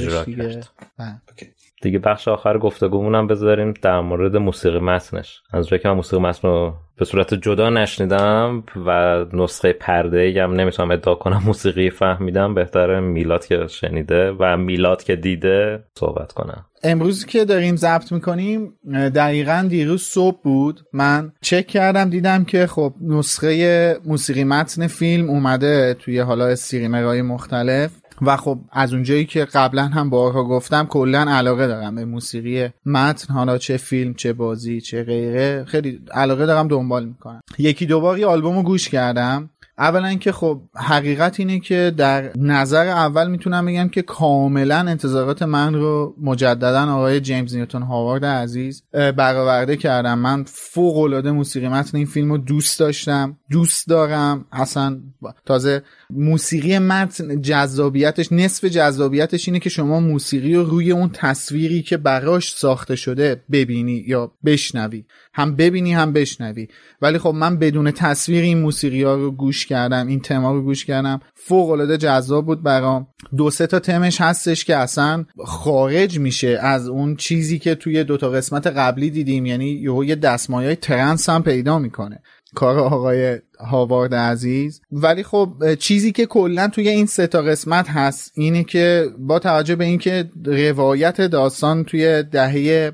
دیگه بخش آخر گفتگومونم بذاریم در مورد موسیقی متنش. از جایی که من موسیقی متن رو به صورت جدا نشنیدم و نسخه پرده‌ای هم نمیتونم ادعا کنم موسیقی فهمیدم، بهتره میلاد که شنیده و میلاد که دیده صحبت کنم. امروز که داریم ضبط میکنیم دقیقاً دیروز صبح بود، من چک کردم دیدم که خب نسخه موسیقی متن فیلم اومده توی حالا استریمرهای مختلف و خب از اونجایی که قبلا هم بارها گفتم کلا علاقه دارم به موسیقی متن، حالا چه فیلم چه بازی چه غیره، خیلی علاقه دارم دنبال میکنم. یکی دو بار آلبومو گوش کردم. اولا که خب حقیقت اینه که در نظر اول میتونم بگم که کاملا انتظارات من رو مجددا آقای جیمز نیوتن هاوارد عزیز برآورده کردم. من فوق العاده موسیقی متن این فیلم رو دوست داشتم، دوست دارم. اصلا تازه موسیقی متن جذابیتش، نصف جذابیتش اینه که شما موسیقی رو روی اون تصویری که براش ساخته شده ببینی یا بشنوی، هم ببینی هم بشنوی. ولی خب من بدون تصویر این موسیقی ها رو گوش کردم، این تما رو گوش کردم، فوق العاده جذاب بود برام. 2-3 تا تمش هستش که اصلا خارج میشه از اون چیزی که توی 2 تا قسمت قبلی دیدیم، یعنی یه دستمایه‌های ترنس هم پیدا میکنه کار آقای هاوارد عزیز. ولی خب چیزی که کلا توی این 3 تا قسمت هست اینه که با توجه به اینکه روایت داستان توی دهه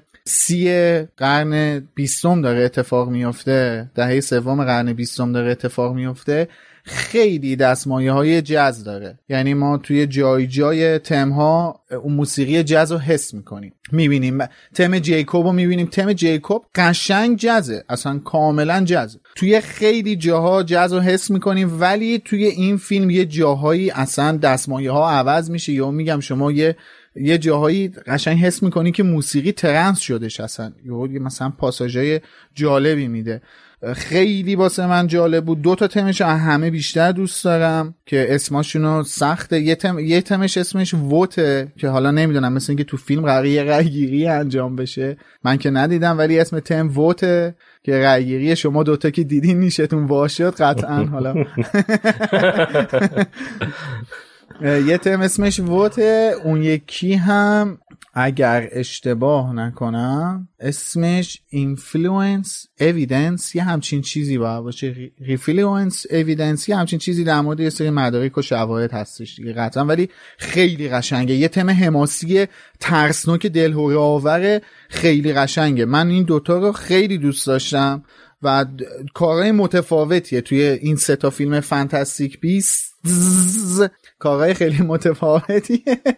30 قرن 20 داره اتفاق میفته، دهه 3 قرن 20 داره اتفاق میفته، خیلی دستمایه‌های جاز داره. یعنی ما توی جای جای تم‌ها اون موسیقی جاز رو حس می‌کنیم، می‌بینیم تم جیکوب رو می‌بینیم. تم جیکوب قشنگ جازه، اصلا کاملا جازه. توی خیلی جاها جاز رو حس می‌کنیم ولی توی این فیلم یه جاهایی اصلا دستمایه‌ها عوض میشه، یا میگم شما یه جاهایی قشنگ حس می‌کنی که موسیقی ترنس شدش، اصلا یه مثلا پاساژهای جالبی میده. خیلی واسه من جالب بود. 2 تا تمش همه بیشتر دوست دارم که اسمشونو سخته. یه تمش اسمش ووته که حالا نمیدونم، مثل اینکه تو فیلم قراره یه رأی‌گیری انجام بشه، من که ندیدم ولی اسم تم ووته که رأی‌گیری شما 2 تا که دیدین نیشتون واشد قطعا. حالا یه تم اسمش ووته، اون یکی هم اگر اشتباه نکنم اسمش اینفلوئنس اویدنس، یه همچین چیزی باشه، ریفلوئنس اویدنس، یه همچین چیزی در مورد یه سری مدارک و شواهد هستش دیگه قطعا. ولی خیلی قشنگه، یه تم حماسی ترسناک دلهره آور، خیلی قشنگه. من این 2 تا رو خیلی دوست داشتم و کارهای متفاوتیه توی این 3 تا فیلم فانتاستیک بیست، کارهای خیلی متفاوتیه.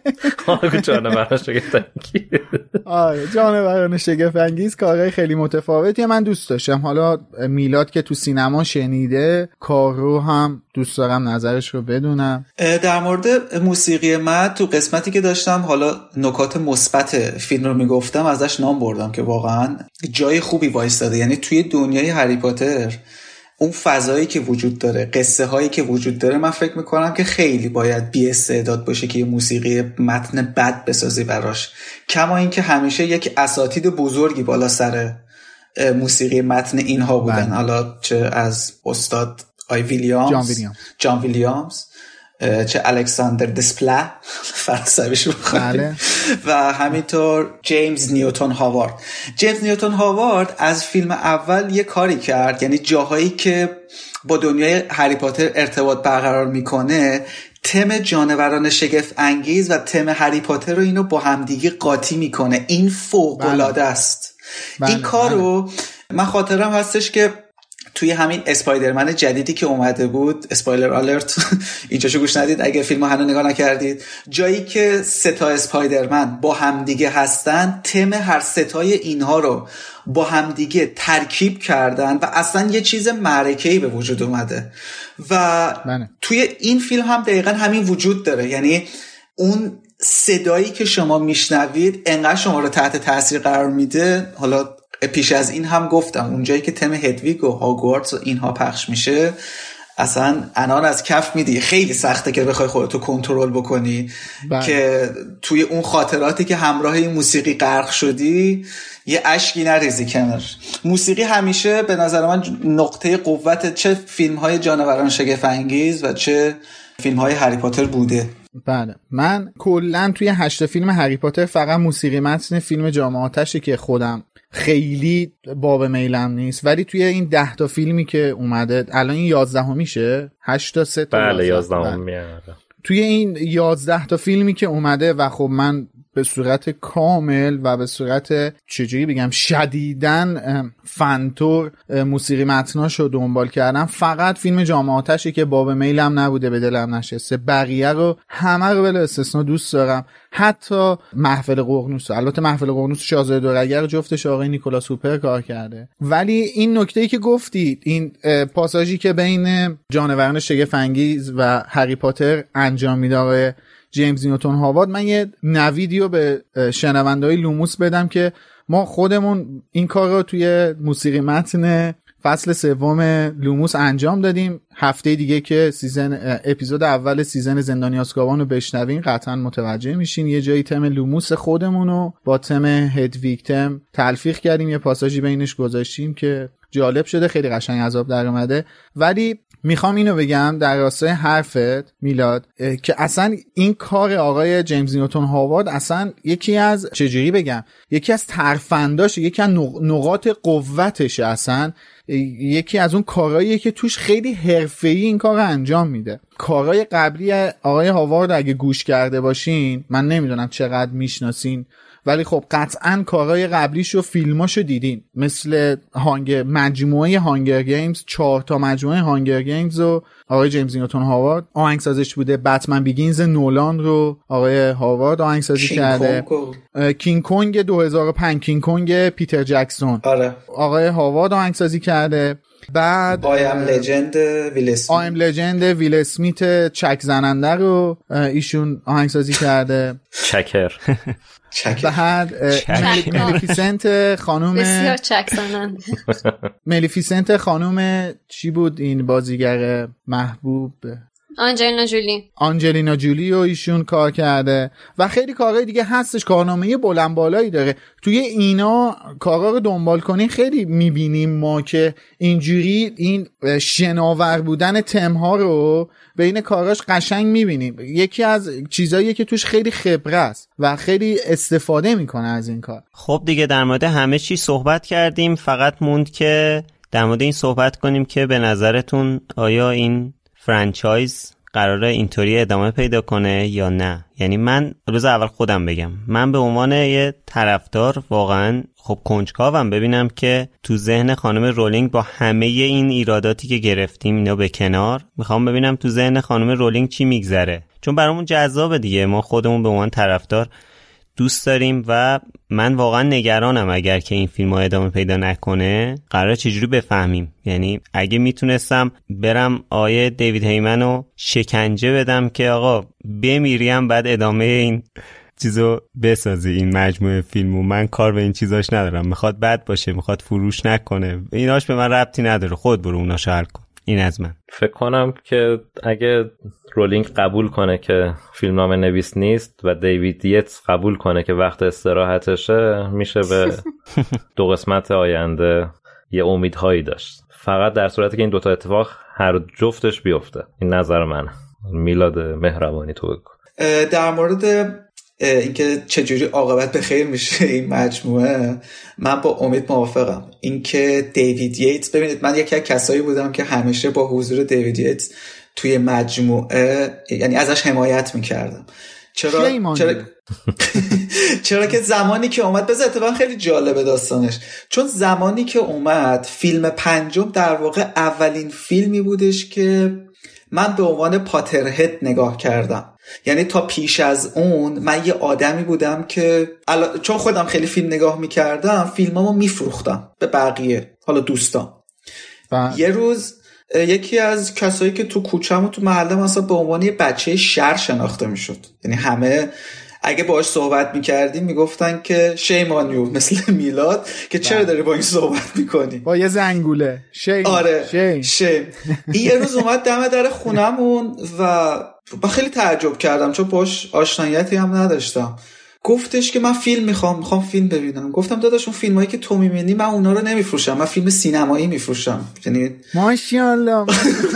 جانوران شگفت انگیز کارهای خیلی متفاوتیه، من دوست داشتم. حالا میلاد که تو سینما شنیده کار رو هم دوست دارم نظرش رو بدونم. در مورد موسیقی من تو قسمتی که داشتم حالا نکات مثبت فیلم رو میگفتم ازش نام بردم که واقعا جای خوبی وایستاده. یعنی توی دنیای هری پاتر اون فضایی که وجود داره، قصه هایی که وجود داره، من فکر میکنم که خیلی باید بی استعداد باشه که یه موسیقی متن بد بسازی براش. کما این که همیشه یک اساتید بزرگی بالا سر موسیقی متن اینها بودن، حالا چه از استاد جان ویلیامز چه الکساندر دسپلا فرانسویش بخونیم و همینطور جیمز نیوتن هاوارد از فیلم اول یه کاری کرد، یعنی جاهایی که با دنیای هری پاتر ارتباط برقرار میکنه تم جانوران شگفت انگیز و تم هری پاتر رو اینو با همدیگه قاطی میکنه. این فوق‌العاده است. این کارو من خاطرم هستش که توی همین اسپایدرمن جدیدی که اومده بود، اسپویلر آلرت اینجاشو گوش ندید اگه فیلمو هنوز نگاه نکردید، جایی که 3 اسپایدرمن با همدیگه هستن، تم هر 3 اینها رو با همدیگه ترکیب کردن و اصلا یه چیز معرکه‌ای به وجود اومده و توی این فیلم هم دقیقا همین وجود داره. یعنی اون صدایی که شما میشنوید انقدر شما رو تحت تاثیر قرار میده. حالا پیش از این هم گفتم اونجایی که تم هدویگ و هاگوارتس و اینها پخش میشه اصلا انان از کف میدی. خیلی سخته که بخوای خودتو کنترل بکنی که توی اون خاطراتی که همراه این موسیقی غرق شدی یه اشکی نریزی کنار. موسیقی همیشه به نظر من نقطه قوت چه فیلم‌های جانوران شگفت انگیز و چه فیلم‌های هری پاتر بوده. بله، من کلا توی 8 فیلم هری پاتر فقط موسیقی متن فیلم جام آتشه که خودم خیلی باب میلم نیست، ولی توی این 10 تا فیلمی که اومده الان این 11 میشه 8 تا 3 تا بله 11 میاد. توی این 11 تا فیلمی که اومده و خب من به صورت کامل و به صورت چجوری بگم شدیداً فنتور موسیقی متناشو دنبال کردم، فقط فیلم جام آتشه که باب میلم نبوده، به دلم نشسته. بقیه رو همه رو بلا استثنا دوست دارم، حتی محفل ققنوس. البته محفل ققنوس شاهزاده دورگر جفتش آقای نیکولاس هوپر کار کرده، ولی این نکته‌ای که گفتید، این پاساژی که بین جانوران شگفت انگیز و هری پاتر انجام میده آقای جیمز نیوتن هاوارد، من یه نویدیو به شنونده‌های لوموس بدم که ما خودمون این کار رو توی موسیقی متن فصل 3 لوموس انجام دادیم. هفته دیگه که اپیزود اول سیزن زندانی آزکابان رو بشنوین قطعا متوجه میشین. یه جایی تم لوموس خودمون رو با تم هدویگ تم تلفیق کردیم، یه پاساژی بینش گذاشتیم که جالب شده، خیلی قشنگ عذاب در اومده. ولی میخوام اینو بگم در راستای حرفت میلاد که اصلا این کار آقای جیمز نیوتن هاوارد اصلا یکی از چجوری بگم یکی از ترفنداش، یکی از نقاط قوتش، اصلا یکی از اون کارهاییه که توش خیلی حرفه‌ای این کار رو انجام میده. کارهای قبلی آقای هاوارد اگه گوش کرده باشین، من نمیدونم چقدر میشناسین، ولی خب قطعاً کارهای قبلیشو فیلماشو دیدین، مثل مجموعه هانگر گیمز، 4 تا مجموعه هانگر گیمز رو آقای جیمز نیوتن هاوارد آهنگسازیش بوده. بتمن بیگینز نولان رو آقای هاوارد آهنگسازی کرده. کینگ کنگ 2005 کینگ کنگ پیتر جکسون آقای هاوارد آهنگسازی کرده. بعد آیم لجند ویل اسمیت چک زننده رو ایشون آهنگسازی کرده. چکر. بعد ملیفیسنت خانوم بسیار چک زننده. ملیفیسنت خانوم چی بود این بازیگر محبوب؟ آنجلینا جولی و ایشون کار کرده و خیلی کارهای دیگه هستش. کارنامه بلند بالایی داره. توی اینا کارا رو دنبال کنین خیلی میبینیم ما که اینجوری این شناور بودن تمها رو بین کاراش قشنگ میبینیم. یکی از چیزاییه که توش خیلی خبره است و خیلی استفاده میکنه از این کار. خب دیگه در مورد همه چی صحبت کردیم، فقط موند که در مورد این صحبت کنیم که به نظرتون آیا این فرانچایز قراره اینطوری ادامه پیدا کنه یا نه. یعنی من روز اول خودم بگم، من به عنوان یه طرفدار واقعا خب کنجکاوم ببینم که تو ذهن خانم رولینگ با همه این ایراداتی که گرفتیم اینا به کنار، میخوام ببینم تو ذهن خانم رولینگ چی میگذره، چون برامون جذابه دیگه. ما خودمون به عنوان طرفدار دوست داریم و من واقعا نگرانم اگر که این فیلم ها ادامه پیدا نکنه قراره چجوری بفهمیم. یعنی اگه میتونستم برم آیه دیوید هیمن رو شکنجه بدم که آقا بمیریم بعد ادامه این چیزو بسازی این مجموعه فیلمو. من کار به این چیزاش ندارم، میخواد بد باشه، میخواد فروش نکنه، ایناش به من ربطی نداره، خود برو اوناشو حل کن. این از من. فکر کنم که اگه رولینگ قبول کنه که فیلمنامه نویس نیست و دیوید یتس قبول کنه که وقت استراحتشه، میشه به 2 قسمت آینده یه امیدهایی داشت. فقط در صورتی که این دوتا اتفاق هر جفتش بیفته. این نظر منه. میلاد مهربانی تو بگو. در مورد اینکه چجوری عاقبت به خیر میشه این مجموعه، من با امید موافقم. اینکه دیوید ییتس، ببینید من یکی از کسایی بودم که همیشه با حضور دیوید ییتس توی مجموعه یعنی ازش حمایت میکردم. چرا که زمانی که اومد، بذار اتفاقا خیلی جالبه داستانش، چون زمانی که اومد فیلم 5 در واقع اولین فیلمی بودش که من به عنوان پاترهد نگاه کردم. یعنی تا پیش از اون من یه آدمی بودم که چون خودم خیلی فیلم نگاه میکردم، فیلمامو میفروختم به بقیه، حالا دوستان. یه روز یکی از کسایی که تو کوچه‌م و تو محله مثلا به عنوان یه بچه شر شناخته میشد، یعنی همه اگه باهاش صحبت میکردیم میگفتن که شیمانیو، مثل میلاد که چرا داری با این صحبت میکنی با یه زنگوله شیم. آره شیم. این یه روز اومد دم در خونمون و من خیلی تعجب کردم چون باهاش آشناییتی هم نداشتم. گفتش که من فیلم میخوام فیلم ببینم. گفتم داداش اون فیلمایی که تو میبینی من اونا رو نمیفروشم، من فیلم سینمایی میفروشم. یعنی ماشاءالله.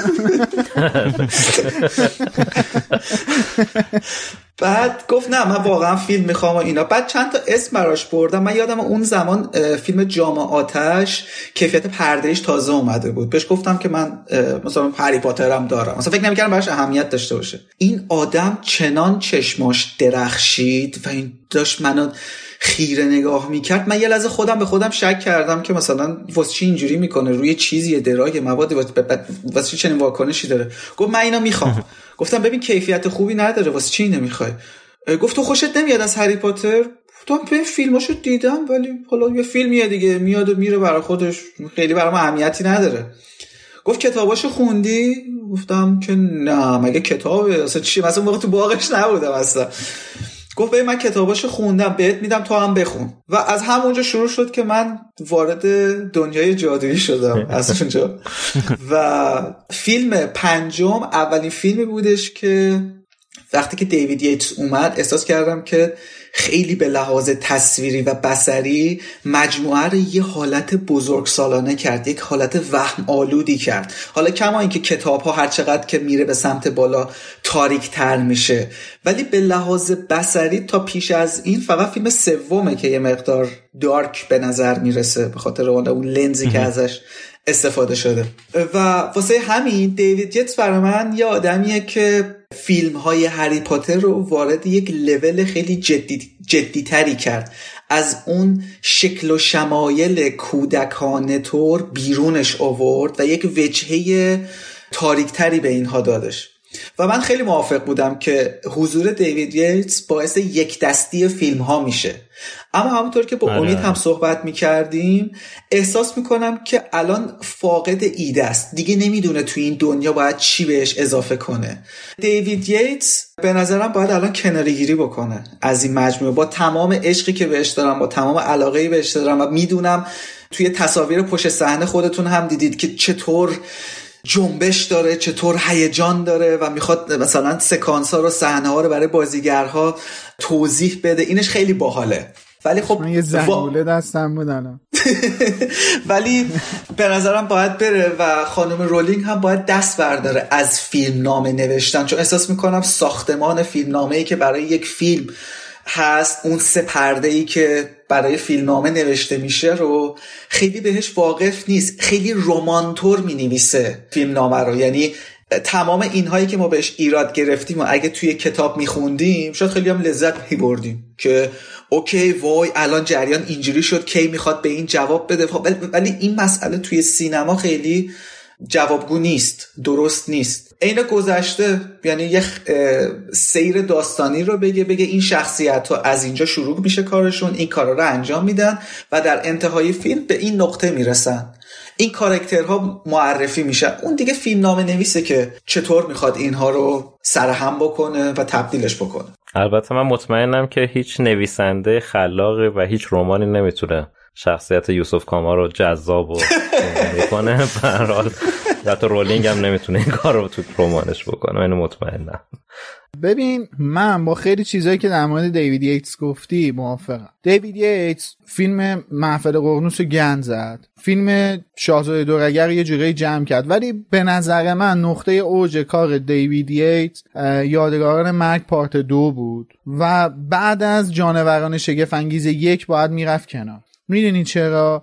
بعد گفت نه من واقعا فیلم میخوام و اینا. بعد چند تا اسم براش بردم. من یادم اون زمان فیلم جام آتش کیفیت پردهش تازه اومده بود، بهش گفتم که من مثلا هری پاترم دارم، مثلا فکر نمی‌کردم براش اهمیت داشته باشه. این آدم چنان چشماش درخشید و این داشت منو خیره نگاه میکرد. من یه لحظه خودم به خودم شک کردم که مثلا واسه چی اینجوری میکنه، روی چیزی درای موادی واسه چی چنین واکنشی داره. گفت من اینا میخوام. گفتم ببین کیفیت خوبی نداره، واسه چی نمیخوای؟ گفت تو خوشت نمیاد از هری پاتر؟ گفتم به فیلماشو دیدم ولی حالا یه فیلمیه دیگه، میاد و میره برای خودش، خیلی برام اهمیتی نداره. گفت کتاباشو خوندی؟ گفتم که نه، مگه کتابه اصلا چی؟ مثلا موقع تو باغش نبودم اصلا. گفت ببین من کتاباشو خوندم، بهت میدم تو هم بخون. و از همونجا شروع شد که من وارد دنیای جادویی شدم از اونجا. و فیلم 5 اولین فیلمی بودش که وقتی که دیوید ییتس اومد احساس کردم که خیلی به لحاظ تصویری و بصری مجموعه رو یه حالت بزرگسالانه کرد، یک حالت وهم آلودی کرد. حالا کما اینکه کتاب ها هر چقدر که میره به سمت بالا تاریک تر میشه، ولی به لحاظ بصری تا پیش از این فقط فیلم 3 که یه مقدار دارک به نظر میرسه به خاطر اون لنزی که ازش استفاده شده. و واسه همین دیوید یتس برای من یه آدمیه که فیلم های هری پاتر رو وارد یک لول خیلی جدی تری کرد، از اون شکل و شمایل کودکانه طور بیرونش آورد و یک وجهه تاریک تری به اینها دادش. و من خیلی موافق بودم که حضور دیوید ییتس باعث یک دستی فیلم ها میشه. اما همونطور که با امید هم صحبت میکردیم احساس میکنم که الان فاقد ایده است، دیگه نمیدونه توی این دنیا باید چی بهش اضافه کنه. دیوید ییتس به نظرم باید الان کناره‌گیری بکنه از این مجموعه، با تمام عشقی که بهش دارم، با تمام علاقه‌ای بهش دارم و میدونم توی تصاویر پشت صحنه خودتون هم دیدید که چطور جنبش داره، چطور هیجان داره و میخواد مثلا سکانس ها رو، صحنه ها رو برای بازیگرها توضیح بده. اینش خیلی باحاله. ولی خب من یه زنگوله دستم بودن ولی به نظرم باید بره و خانم رولینگ هم باید دست برداره از فیلم نامه نوشتن، چون احساس میکنم ساختمان فیلم نامه‌ای که برای یک فیلم هست، اون 3 پرده‌ای که برای فیلمنامه نوشته میشه رو خیلی بهش واقف نیست، خیلی رمانتور مینویسه فیلمنامه رو. یعنی تمام اینهایی که ما بهش ایراد گرفتیم و اگه توی کتاب میخوندیم شاید خیلی هم لذت میبردیم که اوکی وای الان جریان اینجوری شد، کی میخواد به این جواب بده. ولی این مسئله توی سینما خیلی جوابگو نیست، درست نیست. اینا گذشته، یعنی یه سیر داستانی رو بگه این شخصیت ها از اینجا شروع میشه کارشون، این کارا رو انجام میدن و در انتهای فیلم به این نقطه میرسن. این کاراکترها معرفی میشه. اون دیگه فیلمنامه نویسه که چطور میخواد اینها رو سرهم بکنه و تبدیلش بکنه. البته من مطمئنم که هیچ نویسنده خلاقی و هیچ رمانی نمیتونه شخصیت یوسف کامار رو جذاب و بکنه. به هر حال حتی رولینگ هم نمیتونه این کار رو تو رمانش بکنه. من مطمئنم. ببین من با خیلی چیزایی که در مورد دیوید ییتس گفتی موافقم. دیوید ییتس فیلم محفل قرنوس رو گند زد، فیلم شاهزاده دورگر یه جوری جمع کرد، ولی به نظر من نقطه اوج کار دیوید ییتس یادگاران مرگ پارت 2 بود و بعد از جانوران شگفت انگیز 1 باید میرفت کنار. میدونی چرا؟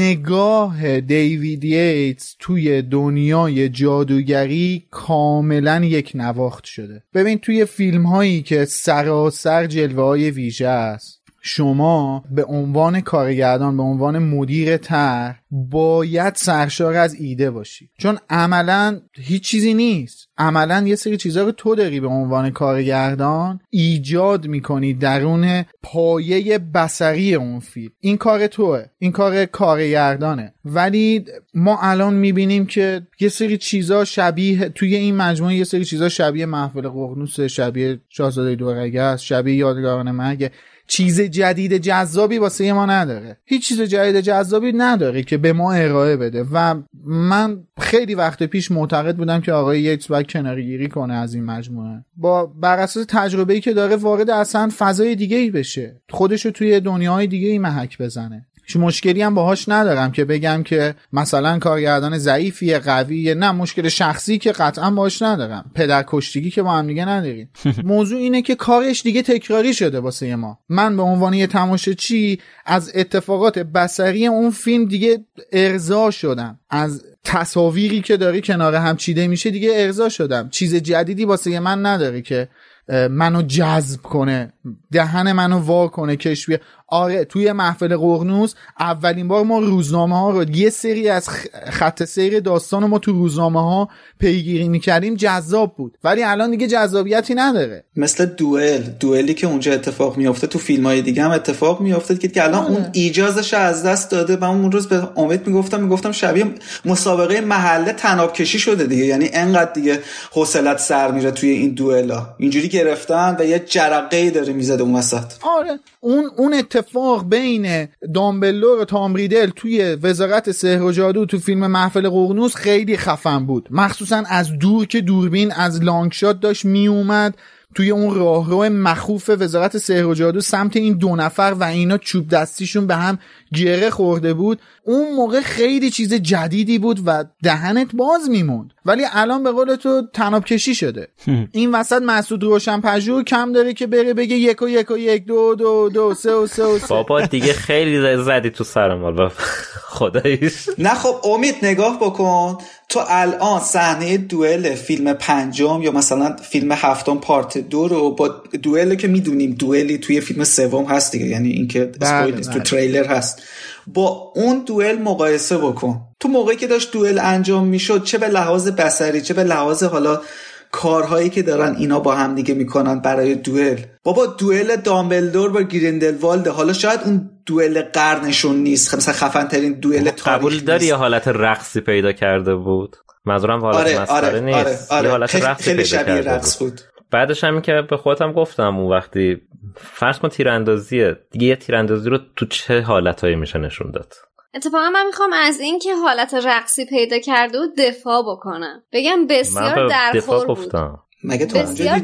نگاه دیوید ییتس توی دنیای جادوگری کاملا یک نواخت شده. ببین توی فیلم هایی که سراسر جلوه های ویژه است، شما به عنوان کارگردان، به عنوان مدیر طرح باید سرشار از ایده باشی، چون عملا هیچ چیزی نیست. عملا یه سری چیزا رو تو داری به عنوان کارگردان ایجاد میکنی درون پایه بصری اون فیلم. این کار توه، این کار کارگردانه. ولی ما الان میبینیم که یه سری چیزا شبیه توی این مجموعه، یه سری چیزا شبیه محفل قرنوس، شبیه شاهزاده دورگر، شبیه یادگاران مرگ. چیز جدید جذابی واسه ما نداره. هیچ چیز جدید جذابی نداره که به ما ارائه بده و من خیلی وقت پیش معتقد بودم که آقای ییتس باید کناره‌گیری کنه از این مجموعه، بر اساس تجربه‌ای که داره وارد اصلا فضای دیگه‌ای بشه، خودشو توی دنیاهای دیگه‌ای محک بزنه. مشکلی هم باهاش ندارم که بگم که مثلا کارگردان ضعیفیه، قویه، نه، مشکل شخصی که قطعا باهاش ندارم، پدرکشتگی که با هم دیگه نداریم. موضوع اینه که کارش دیگه تکراری شده واسه ما. من به عنوان یه تماشاچی از اتفاقات بصری اون فیلم دیگه ارضا شدم، از تصاویری که داره کنار هم چیده میشه دیگه ارضا شدم. چیز جدیدی واسه من نداره که منو جذب کنه، دهن منو وا کنه کش بیه. آره توی محفل قرنوس اولین بار ما روزنامه ها رو، یه سری از خط سیر داستان رو ما تو روزنامه ها پیگیری میکردیم، جذاب بود، ولی الان دیگه جذابیتی نداره. مثل دوئلی که اونجا اتفاق میافته تو فیلم های دیگه هم اتفاق میافته که الان اون ایجازش از دست داده. من اون روز به امید میگفتم شبیه مسابقه محله طناب کشی شده دیگه، یعنی انقدر دیگه حوصلت سر میره توی این دوئلا، اینجوری گرفتن و یه جرقه‌ای داره میزده اون وسط. آره اون اتفاق بین دامبلدور و تام ریدل توی وزارت سحر و جادو تو فیلم محفل قرنوس خیلی خفن بود، مخصوصا از دور که دوربین از لانگ شات داشت می اومد توی اون راهرو مخوف وزارت سحر و جادو سمت این دو نفر و اینا چوب دستیشون به هم گره خورده بود. اون موقع خیلی چیز جدیدی بود و دهنت باز میموند، ولی الان به قول تو طناب کشی شده. این وسط مسعود روشن‌پژوه کم داره که بره بگه 1 و 1 و 1 2 2 2 3 و 3 و 3. بابا دیگه خیلی زدی تو سرم والله خداییش. نه خب امید نگاه بکن، تو الان صحنه دوئل فیلم 5 یا مثلا فیلم 7 پارت 2 رو با دوئلی که میدونیم دوئلی توی فیلم 3 هست دیگه، یعنی اینکه اسپویل نیست، تو تریلر هست، با اون دوئل مقایسه بکن. تو موقعی که داشت دوئل انجام میشد، چه به لحاظ بصری چه به لحاظ حالا کارهایی که دارن اینا با هم دیگه میکنن برای دوئل، بابا دوئل دامبلدور با گریندلوالد، حالا شاید اون دوئل قرنشون نیست، مثلا خفن ترین دوئل تاریخ قبول داری یه حالت رقصی پیدا کرده بود؟ منظورم حالت مسخره نیست. آره. یه حالت رقصی خیلی پیدا شبیه کرده رقص بود. بعدش هم که به خودم گفتم اون وقتی فرض کن تیراندازیه دیگه، یه تیراندازی رو تو چه حالتایی میشه نشون داد؟ اتفاقا من میخوام از این که حالت رقصی پیدا کرده و دفاع بکنم، بگم بسیار درخور بود. مگه تو بسیار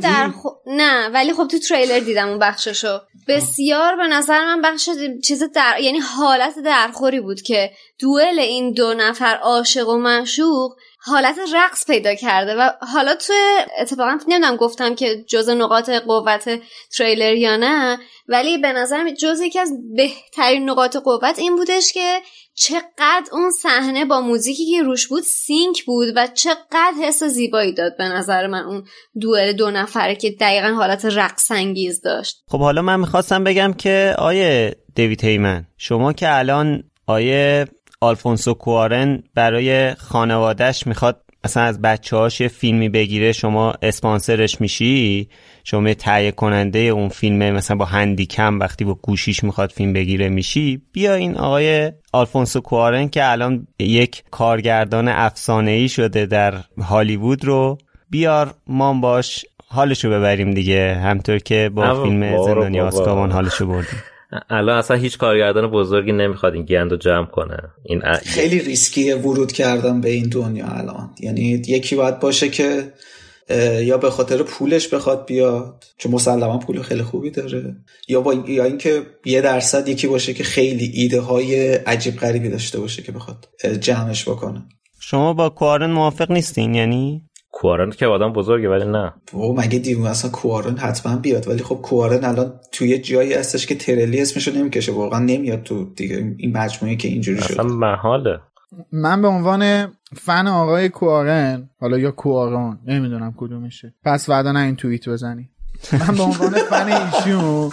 نه ولی خب تو تریلر دیدم اون بخششو، بسیار به نظر من بخش یعنی حالت درخوری بود که دوئل این دو نفر عاشق و معشوق حالت رقص پیدا کرده. و حالا تو اتفاقا نمیدونم گفتم که جزء نقاط قوت تریلر یا نه، ولی به نظرم جزء یکی از بهترین نقاط قوت این بودش که چقدر اون صحنه با موزیکی که روش بود سینک بود و چقدر حس زیبایی داد به نظر من اون دوئل دو نفره که دقیقا حالت رقص انگیز داشت. خب حالا من میخواستم بگم که آیه دیوید هیمن، شما که الان آیه آلفونسو کوارن برای خانوادهش میخواد اصلا از بچه‌هاش فیلمی بگیره شما اسپانسرش میشی، شما تهیه کننده اون فیلم مثلا با هندیکم وقتی با گوشیش میخواد فیلم بگیره میشی. بیا این آقای آلفونسو کوارن که الان یک کارگردان افسانه‌ای شده در هالیوود رو بیار ما باش حالشو ببریم دیگه، همطور که با فیلم زندانی آزکابان حالشو بردیم. الان اصلا هیچ کارگردان بزرگی نمیخواد این گندو جمع کنه. این خیلی ریسکیه ورود کردن به این دنیا الان. یعنی یکی باید باشه که یا به خاطر پولش بخواد بیاد، چون مسلما پول خیلی خوبی داره، یا اینکه 1% یکی باشه که خیلی ایده های عجیب غریبی داشته باشه که بخواد جمعش بکنه. شما با کوارن موافق نیستین؟ یعنی کوارن که آدم بزرگه ولی نه مگه دیو مثلا کوارن حتما بیاد، ولی خب کوارن الان توی جایی هستش که ترلی اسمشو نمیکشه، واقعا نمیاد تو دیگه این مجموعه که اینجوری شده. اصلا محاله. من به عنوان فن آقای کوارن، حالا یا کوارون نمیدونم کدومشه، پس بعدا نه این توییت بزنی. من به عنوان فن ایشون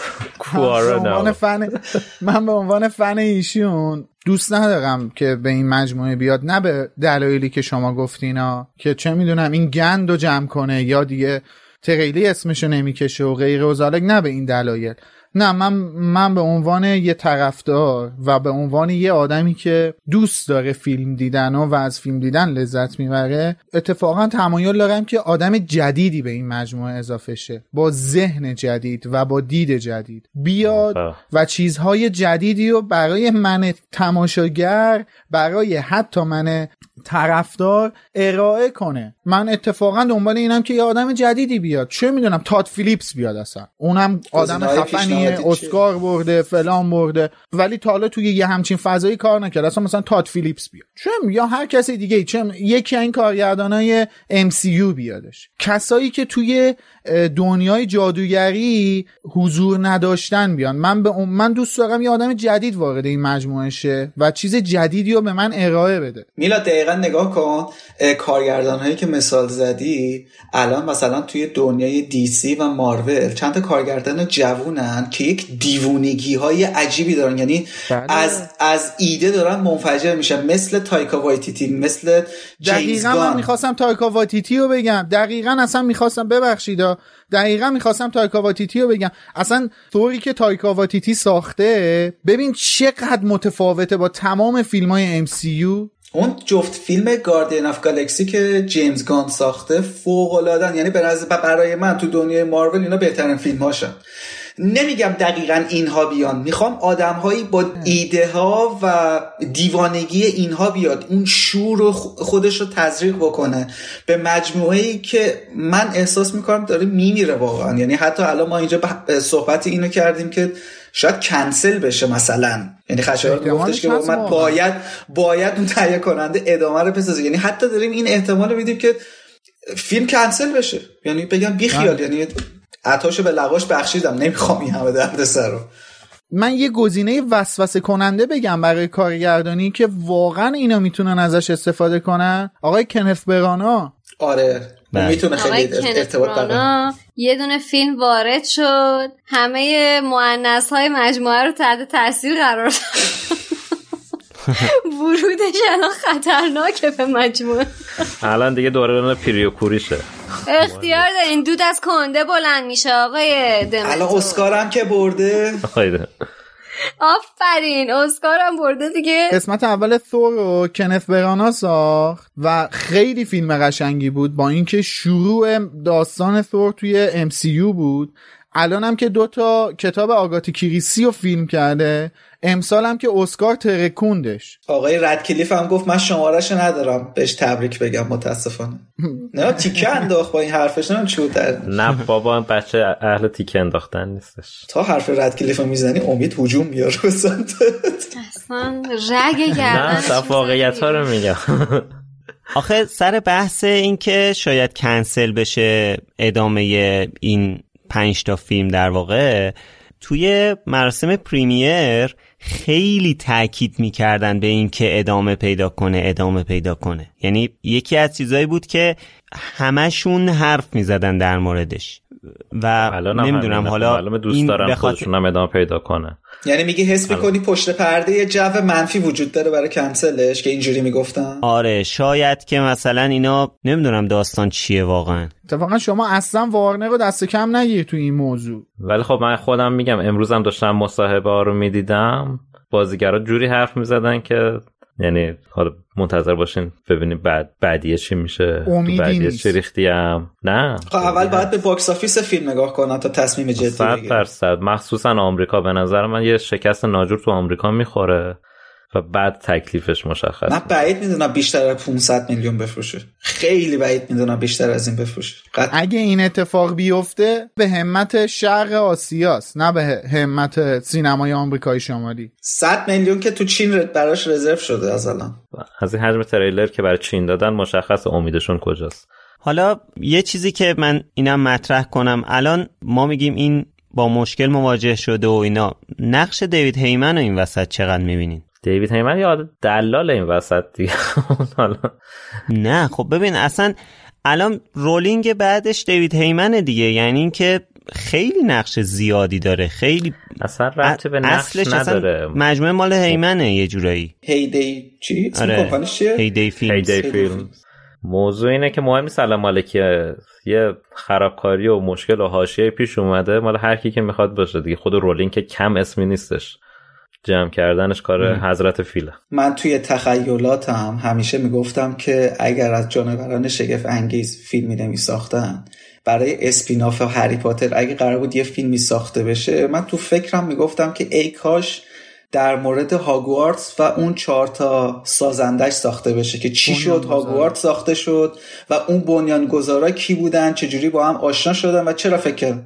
من به عنوان فن ایشون دوست ندارم که به این مجموعه بیاد، نه به دلایلی که شما گفتینا که چه میدونم این گندو جمع کنه یا دیگه تریلی اسمشو نمیکشه و غیره و ذالک، نه به این دلایل. نه من به عنوان یه طرفدار و به عنوان یه آدمی که دوست داره فیلم دیدن و از فیلم دیدن لذت میبره، اتفاقا تمایل دارم که آدم جدیدی به این مجموعه اضافه شه، با ذهن جدید و با دید جدید بیاد و چیزهای جدیدی رو برای من تماشاگر، برای حتی من طرفدار ارائه کنه. من اتفاقا دنبال اینم که یه آدم جدیدی بیاد، چه میدونم تاد فیلیپس بیاد، اصلا اونم آدم خفنیه، اسکار برده، فلان برده، ولی تا حالا توی یه همچین فضایی کار نکرد. اصلا مثلا تاد فیلیپس بیاد، چه یا هر کسی دیگه، چه یکی این کارگردانای MCU بیادش. کسایی که توی دنیای جادوگری حضور نداشتن بیان. من دوست دارم یه آدم جدید وارد این مجموعه شه و چیز جدیدی رو به من ارائه بده. میلاد دقیقاً نگاه کن، کارگردان‌هایی که مثال زدی الان مثلا توی دنیای DC و مارول چند تا کارگردان جوونن که یک دیوونگی‌های عجیبی دارن، یعنی از ایده دارن منفجر میشن، مثل تایکا وایتیتی، مثل جیمز گان. من می‌خواستم تایکا وایتیتی رو بگم، دقیقاً میخواستم تایکا وایتیتی رو بگم. اصلا طوری که تایکا وایتیتی ساخته، ببین چقدر متفاوته با تمام فیلم‌های MCU. اون جفت فیلم گاردین اف گالاکسی که جیمز گان ساخته فوق‌العاده‌ان، یعنی برای من تو دنیای مارول اینا بهترین فیلم‌هاشن. نمیگم دقیقاً اینها بیان، میخوام آدم‌هایی با ایده ها و دیوانگی اینها بیاد، اون شور رو خودش رو تزریق بکنه به مجموعه‌ای که من احساس میکنم داره میمیره واقعا. یعنی حتی الان ما اینجا صحبت اینو کردیم که شاید کنسل بشه مثلا، یعنی خشایار گفتش که من باید اون تهیه کننده ادامه رو بسازه، یعنی حتی داریم این احتمال رو میدیم که فیلم کنسل بشه، یعنی بگم بی خیال، یعنی عطاشو به لقاش بخشیدم، نمیخوام این همه دردسر رو. من یه گزینه وسوسه کننده بگم برای کارگردانی که واقعا اینا میتونن ازش استفاده کنن، آقای کنت برانا. آره میتونه خیلی ارتباط بگیره. یه دونه فیلم وارد شد، همه مؤنث‌های مجموعه رو تحت تاثیر قرار داد. ورودش الان خطرناکه به مجموعه. الان دیگه دوران پیریوکوریشه. اختیار دارین، دود از کنده بلند میشه آقای دمتور. الان اسکار هم که برده. آفرین، اسکار هم برده دیگه. قسمت اول ثور رو کنت برانا ساخت و خیلی فیلم قشنگی بود، با اینکه شروع داستان ثور توی MCU بود. الان هم که 2 کتاب آگاتی کریسی رو فیلم کرده، امسال هم که اسکار ترکوندش. آقای ردکلیف هم گفت من شماره‌اش ندارم بهش تبریک بگم، متاسفانه. نه تیکه انداخت با این حرفش، نمیدونم چی بود. نه بابا بچه اهل تیکه انداختن نیستش. تا حرف ردکلیف رو میزنی امید هجوم میاره به سمتت. اصلا رگ گردن. نه واقعیت ها رو میگم. آخه سر بحث این که شاید کنسل بشه ادامه این 5 تا فیلم، در واقع توی مراسم پریمیر خیلی تاکید میکردن به این که ادامه پیدا کنه. یعنی یکی از چیزایی بود که همشون حرف میزدن در موردش و نمیدونم حالا دوست دارم خودشون هم ادامه پیدا کنه. یعنی میگی حس میکنی پشت پرده یه جو منفی وجود داره برای کنسلش که اینجوری میگفتن؟ آره شاید که مثلا اینا نمیدونم داستان چیه واقعا. اتفاقا شما اصلا وارنر رو دست کم نگیر تو این موضوع. ولی خب من خودم میگم امروزم داشتم مصاحبه ها رو میدیدم، بازیگرا جوری حرف میزدن که یعنی حالا منتظر باشین ببینیم بعدیه چی میشه. بعدیه چی ریختیم. نه خب اول باید به باکس آفیس فیلم نگاه کنن تا تصمیم جدی بگیرن. 100% مخصوصا آمریکا به نظر من یه شکست ناجور تو آمریکا میخوره و بعد تکلیفش مشخص. من بعید میدونم بیشتر از 500 میلیون بفروشه. خیلی بعید میدونم بیشتر از این بفروشه. اگه این اتفاق بیفته به همت شرق آسیاست، نه به همت سینمای آمریکای شمالی. 100 میلیون که تو چین براش رزرو شده از الان. از این حجم تریلر که برای چین دادن مشخص امیدشون کجاست. حالا یه چیزی که من اینم مطرح کنم، الان ما میگیم این با مشکل مواجه شده و اینا، نقش دیوید هیمن رو این وسط چقدر میبینین؟ دیوید هیمن یا دلال این وسط دیگه. نه خب ببین اصلا الان رولینگ بعدش دیوید هیمنه دیگه، یعنی این که خیلی نقش زیادی داره، خیلی اصلا ربطی به نقش نداره. مجموعه مال هیمنه یه جورایی. هیدی چی؟ اسم کمپانیش چیه؟ هیدی فیلمز. موضوع اینه که مهم نیست الان مال که یه خرابکاری و مشکل و حاشیه پیش اومده مال هر کی که میخواد باشه دیگه. خود رولینگ که کم اسمی نیستش، جمع کردنش کار حضرت فیله. من توی تخیلاتم همیشه میگفتم که اگر از جانوران شگفت انگیز فیلمی نمی ساختن، برای اسپیناف هری پاتر اگه قرار بود یه فیلمی ساخته بشه، من تو فکرم میگفتم که ای کاش در مورد هاگوارتس و اون 4 تا سازندش ساخته بشه که چی شد هاگوارتس ساخته شد و اون بنیانگذارا کی بودن، چجوری با هم آشنا شدن و چرا فکر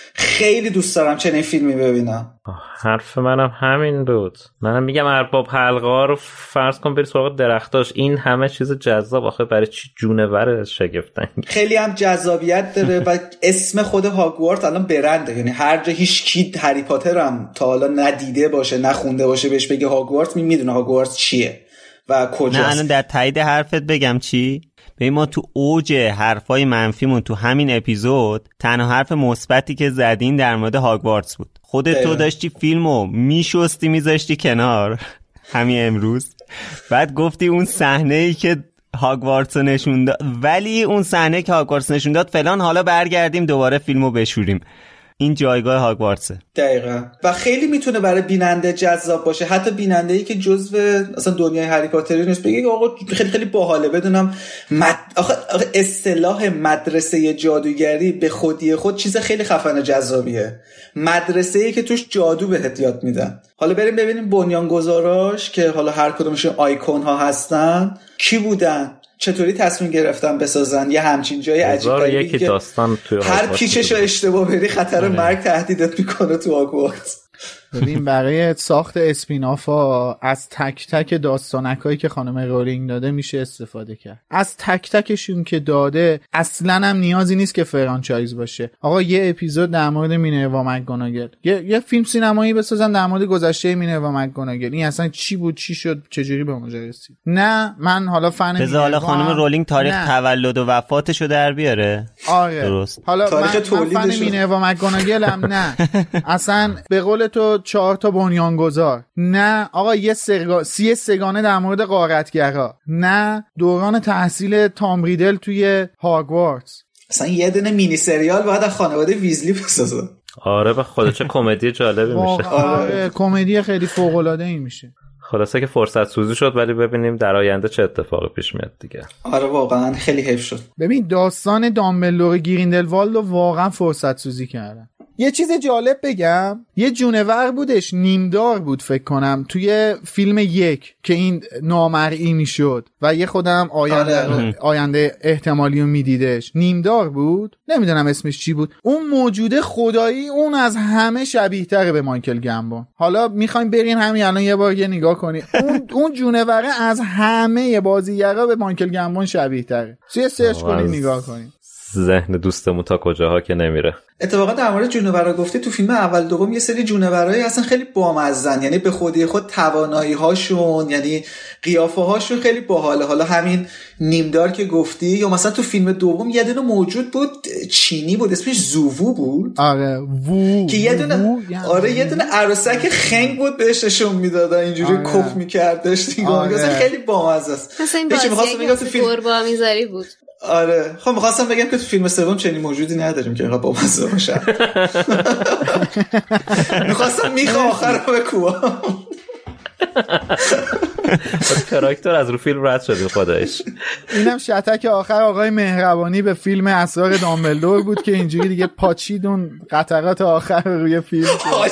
خیلی دوست دارم چنین فیلمی ببینم. حرف منم همین بود. منم میگم ارباب حلقه‌ها رو فرض کن بری سراغ درختاش، این همه چیز جذاب آخه برای چی جونور شگفتن. خیلی هم جذابیت داره و اسم خود هاگوارت الان برنده، یعنی هر جا هیچ کی هری پاتر هم تا حالا ندیده باشه نخونده باشه بهش بگه هاگوارت میدونه هاگوارت چیه و کجاست. نه الان در تایید حرفت بگم چی؟ به ما تو اوج حرفای منفیمون تو همین اپیزود تنها حرف مثبتی که زدین در مورد هاگوارتس بود. خودت تو داشتی فیلمو میشستی میذاشتی کنار همین امروز، بعد گفتی اون صحنه‌ای که هاگوارتس نشون داد، ولی اون صحنه که هاگوارتس نشون داد فلان، حالا برگردیم دوباره فیلمو بشوریم. این جایگاه هاگوارتسه. دقیقاً. و خیلی میتونه برای بیننده جذاب باشه، حتی بیننده‌ای که جزو اصلا دنیای هری پاتری نیست بگه آقا خیلی خیلی باحاله بدونم آخه اصطلاح مدرسه جادوگری به خودی خود چیز خیلی خفن و جذابیه. مدرسه‌ای که توش جادو بهت یاد میدن. حالا بریم ببینیم بنیانگذاراش که حالا هر کدومشون آیکون ها هستن کی بودن، چطوری تصمیم گرفتن بسازن یه همچین جای عجیب غریبی که هر پیچش رو اشتباه بری خطر مرگ تهدیدت میکنه تو هاگوارتس. ببین برای ساخت اسپیناف ها از تک تک داستانکایی که خانم رولینگ داده میشه استفاده کرد. از تک تکشون که داده اصلا هم نیازی نیست که فرانچایز باشه. آقا یه اپیزود در مورد مینروا مکگوناگل، یه فیلم سینمایی بسازن در مورد گذشته مینروا مکگوناگل، این اصلا چی بود، چی شد، چجوری به اونجا رسید. نه من حالا فن حالا خانم رولینگ تاریخ تولد و وفاتشو در بیاره. آره درست. حالا من فن مینروا مکگوناگل هم نه اصلا به قول تو 4 تا بنیانگذار، نه آقا یه سگانه در مورد غارتگرا، نه دوران تحصیل تام ریدل توی هاگوارتس. اصلا یه دونه مینی سریال باید از خانواده ویزلی بسازه. آره به خدا چه کمدی جالبی میشه. آره کمدی خیلی فوق العاده ای میشه. خلاصه که فرصت سوزی شد، ولی ببینیم در آینده چه اتفاقی پیش میاد دیگه. آره واقعا خیلی حیف شد. ببین داستان دامبلدور گریندلوالد رو واقعا فرصت سوزی کردن. یه چیز جالب بگم، یه جونور بودش نیمدار بود فکر کنم توی فیلم 1 که این نامرئی میشد و یه خودم آینده احتمالی رو میدیدش، نیمدار بود، نمیدونم اسمش چی بود. اون موجوده خدایی اون از همه شبیه تره به مایکل گمبون. حالا میخوایم برین همین الان یه بار یه نگاه کنی اون جونوره از همه بازیگرا به مایکل گمبون شبیه تره. سرچ کنین نگاه کنین. ذهن دوستمون تا کجاها که نمیره. اتفاقا در مورد جونورا گفتی، تو فیلم اول دوم یه سری جونورایی اصلا خیلی بامزن، یعنی به خودی خود توانایی هاشون، یعنی قیافه هاشون خیلی باحاله. حالا همین نیمدار که گفتی، یا مثلا تو فیلم دوم یه دونه موجود بود چینی بود اسمش زووو بود. آره وو که یه دونه آره یه دونه عروسک خنگ بود بهش نشون میدادن اینجوری کف می‌کردش دیگه. مثلا خیلی بامزه است. مثلا این بازی که فوربا میذاری بود. آره خب می‌خواستم بگم که تو فیلم سوم چنین موجودی نداریم که اینقدر بامزه باشه. می‌خواستم میخ آخر رو بکوبم. کاراکتر از رو فیلم رد شد خدایش. اینم شتک آخر آقای مهربانی به فیلم اسرار دامبلدور بود که اینجوری دیگه پاچید اون قطرات آخر روی فیلم.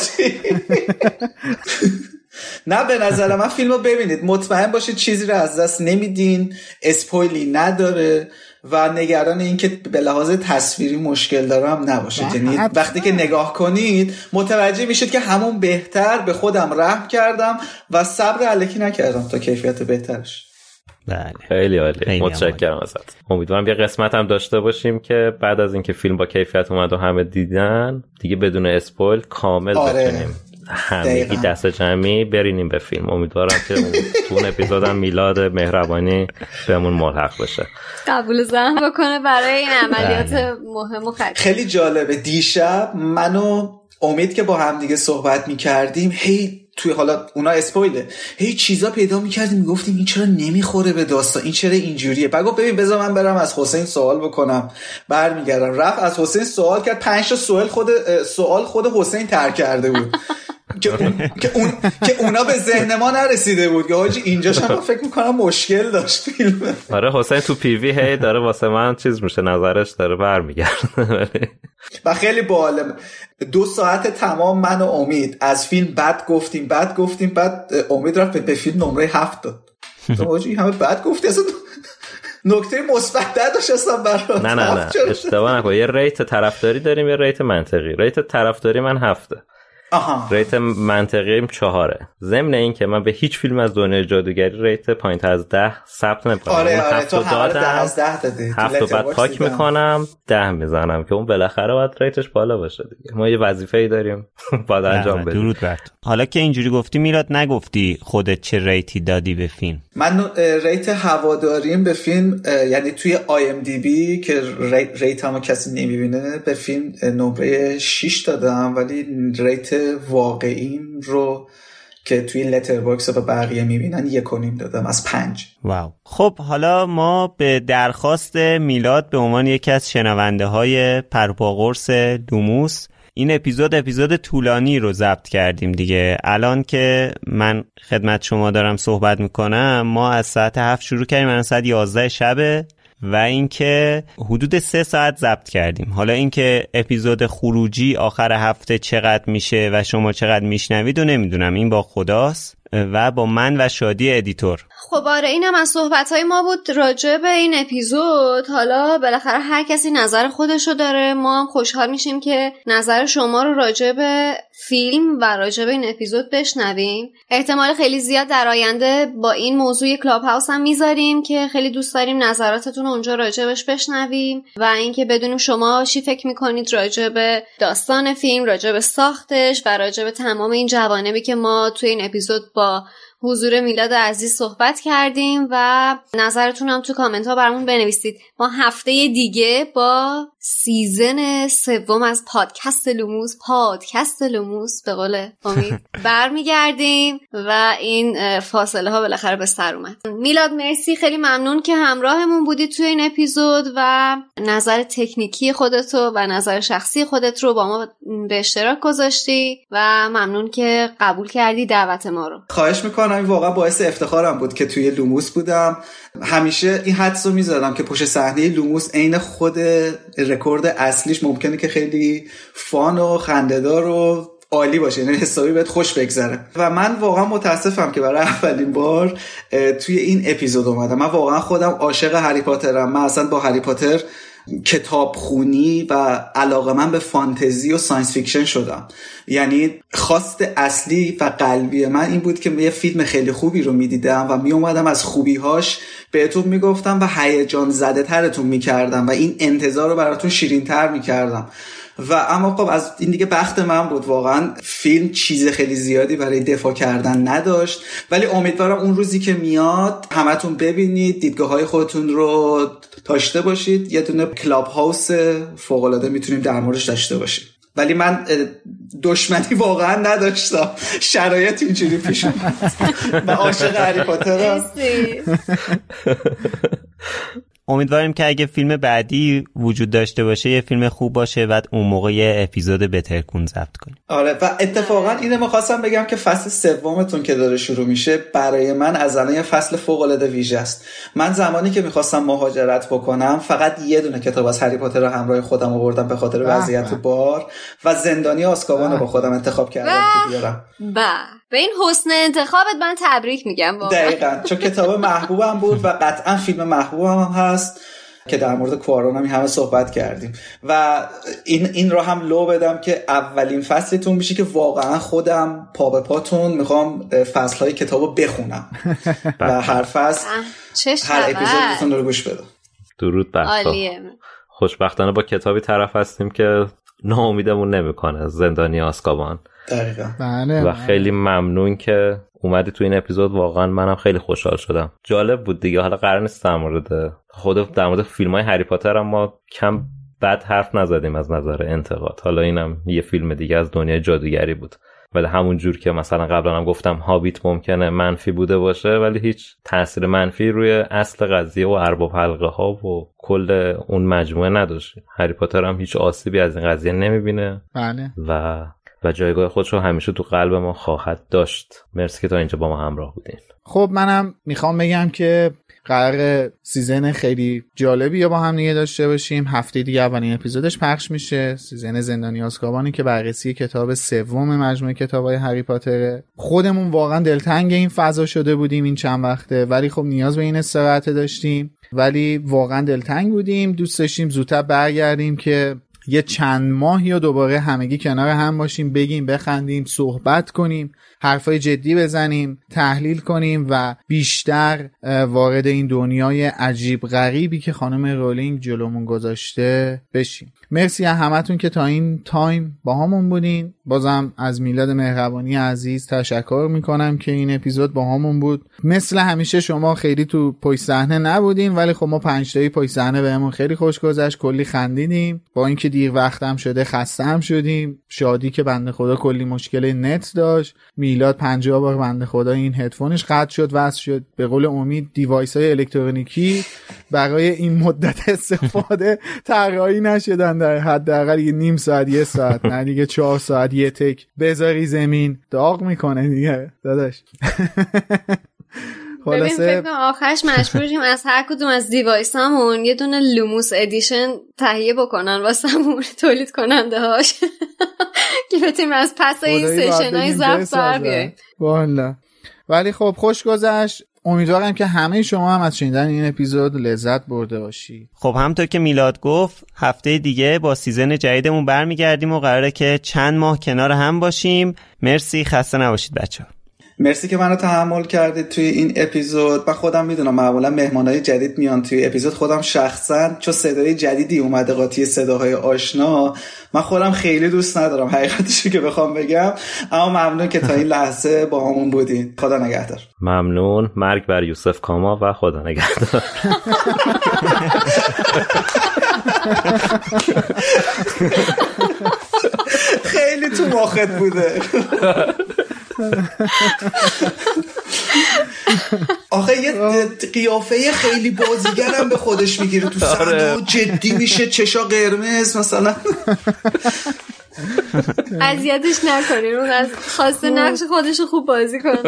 نه به نظر من فیلمو ببینید، مطمئن باشید چیزی رو از دست نمیدین، اسپویلی نداره و نگران این که به لحاظ تصویری مشکل داره هم نباشید. یعنی وقتی که نگاه کنید متوجه میشید که همون بهتر، به خودم رحم کردم و صبر الکی نکردم تا کیفیت بهترش. بله خیلی عالی، متشکرم ازت. امیدوارم یه قسمت هم داشته باشیم که بعد از اینکه فیلم با کیفیت اومد و همه دیدن دیگه بدون اسپویل کامل بتونیم همگی دست جمعی برینیم به فیلم. امیدوارم که تو اون اپیزودم میلاد مهربانی بهمون ملحق بشه، قبول زحمت بکنه برای این عملیات مهم و خیلی جالبه. دیشب من و امید که با هم دیگه صحبت میکردیم، توی حالا اونا اسپویله، چیزا پیدا میکردیم میگفتیم این چرا نمیخوره به داستان، این چرا اینجوریه. بعد گفت ببین بذار من برم از حسین سوال بکنم. برمیگردم رفت از حسین سوال کرد، 5 تا سوال خود حسین ترک کرده بود که اونا به ذهن ما نرسیده بود که حاجی اینجاش هم فکر میکنم مشکل داشت فیلم. آره حسین تو پی وی داره واسه من چیز میشه، نظرش داره برمیگرده و خیلی باحال. 2 ساعت تمام من و امید از فیلم بد گفتیم، بعد امید رفت به فیلم نمره 7 داد. تو حاجی همه بد گفتی، اصلا نکته مثبت نداشت اصلا برات. نه اشتباه نکن، یه ریت طرفداری داریم یه ریت منطقی. ریت طرفداری من 7، ریت منطقیم 4. ضمن این که من به هیچ فیلم از دنیای جادوگری ریت پایین‌تر از 10 ثبت نمی‌کنم. آره تو همه 10 از 10 دادی. 7 رو بعد پاک میکنم 10 میزنم که اون بالاخره باید ریتش بالا باشه دیگه. ما یه وظیفه‌ای داریم باید انجام بدیم. درود بر تو. حالا که اینجوری گفتی میلاد، نگفتی خودت چه ریتی دادی به فیلم؟ من ریت هواداریم به فیلم، یعنی توی IMDb که ریتمو کسی نمیبینه، به فیلم نمره 6 دادم، ولی ریت واقعیم رو که توی لترباکس و بقیه میبینن 1.5 دادم از 5. واو. خب حالا ما به درخواست میلاد به عنوان یکی از شنونده های پرپاقرص لوموس این اپیزود طولانی رو ضبط کردیم دیگه. الان که من خدمت شما دارم صحبت میکنم ما از ساعت 7 شروع کردیم، الان ساعت 11 شبه و اینکه حدود 3 ساعت ضبط کردیم. حالا اینکه اپیزود خروجی آخر هفته چقدر میشه و شما چقدر میشنوید و نمیدونم، این با خداست و با من و شادی ادیتور. خب آره اینم از صحبت‌های ما بود راجع به این اپیزود. حالا بالاخره هر کسی نظر خودشو داره، ما هم خوشحال میشیم که نظر شما رو راجع به فیلم و راجع به این اپیزود بشنویم. احتمال خیلی زیاد در آینده با این موضوع کلاب هاوس هم میذاریم که خیلی دوست داریم نظراتتون رو اونجا راجع بهش بشنویم و اینکه بدونیم شما چی فکر میکنید راجع به داستان فیلم، راجع به ساختش و راجع به تمام این جوانبی که ما توی این اپیزود با حضور میلاد عزیز صحبت کردیم و نظرتون هم تو کامنت ها برامون بنویسید. ما هفته دیگه با سیزن 3 از پادکست لوموس به قول امید برمیگردیم و این فاصله ها بالاخره به سر اومد. میلاد مرسی، خیلی ممنون که همراهمون بودی توی این اپیزود و نظر تکنیکی خودتو و نظر شخصی خودت رو با ما به اشتراک گذاشتی و ممنون که قبول کردی دعوت ما رو. خواهش میکنم، این واقعا باعث افتخارم بود که توی لوموس بودم. همیشه این حدسو میذارم که پشت صحنه لوموس عین خود رکورد اصلیش ممکنه که خیلی فان و خنده‌دار و عالی باشه، یعنی حسابی بهت خوش بگذره و من واقعا متاسفم که برای اولین بار توی این اپیزود اومدم. من واقعا خودم عاشق هری پاترم. من اصلا با هری پاتر کتاب خونی و علاقه من به فانتزی و ساینس فیکشن شدم. یعنی خواست اصلی و قلبی من این بود که یه فیلم خیلی خوبی رو میدیدم و می اومدم از خوبیهاش بهتون میگفتم و هیجان زده ترتون میکردم و این انتظار رو براتون شیرین تر میکردم. و اما خب از این دیگه بخت من بود، واقعا فیلم چیز خیلی زیادی برای دفاع کردن نداشت، ولی امیدوارم اون روزی که میاد همتون ببینید، دیدگاه‌های خودتون رو داشته باشید. یه دونه کلاب هاوس فوق‌العاده میتونیم در موردش داشته باشیم. ولی من دشمنی واقعا نداشتم، شرایط اینجوری پیش اومد. من عاشق هری پاترم. امیدواریم که اگه فیلم بعدی وجود داشته باشه یه فیلم خوب باشه و اون موقع یه اپیزود بترکون ضبط کنیم. آره و اتفاقا اینو می‌خواستم بگم که فصل سومتون که داره شروع میشه برای من از الان یه فصل فوق‌العاده ویژه است. من زمانی که می‌خواستم مهاجرت بکنم فقط یه دونه کتاب از هری پاتر رو همراه خودم آوردم به خاطر وضعیت بار و زندانی آزکابان رو با خودم انتخاب کردم که بیارم. به این حسن انتخابت من تبریک میگم واقعا. دقیقاً چون کتاب محبوبم بود و قطعا فیلم محبوبم هم هست که در مورد کوارون هم همه صحبت کردیم و این رو هم لو بدم که اولین فصلتون میشه که واقعا خودم پا به پاتون میخوام فصلهای کتابو بخونم و هر فصل هر اپیزودتون رو گوش بدم. درود بر تو. خوشبختانه با کتابی طرف هستیم که ناامیدمون نمیکنه، زندانی آزکابان. دقیقاً. و خیلی ممنون که اومدی تو این اپیزود، واقعا منم خیلی خوشحال شدم. جالب بود دیگه. حالا قرار نیست در مورد فیلم‌های هری پاتر هم ما کم بد حرف نزدیم از نظر انتقاد. حالا اینم یه فیلم دیگه از دنیای جادوگری بود، ولی همون جور که مثلا قبلا هم گفتم هابیت ممکنه منفی بوده باشه ولی هیچ تاثیر منفی روی اصل قضیه و ارباب حلقه ها و کل اون مجموعه نداشت. هری پاتر هم هیچ آسیبی از این قضیه نمیبینه. بله. و جایگاه خودش رو همیشه تو قلب ما خواهد داشت. مرسی که تا اینجا با ما همراه بودین. خب منم میخوام بگم که قرار سیزن خیلی جالبی یا با هم دیگه داشته باشیم. هفته دیگه اولین اپیزودش پخش میشه، سیزن زندانی آزکابانی که بررسی کتاب سوم مجموعه کتابای هری پاتره. خودمون واقعا دلتنگ این فضا شده بودیم این چند وقته، ولی خب نیاز به این استراحت داشتیم، ولی واقعا دلتنگ بودیم. دوست داشتیم زودتر برگردیم که یه چند ماهی و دوباره همگی کنار هم باشیم، بگیم، بخندیم، صحبت کنیم، حرفای جدی بزنیم، تحلیل کنیم و بیشتر وارد این دنیای عجیب غریبی که خانم رولینگ جلومون گذاشته بشیم. مرسی از همتون که تا این تایم با همون بودین. بازم از میلاد مهربانی عزیز تشکر میکنم که این اپیزود با همون بود. مثل همیشه شما خیلی تو پشت صحنه نبودین، ولی خب ما 5 تایی پشت صحنه بهمون خیلی خوش گذشت، کلی خندیدیم. با اینکه دیر وقت هم شده خسته هم شدیم. شادی که بنده خدا کلی مشکل نت داشت. میلاد 50 بار بنده خدا این هدفونش قطع شد، وصل شد. به قول امید دیوایس‌های الکترونیکی برای این مدت استفاده طراحی نشدن، در حداقل نیم ساعت، 1 ساعت، نه دیگه 4 ساعت یه تک بذاری زمین داغ میکنه دیگه داداش. ببین فکر کنم آخرش مجبوریم از هر کدوم از دیوایسامون یه دونه لوموس ادیشن تهیه بکنن واسمون، تولید کننده هاش که بتونیم از پس این سشن‌های ضبط بر بیاییم. والا ولی خب خوش گذشت. امیدوارم که همه شما هم از شنیدن این اپیزود لذت برده باشید. خب همونطور که میلاد گفت هفته دیگه با سیزن جدیدمون برمیگردیم و قراره که چند ماه کنار هم باشیم. مرسی، خسته نباشید بچه‌ها. مرسی که منو تحمل کردید توی این اپیزود. من خودم میدونم معمولا مهمانای جدید میان توی اپیزود، خودم شخصا چون صدای جدیدی اومده قاطی صداهای آشنا، من خودم خیلی دوست ندارم حقیقتشو که بخوام بگم، اما ممنون که تا این لحظه با همون بودین. خدا نگهدار. ممنون. مرگ بر یوسف کاما و خدا نگهدار. خیلی تو ماخت بوده. آخه یه قیافه خیلی بازیگرم به خودش میگیره تو صحنه، جدی میشه، چشا قرمز مثلا. اذیتش نکنین، اون از خواسته نقش خودشو خوب بازی کنه.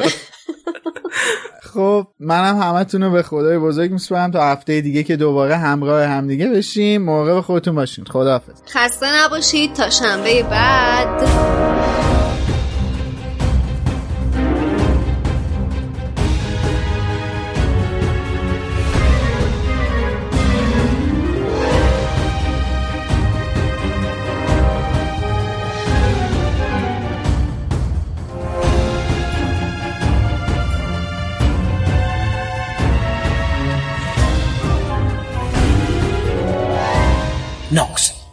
خب منم همتون رو به خدای بزرگ میسپارم تا هفته دیگه که دوباره همراه همدیگه بشیم. مراقب خودتون باشین. خداحافظ. خسته نباشید تا شنبه بعد. Knox.